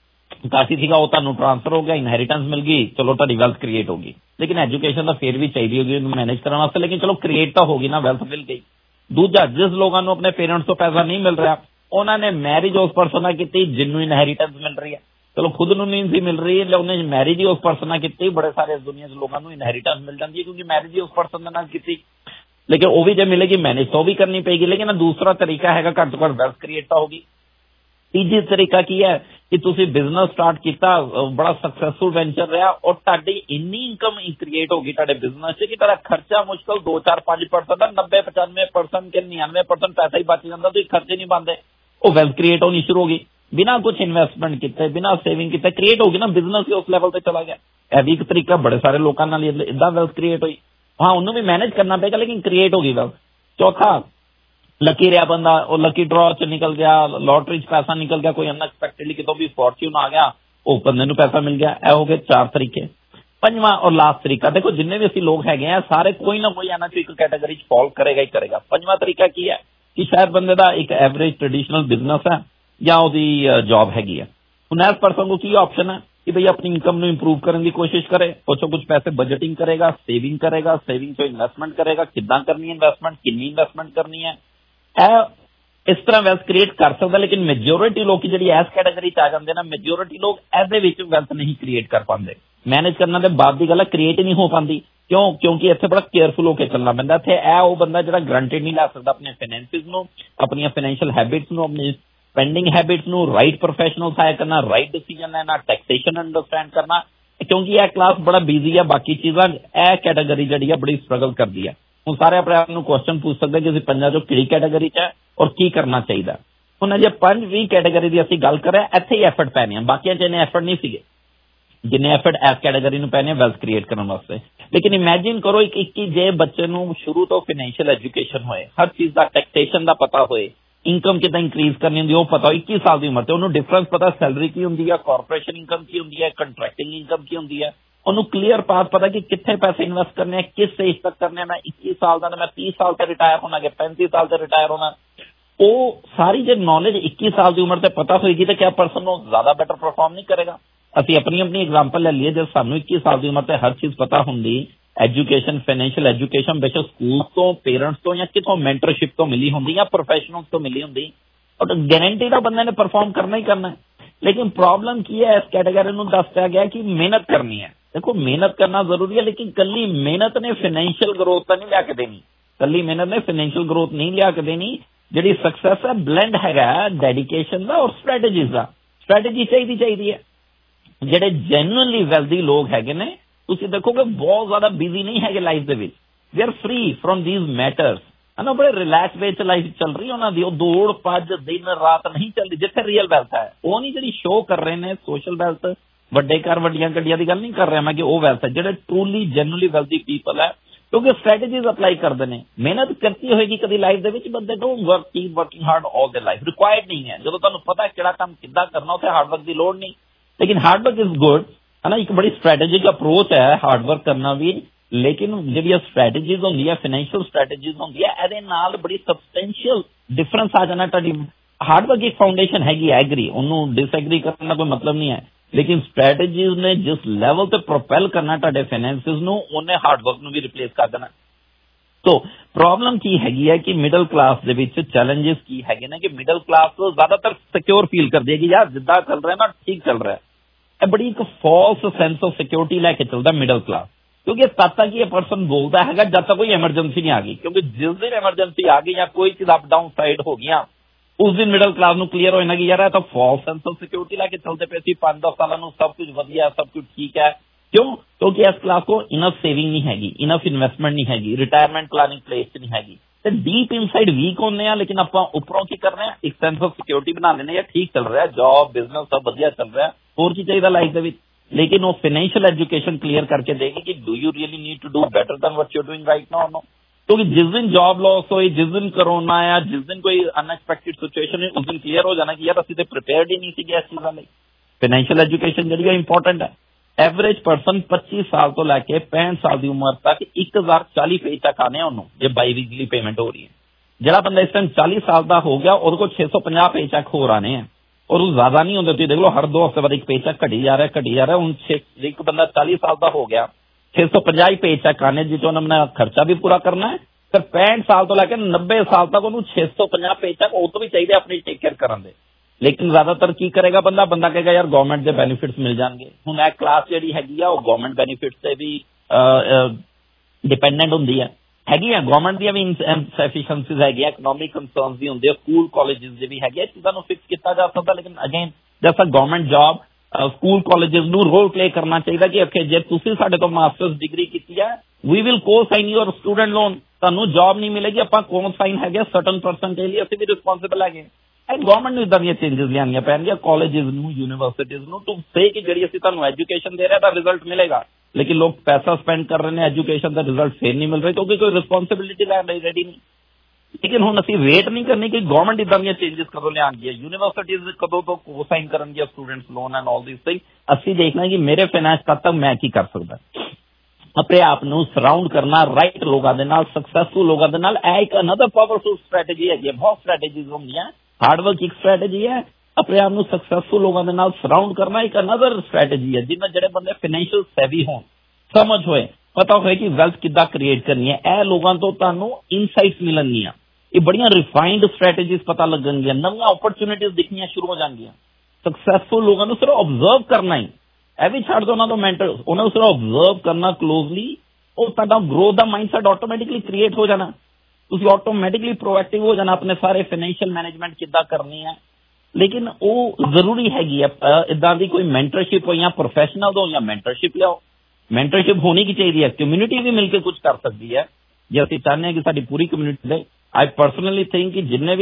ਕਾਫੀ ਸੀਗਾ, ਉਹ ਤੁਹਾਨੂੰ ਟ੍ਰਾਂਸਫਰ ਹੋ ਗਿਆ, ਇਨਹੈਰੀਟੈਂਸ ਮਿਲ ਗਈ, ਚਲੋ ਤੁਹਾਡੀ ਵੈਲਥ ਕ੍ਰੀਏਟ ਹੋ ਗਈ। ਲੇਕਿਨ ਐਜੂਕੇਸ਼ਨ ਤਾਂ ਫਿਰ ਵੀ ਚਾਹੀਦੀ ਹੋਗੀ ਉਹਨੂੰ ਮੈਨੇਜ ਕਰਨ ਵਾਸਤੇ, ਲੇਕਿਨ ਚਲੋ ਕ੍ਰੀਏਟ ਤਾਂ ਹੋ ਗਈ ਨਾ, ਵੈਲਥ ਮਿਲ ਗਈ। ਦੂਜਾ, ਜਿਸ ਲੋਕਾਂ ਨੂੰ ਆਪਣੇ ਪੇਰੈਂਟਸ ਤੋਂ ਪੈਸਾ ਨਹੀਂ ਮਿਲ ਰਿਹਾ, ਉਹਨਾਂ ਨੇ ਮੈਰਿਜ ਉਸ ਪਰਸਨ ਨਾਲ ਕੀਤੀ ਜਿਹਨੂੰ ਇਨਹੈਰੀਟੈਂਸ ਮਿਲ ਰਹੀ ਹੈ। ਚਲੋ ਖੁਦ ਨੂੰ ਨਹੀਂ ਸੀ ਮਿਲ ਰਹੀ, ਉਹਨੇ ਮੈਰਿਜ ਹੀ ਉਸ ਪਰਸਨ ਨਾਲ ਕੀਤੀ। ਬੜੇ ਸਾਰੇ ਇਸ ਦੁਨੀਆ 'ਚ ਲੋਕਾਂ ਨੂੰ ਇਨਹੈਰੀਟੈਂਸ ਮਿਲ ਜਾਂਦੀ ਹੈ ਕਿਉਂਕਿ ਮੈਰਿਜ ਹੀ ਉਸ ਪਰਸਨ ਦੇ ਨਾਲ ਕੀਤੀ। लेकिन वो भी जो मिलेगी मैनेज तो भी करनी पेगी। लेकिन दूसरा तरीका है घट तो घट वेल्थ क्रिएट तो होगी। तीजी तरीका की है कि तुसी बिजनेस स्टार्ट किया, बड़ा सक्सैसफुल वेंचर रहा और तुहाडी इन्नी इनकम क्रिएट होगी तुहाडे बिजनेस च कि तुहाडा खर्चा मुश्किल 2-4-5% का 90-95% के 99% पैसा ही बच जाता, तुसीं खर्चे नहीं पाते, वो वेल्थ क्रिएट होनी शुरू होगी बिना कुछ इन्वेस्टमेंट किए, बिना सेविंग किए क्रिएट होगी ना, बिजनेस ही उस लैवल पर चला गया। यह भी एक तरीका, बड़े सारे लोगों नाल इदा वेल्थ क्रिएट हुई। हाँ, उन्होंने भी मैनेज करना पेगा लेकिन क्रिएट होगी वेल्थ। चौथा, लकी रहा बंदा, वो लकी ड्रॉ च निकल गया, लॉटरी च पैसा निकल गया, कोई अनएक्सपेक्टेडली कितों भी फॉर्च्यून आ गया, वो बंदे नूं पैसा मिल गया। यह हो गए 4 तरीके। पंजवां और लास्ट तरीका, देखो जिन्ने भी असीं लोग है सारे कोई ना कोई इन्हां चों एक कैटेगरी च फॉल करेगा ही करेगा। पंजवां तरीका की है कि शायद बंदे दा एक एवरेज ट्रेडिशनल बिजनेस है या उसदी जॉब हैगी है। हुण इस परसन को की ऑप्शन है कि भाई अपनी इनकम नूं इंप्रूव करने की कोशिश करे, कुछ कुछ पैसे बजटिंग करेगा, सेविंग चो इन्वेस्टमेंट करेगा, किद्दां करनी है इन्वेस्टमेंट, कितनी इन्वेस्टमेंट करनी है, इस तरह वेल्थ क्रिएट कर सकता। लेकिन मेजोरिटी लोग जिहड़ी इस कैटेगरी च आ जाते ना, मेजोरिटी लोग इहदे विच वेल्थ नहीं क्रिएट कर पाते। मैनेज करना तो बाद की गल है, क्रिएट ही नहीं हो पाती। क्यों? क्योंकि इत्थे बड़ा केयरफुल होकर चलना पैंदा। इत्थे वो बंदा जिहड़ा ग्रंटेड नहीं ला सकता अपने फाइनेंसिस नूं, अपनी फाइनेंशियल हैबिट्स नूं, अपनी स्पेंडिंग हैबिट्स नूं राइट प्रोफेशनल हायर करना, राइट डिसीजन लेना, टैक्सेशन अंडरस्टैंड करना, क्योंकि यह क्लास बड़ा बिजी है। बाकी चीज़ां यह कैटेगरी जिहड़ी है बड़ी स्ट्रगल करती है। हम सारे अपने आप नूं क्वेश्चन पूछ सकते कि असीं पंजां चों किहड़ी कैटेगरी च है और की करना चाहिए। हुण जे 5-20 कैटेगरी की असीं गल करें, इत्थे ही एफर्ट पैने हैं, बाकियां च इन्ने एफर्ट नहीं सीगे जिन्ने एफर्ट इस कैटेगरी नूं पैने वेल्थ क्रिएट करने वास्ते। लेकिन इमेजिन करो एक जे बच्चे नूं शुरू तो फाइनेंशियल एजुकेशन होए, हर चीज़ का टैक्सेशन का पता होए, इनकम कितना इंक्रीज करनी होंदी वो पता हो, 21 साल की उम्र से उन्होंने डिफरेंस पता सैलरी की होंदी है, कॉरपोरेशन इनकम की होंदी है, कंट्रैक्टिंग इनकम की होंदी है, उन्होंने क्लीयर पाथ पता कि कितने पैसे इन्वेस्ट करने हैं, किस स्टेज तक करने हैं। मैं 21 साल का, मैं 30 साल से रिटायर होना, 35 साल से रिटायर होना, वो सारी जो नॉलेज 21 साल की उम्र से पता होगी तो क्या पर्सन वो ज्यादा बेटर परफॉर्म नहीं करेगा। असीं अपनी अपनी एग्जाम्पल ले लीए, जब सानू 21 साल की उम्र से हर चीज पता होंगी, एजुकेशन फाइनेंशियल एजुकेशन बेशक स्कूल तो, पेरेंट्स तो या कितों मेंटरशिप तो मिली होंगी या प्रोफेशनल्स तो मिली होंगी, और गारंटी तो बंदे ने परफॉर्म करना ही करना है। लेकिन प्रॉब्लम की है, इस कैटेगरी में दसया गया कि मेहनत करनी है। देखो मेहनत करना जरूरी है, लेकिन कली मेहनत ने फाइनेंशियल ग्रोथ तो नहीं लिया के देनी, कली मेहनत ने फाइनेंशियल ग्रोथ नहीं लिया के देनी। जी सक्सेस है ब्लेंड है डेडिकेशन का और स्ट्रैटेजीज का। स्ट्रैटेजी चाहिए है। ਜਿਹੜੇ जेन्युइनली वैल्दी लोग हैगे ने, तुसीं देखोगे बहुत ज्यादा बिजी नहीं है लाइफ दे विच, they are free from these matters, है ना, बड़े रिलैक्स वे च लाइफ चल रही है उन्होंने, वो दौड़ भज दिन रात नहीं चल रही। जिथे रियल वैल्थ है वो नहीं जी शो कर रहे हैं, सोशल वैल्थ, ਵੱਡੇ घर ਵੱਡੀਆਂ ਗੱਡੀਆਂ की गल नहीं कर रहा मैं कि वो वैल्थ है। जो ट्रूली जेन्युइनली वैल्दी पीपल है, क्योंकि स्ट्रैटेजीज अप्लाई करते हैं, मेहनत करती होगी कभी लाइफ दे विच, but they don't work, keep working hard all their life, required नहीं है। जो तुहानूं पता किहड़ा काम किद्दां करना, उत्थे हार्ड वर्क की लोड़ नहीं। लेकिन हार्ड वर्क इज गुड, है ना, एक बड़ी स्ट्रैटेजिक अप्रोच है हार्ड वर्क करना भी। लेकिन जी स्ट्रैटेजीज होंगी है, फाइनेंशियल स्ट्रैटेजीज होंगी है, ਇਹਦੇ ਨਾਲ बड़ी सबस्टेंशियल डिफरेंस आ जाना। ਤੁਹਾਡੀ हार्ड वर्क एक फाउंडेशन हैगी, एग्री, उन्होंने डिसएग्री करने का कोई मतलब नहीं है, लेकिन स्ट्रैटेजीज ने जिस लैवल पे प्रोपेल करना ਤੁਹਾਡੇ फाइनेंसिस ਨੂੰ, ਉਹਨੇ हार्ड वर्क ਨੂੰ भी रिप्लेस कर देना। तो प्रॉब्लम की हैगी है कि मिडल क्लास ਦੇ ਵਿੱਚ चैलेंजेस की हैगे ने कि मिडल क्लास तो ज्यादातर सिक्योर फील कर देगी, यार जिद्दां चल रहा है ना ठीक चल रहा है। ਇਹ बड़ी एक फॉल्स सेंस ऑफ सिक्योरिटी लैके चलता मिडल क्लास, क्योंकि तब तक ये पर्सन बोलता है जब तक कोई एमरजेंसी नहीं आ गई, क्योंकि जिस दिन एमरजेंसी आ गई या कोई चीज अप डाउन साइड हो गया, उस दिन मिडल क्लास ਨੂੰ क्लीयर होना कि यार तो फॉल्स सेंस ऑफ सिक्योरिटी लैके चलते पे सी 5-10 साल सब कुछ वधिया, सब कुछ ठीक है। क्यों? क्योंकि इस क्लास को इनफ सेविंग नहीं हैगी, इनफ इन्वेस्टमेंट नहीं हैगी, रिटायरमेंट प्लानिंग प्लेस नहीं हैगी, तो डीप इनसाइड वीक होने हैं। लेकिन आप उपरों की कर रहे हैं, एक सेंस ऑफ सिक्योरिटी बना लेने, यार ठीक चल रहा है, जॉब बिजनेस सब वधिया चल रहा है, होर की चाहिए लाइफ दे विच। लेकिन वो फाइनेंशियल एजुकेशन क्लीयर करके देगी कि do you really need to do better than what you are doing right now. No, क्योंकि जिस दिन जॉब लॉस होई, जिस दिन कोरोना आया, जिस दिन कोई अनएक्सपेक्टेड सिचुएशन है, उस दिन क्लीयर हो जाना कि यार असीं ते प्रिपेयर्ड ही नहीं सीगे इस चीज़ां लई। फाइनेंशियल एजुकेशन जिहड़ी है इंपॉर्टेंट है। एवरेज पर्सन 25 साल तो लैके 65 साल की उम्र तक 1040 पे चेक आने उन्होंने, जो बाई वीकली पेमेंट हो रही है। जो बंदा इस टाइम 40 साल का हो गया, वो 650 पे चेक हो आने हैं, और वो ज्यादा नहीं होंगे। तुम देख लो हर 2 हफ्ते बाद एक पे चेक घटी जा रहा है। हूँ एक बंदा 40 साल का हो गया, 650 पे चेक आने, जिसों उन्होंने खर्चा भी पूरा करना है, फिर 65 साल तो लैके 90 साल तक उन्होंने 650 पे चेक वो तो भी चाहिए अपनी टेक केयर करने। लेकिन ज्यादातर की करेगा बंदा कहेगा यार गवर्नमेंट के बेनीफिट्स मिल जाएंगे। हुण एक क्लास जी हैगी आ, वो गवर्नमेंट बेनीफिट से भी डिपेंडेंट होंदी है। ਹੈਗੀ ਆ ਗਵਰਨਮੈਂਟ ਦੀਆਂ ਵੀ ਇਨਸੈਫੀਸ਼ੀਐਂਸੀਜ਼ ਹੈਗੀਆਂ, ਇਕਨੋਮਿਕ ਕੰਸਰਨਸ ਵੀ ਹੁੰਦੇ ਆ, ਸਕੂਲ ਕਾਲਜਿਸ ਦੇ ਵੀ ਹੈਗੇ, ਚੀਜ਼ਾਂ ਨੂੰ ਫਿਕਸ ਕੀਤਾ ਜਾ ਸਕਦਾ। ਲੇਕਿਨ ਅਗੇਨ ਜੈਸ a government job school colleges ਨੂੰ ਰੋਲ ਪਲੇ ਕਰਨਾ ਚਾਹੀਦਾ ਕਿ ਓਕੇ ਜੇ ਤੁਸੀਂ ਸਾਡੇ ਤੋਂ ਮਾਸਟਰਸ ਡਿਗਰੀ ਕੀਤੀ ਹੈ we will cosign your student loan, ਤੁਹਾਨੂੰ ਜੌਬ ਨਹੀਂ ਮਿਲੇਗੀ, ਆਪਾਂ ਕੋ ਸਾਈਨ ਹੈਗੇ ਸਰਟਨ ਪਰਸੈਂਟੇਜ ਲਈ, ਅਸੀਂ ਵੀ ਰਿਸਪੌਂਸਿਬਲ ਹੈਗੇ। ਗਵਰਨਮੈਂਟ ਨੂੰ ਇਦਾਂ ਦੀਆਂ ਚੇਂਜਸ ਲਿਆਉਣੀਆਂ ਪੈਣਗੀਆਂ ਕਾਲਜਿਸ ਨੂੰ, ਯੂਨੀਵਰਸਿਟੀਜ਼ ਨੂੰ, ਟੂ ਸੇ ਕਿ ਜਿਹੜੀ ਅਸੀਂ ਤੁਹਾਨੂੰ ਐਜੂਕੇਸ਼ਨ ਦੇ ਰਹੇ ਤਾਂ ਰਿਜ਼ਲਟ ਮਿਲੇਗਾ, ਲੇਕਿਨ ਲੋਕ ਪੈਸਾ ਸਪੈਂਡ ਕਰ ਰਹੇ ਨੇ, ਐਜੂਕੇਸ਼ਨ ਦਾ ਰਿਜ਼ਲਟ ਫੇਰ ਨਹੀਂ ਮਿਲ ਰਿਹਾ ਕਿਉਂਕਿ ਕੋਈ ਰਿਸਪੌਂਸਿਬਿਲਿਟੀ ਲੈਣ ਲਈ ਰੈਡੀ ਨਹੀਂ। ਲੇਕਿਨ ਹੁਣ ਅਸੀਂ ਵੇਟ ਨਹੀਂ ਕਰਨੀ ਕਿ ਗਵਰਨਮੈਂਟ ਇਦਾਂ ਦੀਆਂ ਚੇਂਜਸ ਕਦੋਂ ਲਿਆਉਣਗੀਆਂ, ਯੂਨੀਵਰਸਿਟੀਜ਼ ਕਦੋਂ ਤੋਂ ਕੋ ਸਾਈਨ ਕਰਨਗੀਆਂ students loan and all this thing. ਅਸੀਂ ਦੇਖਣਾ ਕਿ ਮੇਰੇ ਫਾਈਨੈਂਸ ਤੱਕ ਤੱਕ ਮੈਂ ਕੀ ਕਰ ਸਕਦਾ, ਆਪਣੇ ਆਪ ਨੂੰ ਸਰਾਊਂਡ ਕਰਨਾ ਰਾਈਟ ਲੋਕਾਂ ਦੇ ਨਾਲ, ਸਕਸੈਸਫੁਲ ਲੋਕਾਂ ਦੇ ਨਾਲ। ਇਹ ਇੱਕ ਅਨਦਰ ਪਾਵਰਫੁਲ ਸਟ੍ਰੈਟੇਜੀ ਹੈਗੀ ਹੈ। ਬਹੁਤ ਸਟ੍ਰੈਟੇਜੀਜ਼ ਹੁੰਦੀਆਂ, ਹਾਰਡ ਵਰਕ ਇੱਕ ਸਟ੍ਰੈਟੇਜੀ ਹੈ, ਆਪਣੇ ਆਪ ਨੂੰ ਸਕਸੈਸਫੁਲ ਲੋਕਾਂ ਦੇ ਨਾਲ ਸਰਾਊਂਡ ਕਰਨਾ ਇੱਕ ਅਨਦਰ ਸਟ੍ਰੈਟੇਜੀ ਹੈ। ਜਿਹਨਾਂ ਜਿਹੜੇ ਬੰਦੇ ਫਾਈਨੈਂਸ਼ੀਅਲ ਸੈਵੀ ਹੋਣ, ਸਮਝ ਹੋਏ, ਪਤਾ ਹੋਏ ਕਿ ਵੈਲਥ ਕਿੱਦਾਂ ਕ੍ਰੀਏਟ ਕਰਨੀ ਹੈ, ਇਹ ਲੋਕਾਂ ਤੋਂ ਤੁਹਾਨੂੰ ਇਨਸਾਈਟਸ ਮਿਲਣਗੀਆਂ, ਇਹ ਬੜੀਆਂ ਰਿਫਾਈਨਡ ਸਟ੍ਰੈਟੇਜੀਜ਼ ਪਤਾ ਲੱਗਣਗੀਆਂ, ਨਵੀਆਂ ਓਪਰਚੁਨਿਟੀਜ਼ ਦਿਖਣੀਆਂ ਸ਼ੁਰੂ ਹੋ ਜਾਣਗੀਆਂ। ਸਕਸੈਸਫੁਲ ਲੋਕਾਂ ਨੂੰ ਸਿਰਫ ਆਬਜ਼ਰਵ ਕਰਨਾ ਹੀ, ਇਹ ਵੀ ਛੱਡ ਦੋ ਉਹਨਾਂ ਤੋਂ ਮੈਂਟਰ, ਉਹਨਾਂ ਨੂੰ ਸਿਰਫ ਆਬਜ਼ਰਵ ਕਰਨਾ ਕਲੋਜ਼ਲੀ, ਉਹ ਤੁਹਾਡਾ ਗਰੋਥ ਦਾ ਮਾਈਂਡਸੈਟ ਆਟੋਮੈਟਿਕਲੀ ਕ੍ਰੀਏਟ ਹੋ ਜਾਣਾ, ਤੁਸੀਂ ਆਟੋਮੈਟਿਕਲੀ ਪ੍ਰੋਐਕਟਿਵ ਹੋ ਜਾਣਾ, ਆਪਣੇ ਸਾਰੇ ਫਾਈਨੈਂਸ਼ੀਅਲ ਮੈਨੇਜਮੈਂਟ ਕਿੱਦਾਂ ਕਰਨੀ ਹੈ। ਲੇਕਿਨ ਉਹ ਜ਼ਰੂਰੀ ਹੈਗੀ ਹੈ ਇਦਾਂ ਦੀ ਕੋਈ ਮੈਂਟਰਸ਼ਿਪ ਹੋ ਜਾਂ ਪ੍ਰੋਫੈਸ਼ਨਲ ਹੋ ਜਾਂ ਮੈਂਟਰਸ਼ਿਪ ਲਿਆਓ। ਮੈਂਟਰਸ਼ਿਪ ਹੋਣੀ ਕੀ ਚਾਹੀਦੀ ਹੈ, ਕਮਿਊਨਿਟੀ ਵੀ ਮਿਲ ਕੇ ਕੁਝ ਕਰ ਸਕਦੀ ਹੈ। ਜੇ ਅਸੀਂ ਚਾਹੁੰਦੇ ਹਾਂ ਕਿ ਸਾਡੀ ਪੂਰੀ ਕਮਿਊਨਿਟੀ ਦੇ, ਆਈ ਪਰਸਨਲੀ ਥਿੰਕ ਕਿ ਜਿੰਨੇ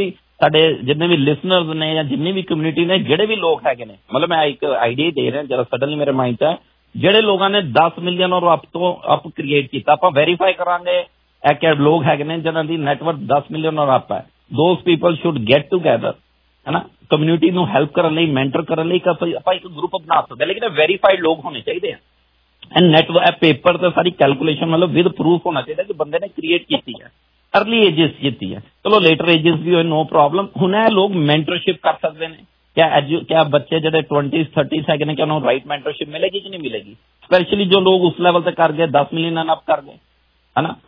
ਵੀ ਲਿਸਨਰਸ ਨੇ ਜਾਂ ਜਿੰਨੀ ਵੀ ਕਮਿਊਨਿਟੀ ਨੇ, ਜਿਹੜੇ ਵੀ ਲੋਕ ਹੈਗੇ ਨੇ, ਮਤਲਬ ਮੈਂ ਇੱਕ ਆਈਡੀਆ ਦੇ ਰਿਹਾ ਜਿਹੜਾ ਸਡਨਲੀ ਮੇਰੇ ਮਾਈਂਡ 'ਚ ਹੈ, ਜਿਹੜੇ ਲੋਕਾਂ ਨੇ 10 ਮਿਲੀਅਨ ਔਰ ਅਪ ਕ੍ਰੀਏਟ ਕੀਤਾ, ਆਪਾਂ ਵੈਰੀਫਾਈ ਕਰਾਂਗੇ ਇਹ ਕਿ ਲੋਕ ਹੈਗੇ ਨੇ ਜਿਹਨਾਂ ਦੀ ਨੈਟਵਰਕ 10 ਮਿਲੀਅਨ ਔਰ ਅਪ ਹੈ। Those people should get together, ਹੈ ਨਾ, ਕਮਿਊਨਿਟੀ ਨੂੰ ਹੈਲਪ ਕਰਨ ਲਈ, ਮੈਂਟਰ ਕਰਨ ਲਈ ਆਪਾਂ ਇੱਕ ਗਰੁੱਪ ਬਣਾ ਸਕਦੇ, ਲੇਕਿਨ ਵੈਰੀਫਾਈਡ ਲੋਕ ਹੋਣੇ ਚਾਹੀਦੇ ਆ। ਐਂਡ ਨੈਟਵਰਕ ਪੇਪਰ ਤੇ ਸਾਰੀ ਕੈਲਕੂਲੇਸ਼ਨ ਮਤਲਬ ਵਿਦ ਪ੍ਰੂਫ ਹੋਣਾ ਚਾਹੀਦਾ ਕਿ ਬੰਦੇ ਨੇ ਕ੍ਰੀਏਟ ਕੀਤੀ ਹੈ, अर्ली एजेस ਕੀਤੀ ਹੈ। ਚਲੋ ਲੇਟਰ एजेस ਵੀ ਹੋਏ, नो प्रॉब्लम। ਹੁਣ ਇਹ ਲੋਕ ਮੈਂਟਰਸ਼ਿਪ ਕਰ ਸਕਦੇ ਨੇ। क्या ਬੱਚੇ ਜਿਹੜੇ 20s 30s ਹੈਗੇ ਨੇ, ਕਿ ਉਹਨਾਂ ਨੂੰ ਰਾਈਟ ਮੈਂਟਰਸ਼ਿਪ ਮਿਲੇਗੀ ਕਿ ਨਹੀਂ ਮਿਲੇਗੀ, ਸਪੈਸ਼ਲੀ ਜੋ ਲੋਕ ਉਸ ਲੈਵਲ ਤੇ ਕਰ ਗਏ, 10 ਮਿਲੀਅਨ ਅਪ ਕਰ ਗਏ, ਹੈ ਨਾ।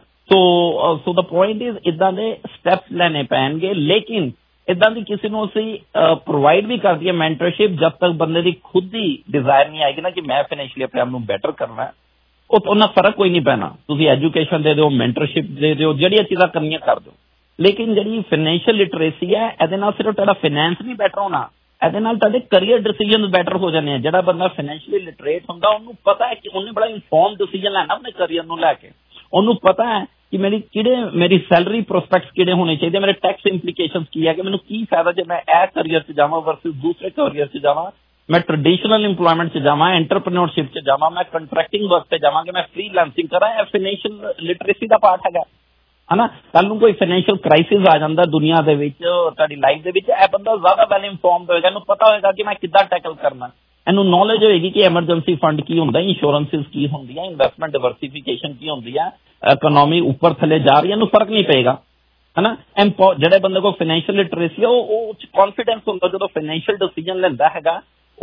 ਸੋ ਦਾ ਪੁਆਇੰਟ ਇਜ਼ ਇਦਾਂ ਦੇ ਸਟੈਪਸ ਲੈਣੇ ਪੈਣਗੇ, ਲੇਕਿਨ ਇਦਾਂ ਦੀ ਕਿਸੇ ਨੂੰ ਅਸੀਂ ਪ੍ਰੋਵਾਈਡ ਵੀ ਕਰਦੀ ਹੈ ਮੈਂਟਰਸ਼ਿਪ, ਜਦ ਤੱਕ ਬੰਦੇ ਦੀ ਖੁਦ ਦੀ ਡਿਜ਼ਾਇਰ ਨਹੀਂ ਆਏਗੀ ਨਾ ਕਿ ਮੈਂ ਫਾਈਨੈਂਸ਼ੀਅਲੀ ਆਪਣੇ ਆਪ ਨੂੰ ਬੈਟਰ ਕਰਨਾ, ਉਹਨਾਂ ਫਰਕ ਕੋਈ ਨਹੀਂ ਪੈਣਾ। ਤੁਸੀਂ ਐਜੂਕੇਸ਼ਨ ਦੇ ਦਿਓ, ਮੈਂਟਰਸ਼ਿਪ ਦੇ ਦਿਓ, ਜਿਹੜੀਆਂ ਚੀਜ਼ਾਂ ਕਰਨੀਆਂ ਕਰ ਦਿਓ, ਲੇਕਿਨ ਜਿਹੜੀ ਫਾਈਨੈਂਸ਼ੀਅਲ ਲਿਟਰੇਸੀ ਹੈ, ਇਹਦੇ ਨਾਲ ਸਿਰਫ ਤੁਹਾਡਾ ਫਾਈਨੈਂਸ ਨਹੀਂ ਬੈਟਰ ਹੋਣਾ, ਇਹਦੇ ਨਾਲ ਤੁਹਾਡੇ ਕਰੀਅਰ ਡਿਸੀਜਨ ਬੈਟਰ ਹੋ ਜਾਣੇ ਆ। ਜਿਹੜਾ ਬੰਦਾ ਫਾਈਨੈਂਸ਼ੀਅਲੀ ਲਿਟਰੇਟ ਹੁੰਦਾ, ਉਹਨੂੰ ਪਤਾ ਹੈ ਕਿ ਉਹਨੇ ਬੜਾ ਇਨਫੋਰਮ ਡਿਸੀਜਨ ਲੈਣਾ ਆਪਣੇ ਕਰੀਅਰ ਨੂੰ ਲੈ ਕੇ। ਉਹਨੂੰ ਪਤਾ ਹੈ ਕਿ ਮੇਰੀ ਸੈਲਰੀ ਪ੍ਰੋਸਪੈਕਟਸ ਕਿਹੜੇ ਹੋਣੇ ਚਾਹੀਦੇ, ਮੇਰੇ ਟੈਕਸ ਇੰਪਲੀਕੇਸ਼ਨਸ ਕੀ ਹੈ, ਕਿ ਮੈਨੂੰ ਕੀ ਫਾਇਦਾ ਜੇ ਮੈਂ ਇਹ ਕਰੀਅਰ 'ਚ ਜਾਵਾਂ ਵਰਸਸ ਦੂਸਰੇ ਕਰੀਅਰ 'ਚ ਜਾਵਾਂ, ਮੈਂ ਟ੍ਰੈਡੀਸ਼ਨਲ ਇੰਪਲੋਇਮੈਂਟ 'ਚ ਜਾਵਾਂ, ਐਂਟਰਪ੍ਰੀਨਿਓਰਸ਼ਿਪ 'ਚ ਜਾਵਾਂ, ਮੈਂ ਕੰਟਰੈਕਟਿੰਗ ਵਰਕ 'ਤੇ ਜਾਵਾਂ, ਕਿ ਮੈਂ ਫ੍ਰੀਲਾਂਸਿੰਗ ਕਰਾਂ। ਇਹ ਫਾਈਨੈਂਸ਼ੀਅਲ ਲਿਟਰੇਸੀ ਦਾ ਪਾਰਟ ਹੈਗਾ, ਹੈ ਨਾ। ਕੱਲ ਨੂੰ ਕੋਈ ਫਾਈਨੈਂਸ਼ੀਅਲ ਕ੍ਰਾਈਸਿਸ ਆ ਜਾਂਦਾ ਦੁਨੀਆ ਦੇ ਵਿੱਚ, ਤੁਹਾਡੀ ਲਾਈਫ ਦੇ ਵਿੱਚ, ਇਹ ਬੰਦਾ ਜ਼ਿਆਦਾ ਵੈਲ ਇਨਫੋਰਮਡ ਹੋਏਗਾ, ਇਹਨੂੰ ਪਤਾ ਹੋਏਗਾ ਕਿ ਮੈਂ ਕਿੱਦਾਂ ਟੈਕਲ ਕਰਨਾ, ਇਹਨੂੰ ਨੌਲੇਜ ਹੋਏਗੀ ਕਿ ਐਮਰਜੈਂਸੀ ਫੰਡ ਕੀ ਹੁੰਦਾ, ਇੰਸ਼ੋਰੈਂਸਿਸ ਕੀ ਹੁੰਦੀਆਂ, ਇਨਵੈਸਟਮੈਂਟ ਡਿਵਰਸੀਫਿਕੇਸ਼ਨ ਕੀ ਹੁੰਦੀ ਹੈ, ਇਕਨੋਮੀ ਉੱਪਰ ਥੱਲੇ ਜਾ ਰਹੀ ਹੈ, ਇਹਨੂੰ ਫਰਕ ਨਹੀਂ ਪਏਗਾ, ਹੈ ਨਾ। ਜਿਹੜੇ ਬੰਦੇ ਕੋਲ ਫਾਈਨੈਂਸ਼ੀਅਲ ਲਿਟਰੇਸੀ ਹੈ, ਉਹ ਕੌਨਫੀਡੈਂਸ ਹੁੰਦਾ, ਜਦੋਂ ਫਾਈਨੈਂਸ਼ੀਅਲ ਡਿਸੀਜਨ ਲੈਂਦਾ ਹੈਗਾ,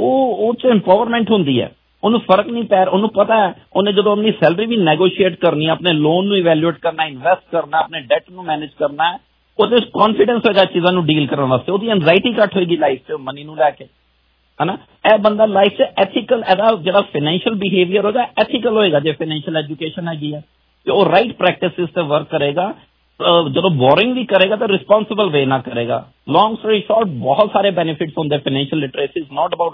ਉਹ 'ਚ ਇੰਪਾਵਰਮੈਂਟ ਹੁੰਦੀ ਹੈ, ਉਹਨੂੰ ਫਰਕ ਨਹੀਂ ਪੈ ਰਿਹਾ। ਉਹਨੂੰ ਪਤਾ ਹੈ ਉਹਨੇ ਜਦੋਂ ਆਪਣੀ ਸੈਲਰੀ ਵੀ ਨੈਗੋਸ਼ੀਏਟ ਕਰਨੀ ਹੈ, ਆਪਣੇ ਲੋਨ ਨੂੰ ਇਵੈਲੂਏਟ ਕਰਨਾ, ਇਨਵੈਸਟ ਕਰਨਾ, ਆਪਣੇ ਡੈਟ ਨੂੰ ਮੈਨੇਜ ਕਰਨਾ, ਉਹਦੇ 'ਚ ਕੌਨਫੀਡੈਂਸ ਹੋਏਗਾ ਚੀਜ਼ਾਂ ਨੂੰ ਡੀਲ ਕਰਨ ਵਾਸਤੇ, ਉਹਦੀ ਐਂਜ਼ਾਈਟੀ ਘੱਟ ਹੋਏਗੀ ਲਾਈਫ 'ਚ ਮਨੀ ਨੂੰ ਲੈ ਕੇ, ਹੈ ਨਾ। ਇਹ ਬੰਦਾ ਲਾਈਫ 'ਚ ਐਥੀਕਲ, ਇਹਦਾ ਜਿਹੜਾ ਫਾਈਨੈਂਸ਼ੀਅਲ ਬਿਹੇਵੀਅਰ ਹੋਏਗਾ ਐਥੀਕਲ ਹੋਏਗਾ। ਜੇ ਫਾਈਨੈਂਸ਼ੀਅਲ ਐਜੂਕੇਸ਼ਨ ਹੈਗੀ ਹੈ ਤੇ ਉਹ ਰਾਈਟ ਪ੍ਰੈਕਟਿਸਿਸ ਤੇ ਵਰਕ ਕਰੇਗਾ। ਜਦੋਂ ਬੋਰਿੰਗ ਵੀ ਕਰੇਗਾ ਤਾਂ ਰਿਸਪੌਂਸਿਬਲ ਵੇ ਨਾਲ ਕਰੇਗਾ। ਲੌਂਗ ਸਟੋਰੀ ਸ਼ਾਰਟ, ਬਹੁਤ ਸਾਰੇ ਬੈਨੀਫਿਟਸ ਹੁੰਦੇ financial literacy, is not about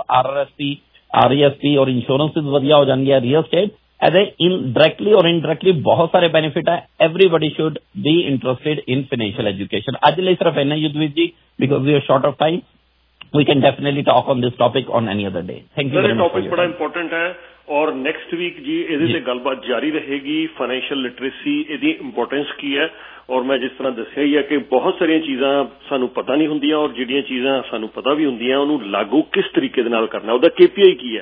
RRSP or insurances ਵਧੀਆ ਹੋ ਜਾਣਗੀਆਂ, ਰੀਅਲ ਸਟੇਟ, ਇਹਦੇ ਡਾਇਰੈਕਟਲੀ ਔਰ ਇਨਡਾਇਰੈਕਟਲੀ ਬਹੁਤ ਸਾਰੇ ਬੈਨੀਫਿਟ ਹੈ। Everybody should be interested in financial education. ਅੱਜ ਲਈ ਸਿਰਫ ਇੰਨਾ Yudhvir ji, because we are short of time, we can definitely talk on this topic on any other day. Thank you very much. Topic बड़ा important है और next week जी ਇਹਦੇ ਤੇ ਗੱਲਬਾਤ ਜਾਰੀ ਰਹੇਗੀ। ਫਾਈਨੈਂਸ਼ੀਅਲ ਲਿਟਰੇਸੀ, ਇਹਦੀ ਇੰਪੋਰਟੈਂਸ ਕੀ ਹੈ, ਔਰ ਮੈਂ ਜਿਸ ਤਰ੍ਹਾਂ ਦੱਸਿਆ ਹੀ ਹੈ ਕਿ ਬਹੁਤ ਸਾਰੀਆਂ ਚੀਜ਼ਾਂ ਸਾਨੂੰ ਪਤਾ ਨਹੀਂ ਹੁੰਦੀਆਂ, ਔਰ ਜਿਹੜੀਆਂ ਚੀਜ਼ਾਂ ਸਾਨੂੰ ਪਤਾ ਵੀ ਹੁੰਦੀਆਂ ਉਹਨੂੰ ਲਾਗੂ ਕਿਸ ਤਰੀਕੇ ਦੇ ਨਾਲ ਕਰਨਾ, ਉਹਦਾ KPI ਕੀ ਹੈ,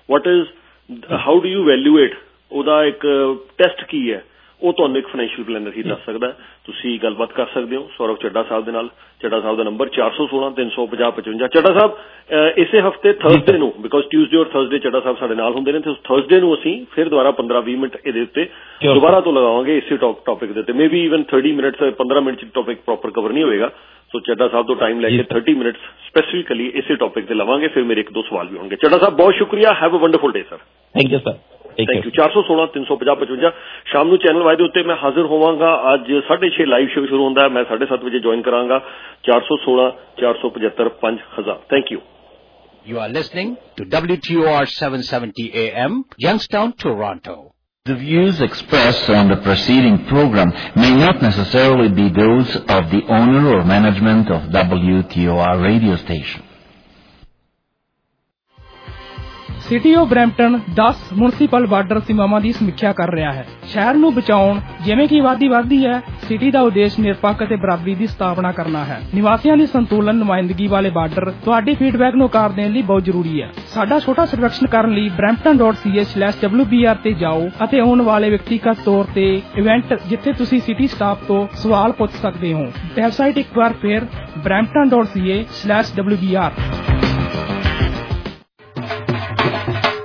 ਹਾਊ ਡੂ ਯੂ ਵੈਲਿਊਏਟ, ਉਹਦਾ ਇੱਕ ਟੈਸਟ ਕੀ ਹੈ, ਉਹ ਤੁਹਾਨੂੰ ਇੱਕ ਫਾਈਨੈਂਸ਼ੀਅਲ ਪਲੈਨਰ ਹੀ ਦੱਸ ਸਕਦਾ। ਤੁਸੀਂ ਗੱਲਬਾਤ ਕਰ ਸਕਦੇ ਹੋ ਸੌਰਵ ਚੱਡਾ ਸਾਹਿਬ ਦੇ ਨਾਲ। ਚੱਡਾ ਸਾਹਿਬ ਦਾ ਨੰਬਰ 416 350 55। ਚੱਡਾ ਸਾਹਿਬ ਇਸੇ ਹਫਤੇ ਥਰਸਡੇ ਨੂੰ, ਬਿਕਾਜ਼ ਟਿਊਜ਼ਡੇ ਔਰ ਥਰਸਡੇ ਚੱਡਾ ਸਾਹਿਬ ਸਾਡੇ ਨਾਲ ਹੁੰਦੇ ਨੇ, ਤੇ ਥਰਸਡੇ ਨੂੰ ਅਸੀਂ ਫਿਰ ਦੁਬਾਰਾ 15-20 ਮਿੰਟ ਇਹਦੇ ਉੱਤੇ ਦੁਬਾਰਾ ਤੋਂ ਲਗਾਵਾਂਗੇ ਇਸੇ ਟੌਪਿਕ ਦੇ ਉੱਤੇ। ਮੇਬੀ ਈਵਨ 30 ਮਿੰਟਸ 15 ਮਿੰਟ ਚ ਟੌਪਿਕ ਪ੍ਰੋਪਰ ਕਵਰ ਨਹੀਂ ਹੋਏਗਾ। ਸੋ ਚੱਡਾ ਸਾਹਿਬ ਤੋਂ ਟਾਈਮ ਲੈ ਕੇ 30 ਮਿੰਟਸ ਸਪੈਸੀਫਿਕਲੀ ਇਸੇ ਟੌਪਿਕ ਤੇ ਲਵਾਂਗੇ। ਫਿਰ ਮੇਰੇ 1-2 ਸਵਾਲ ਵੀ ਹੋਣਗੇ। ਚੱਡਾ ਸਾਹਿਬ ਬਹੁਤ ਸ਼ੁਕਰੀਆ। Have a wonderful day sir. Thank you sir. Thank you. 416 350 55 ਸ਼ਾਮ ਨੂੰ ਚੈਨਲ ਵਾਈ ਦੇ ਉੱਤੇ ਮੈਂ ਹਾਜ਼ਰ ਹੋਵਾਂਗਾ। ਅੱਜ 6:30 ਲਾਈਵ ਸ਼ੋਅ ਸ਼ੁਰੂ ਹੁੰਦਾ ਹੈ, ਮੈਂ 7:30 ਵਜੇ ਜੁਆਇਨ ਕਰਾਂਗਾ। 416 475 5000। Thank you. You are listening to WTOR 770 AM, Youngstown, Toronto. The views expressed on the preceding program may not necessarily be those of the owner or management of WTOR radio station. City of Brampton 10 municipal border ਸੀਮਾਵਾਂ ਦੀ ਸਮੀਖਿਆ ਕਰ ਰਿਹਾ ਹੈ। ਸ਼ਹਿਰ ਨੂੰ ਬਚਾਉਣ ਜਿਵੇਂ ਕਿ ਆਬਾਦੀ ਵਧਦੀ ਹੈ, ਸਿਟੀ ਦਾ ਉਦੇਸ਼ ਨਿਰਪੱਖ ਅਤੇ ਬਰਾਬਰੀ ਦੀ ਸਥਾਪਨਾ ਕਰਨਾ ਹੈ। ਨਿਵਾਸੀਆਂ ਦੀ ਸੰਤੁਲਨ ਨੁਮਾਇੰਦਗੀ ਵਾਲੇ ਬਾਰਡਰ ਤੁਹਾਡੇ ਫੀਡਬੈਕ ਨੂੰ ਆਕਾਰ ਦੇਣ ਲਈ ਬਹੁਤ ਜ਼ਰੂਰੀ ਹੈ। ਸਾਡਾ ਛੋਟਾ ਸਰਵੇਖਣ ਕਰਨ ਲਈ brampton.ca/WBR ਤੇ ਜਾਓ ਅਤੇ ਆਉਣ ਵਾਲੇ ਵਿਅਕਤੀਗਤ ਤੌਰ ਤੇ ਇਵੈਂਟ ਜਿੱਥੇ ਤੁਸੀਂ ਸਿਟੀ ਸਟਾਫ ਤੋਂ ਸਵਾਲ ਪੁੱਛ ਸਕਦੇ ਹੋ। ਵੈਬਸਾਈਟ ਇੱਕ ਵਾਰ ਫਿਰ brampton.ca/WBR।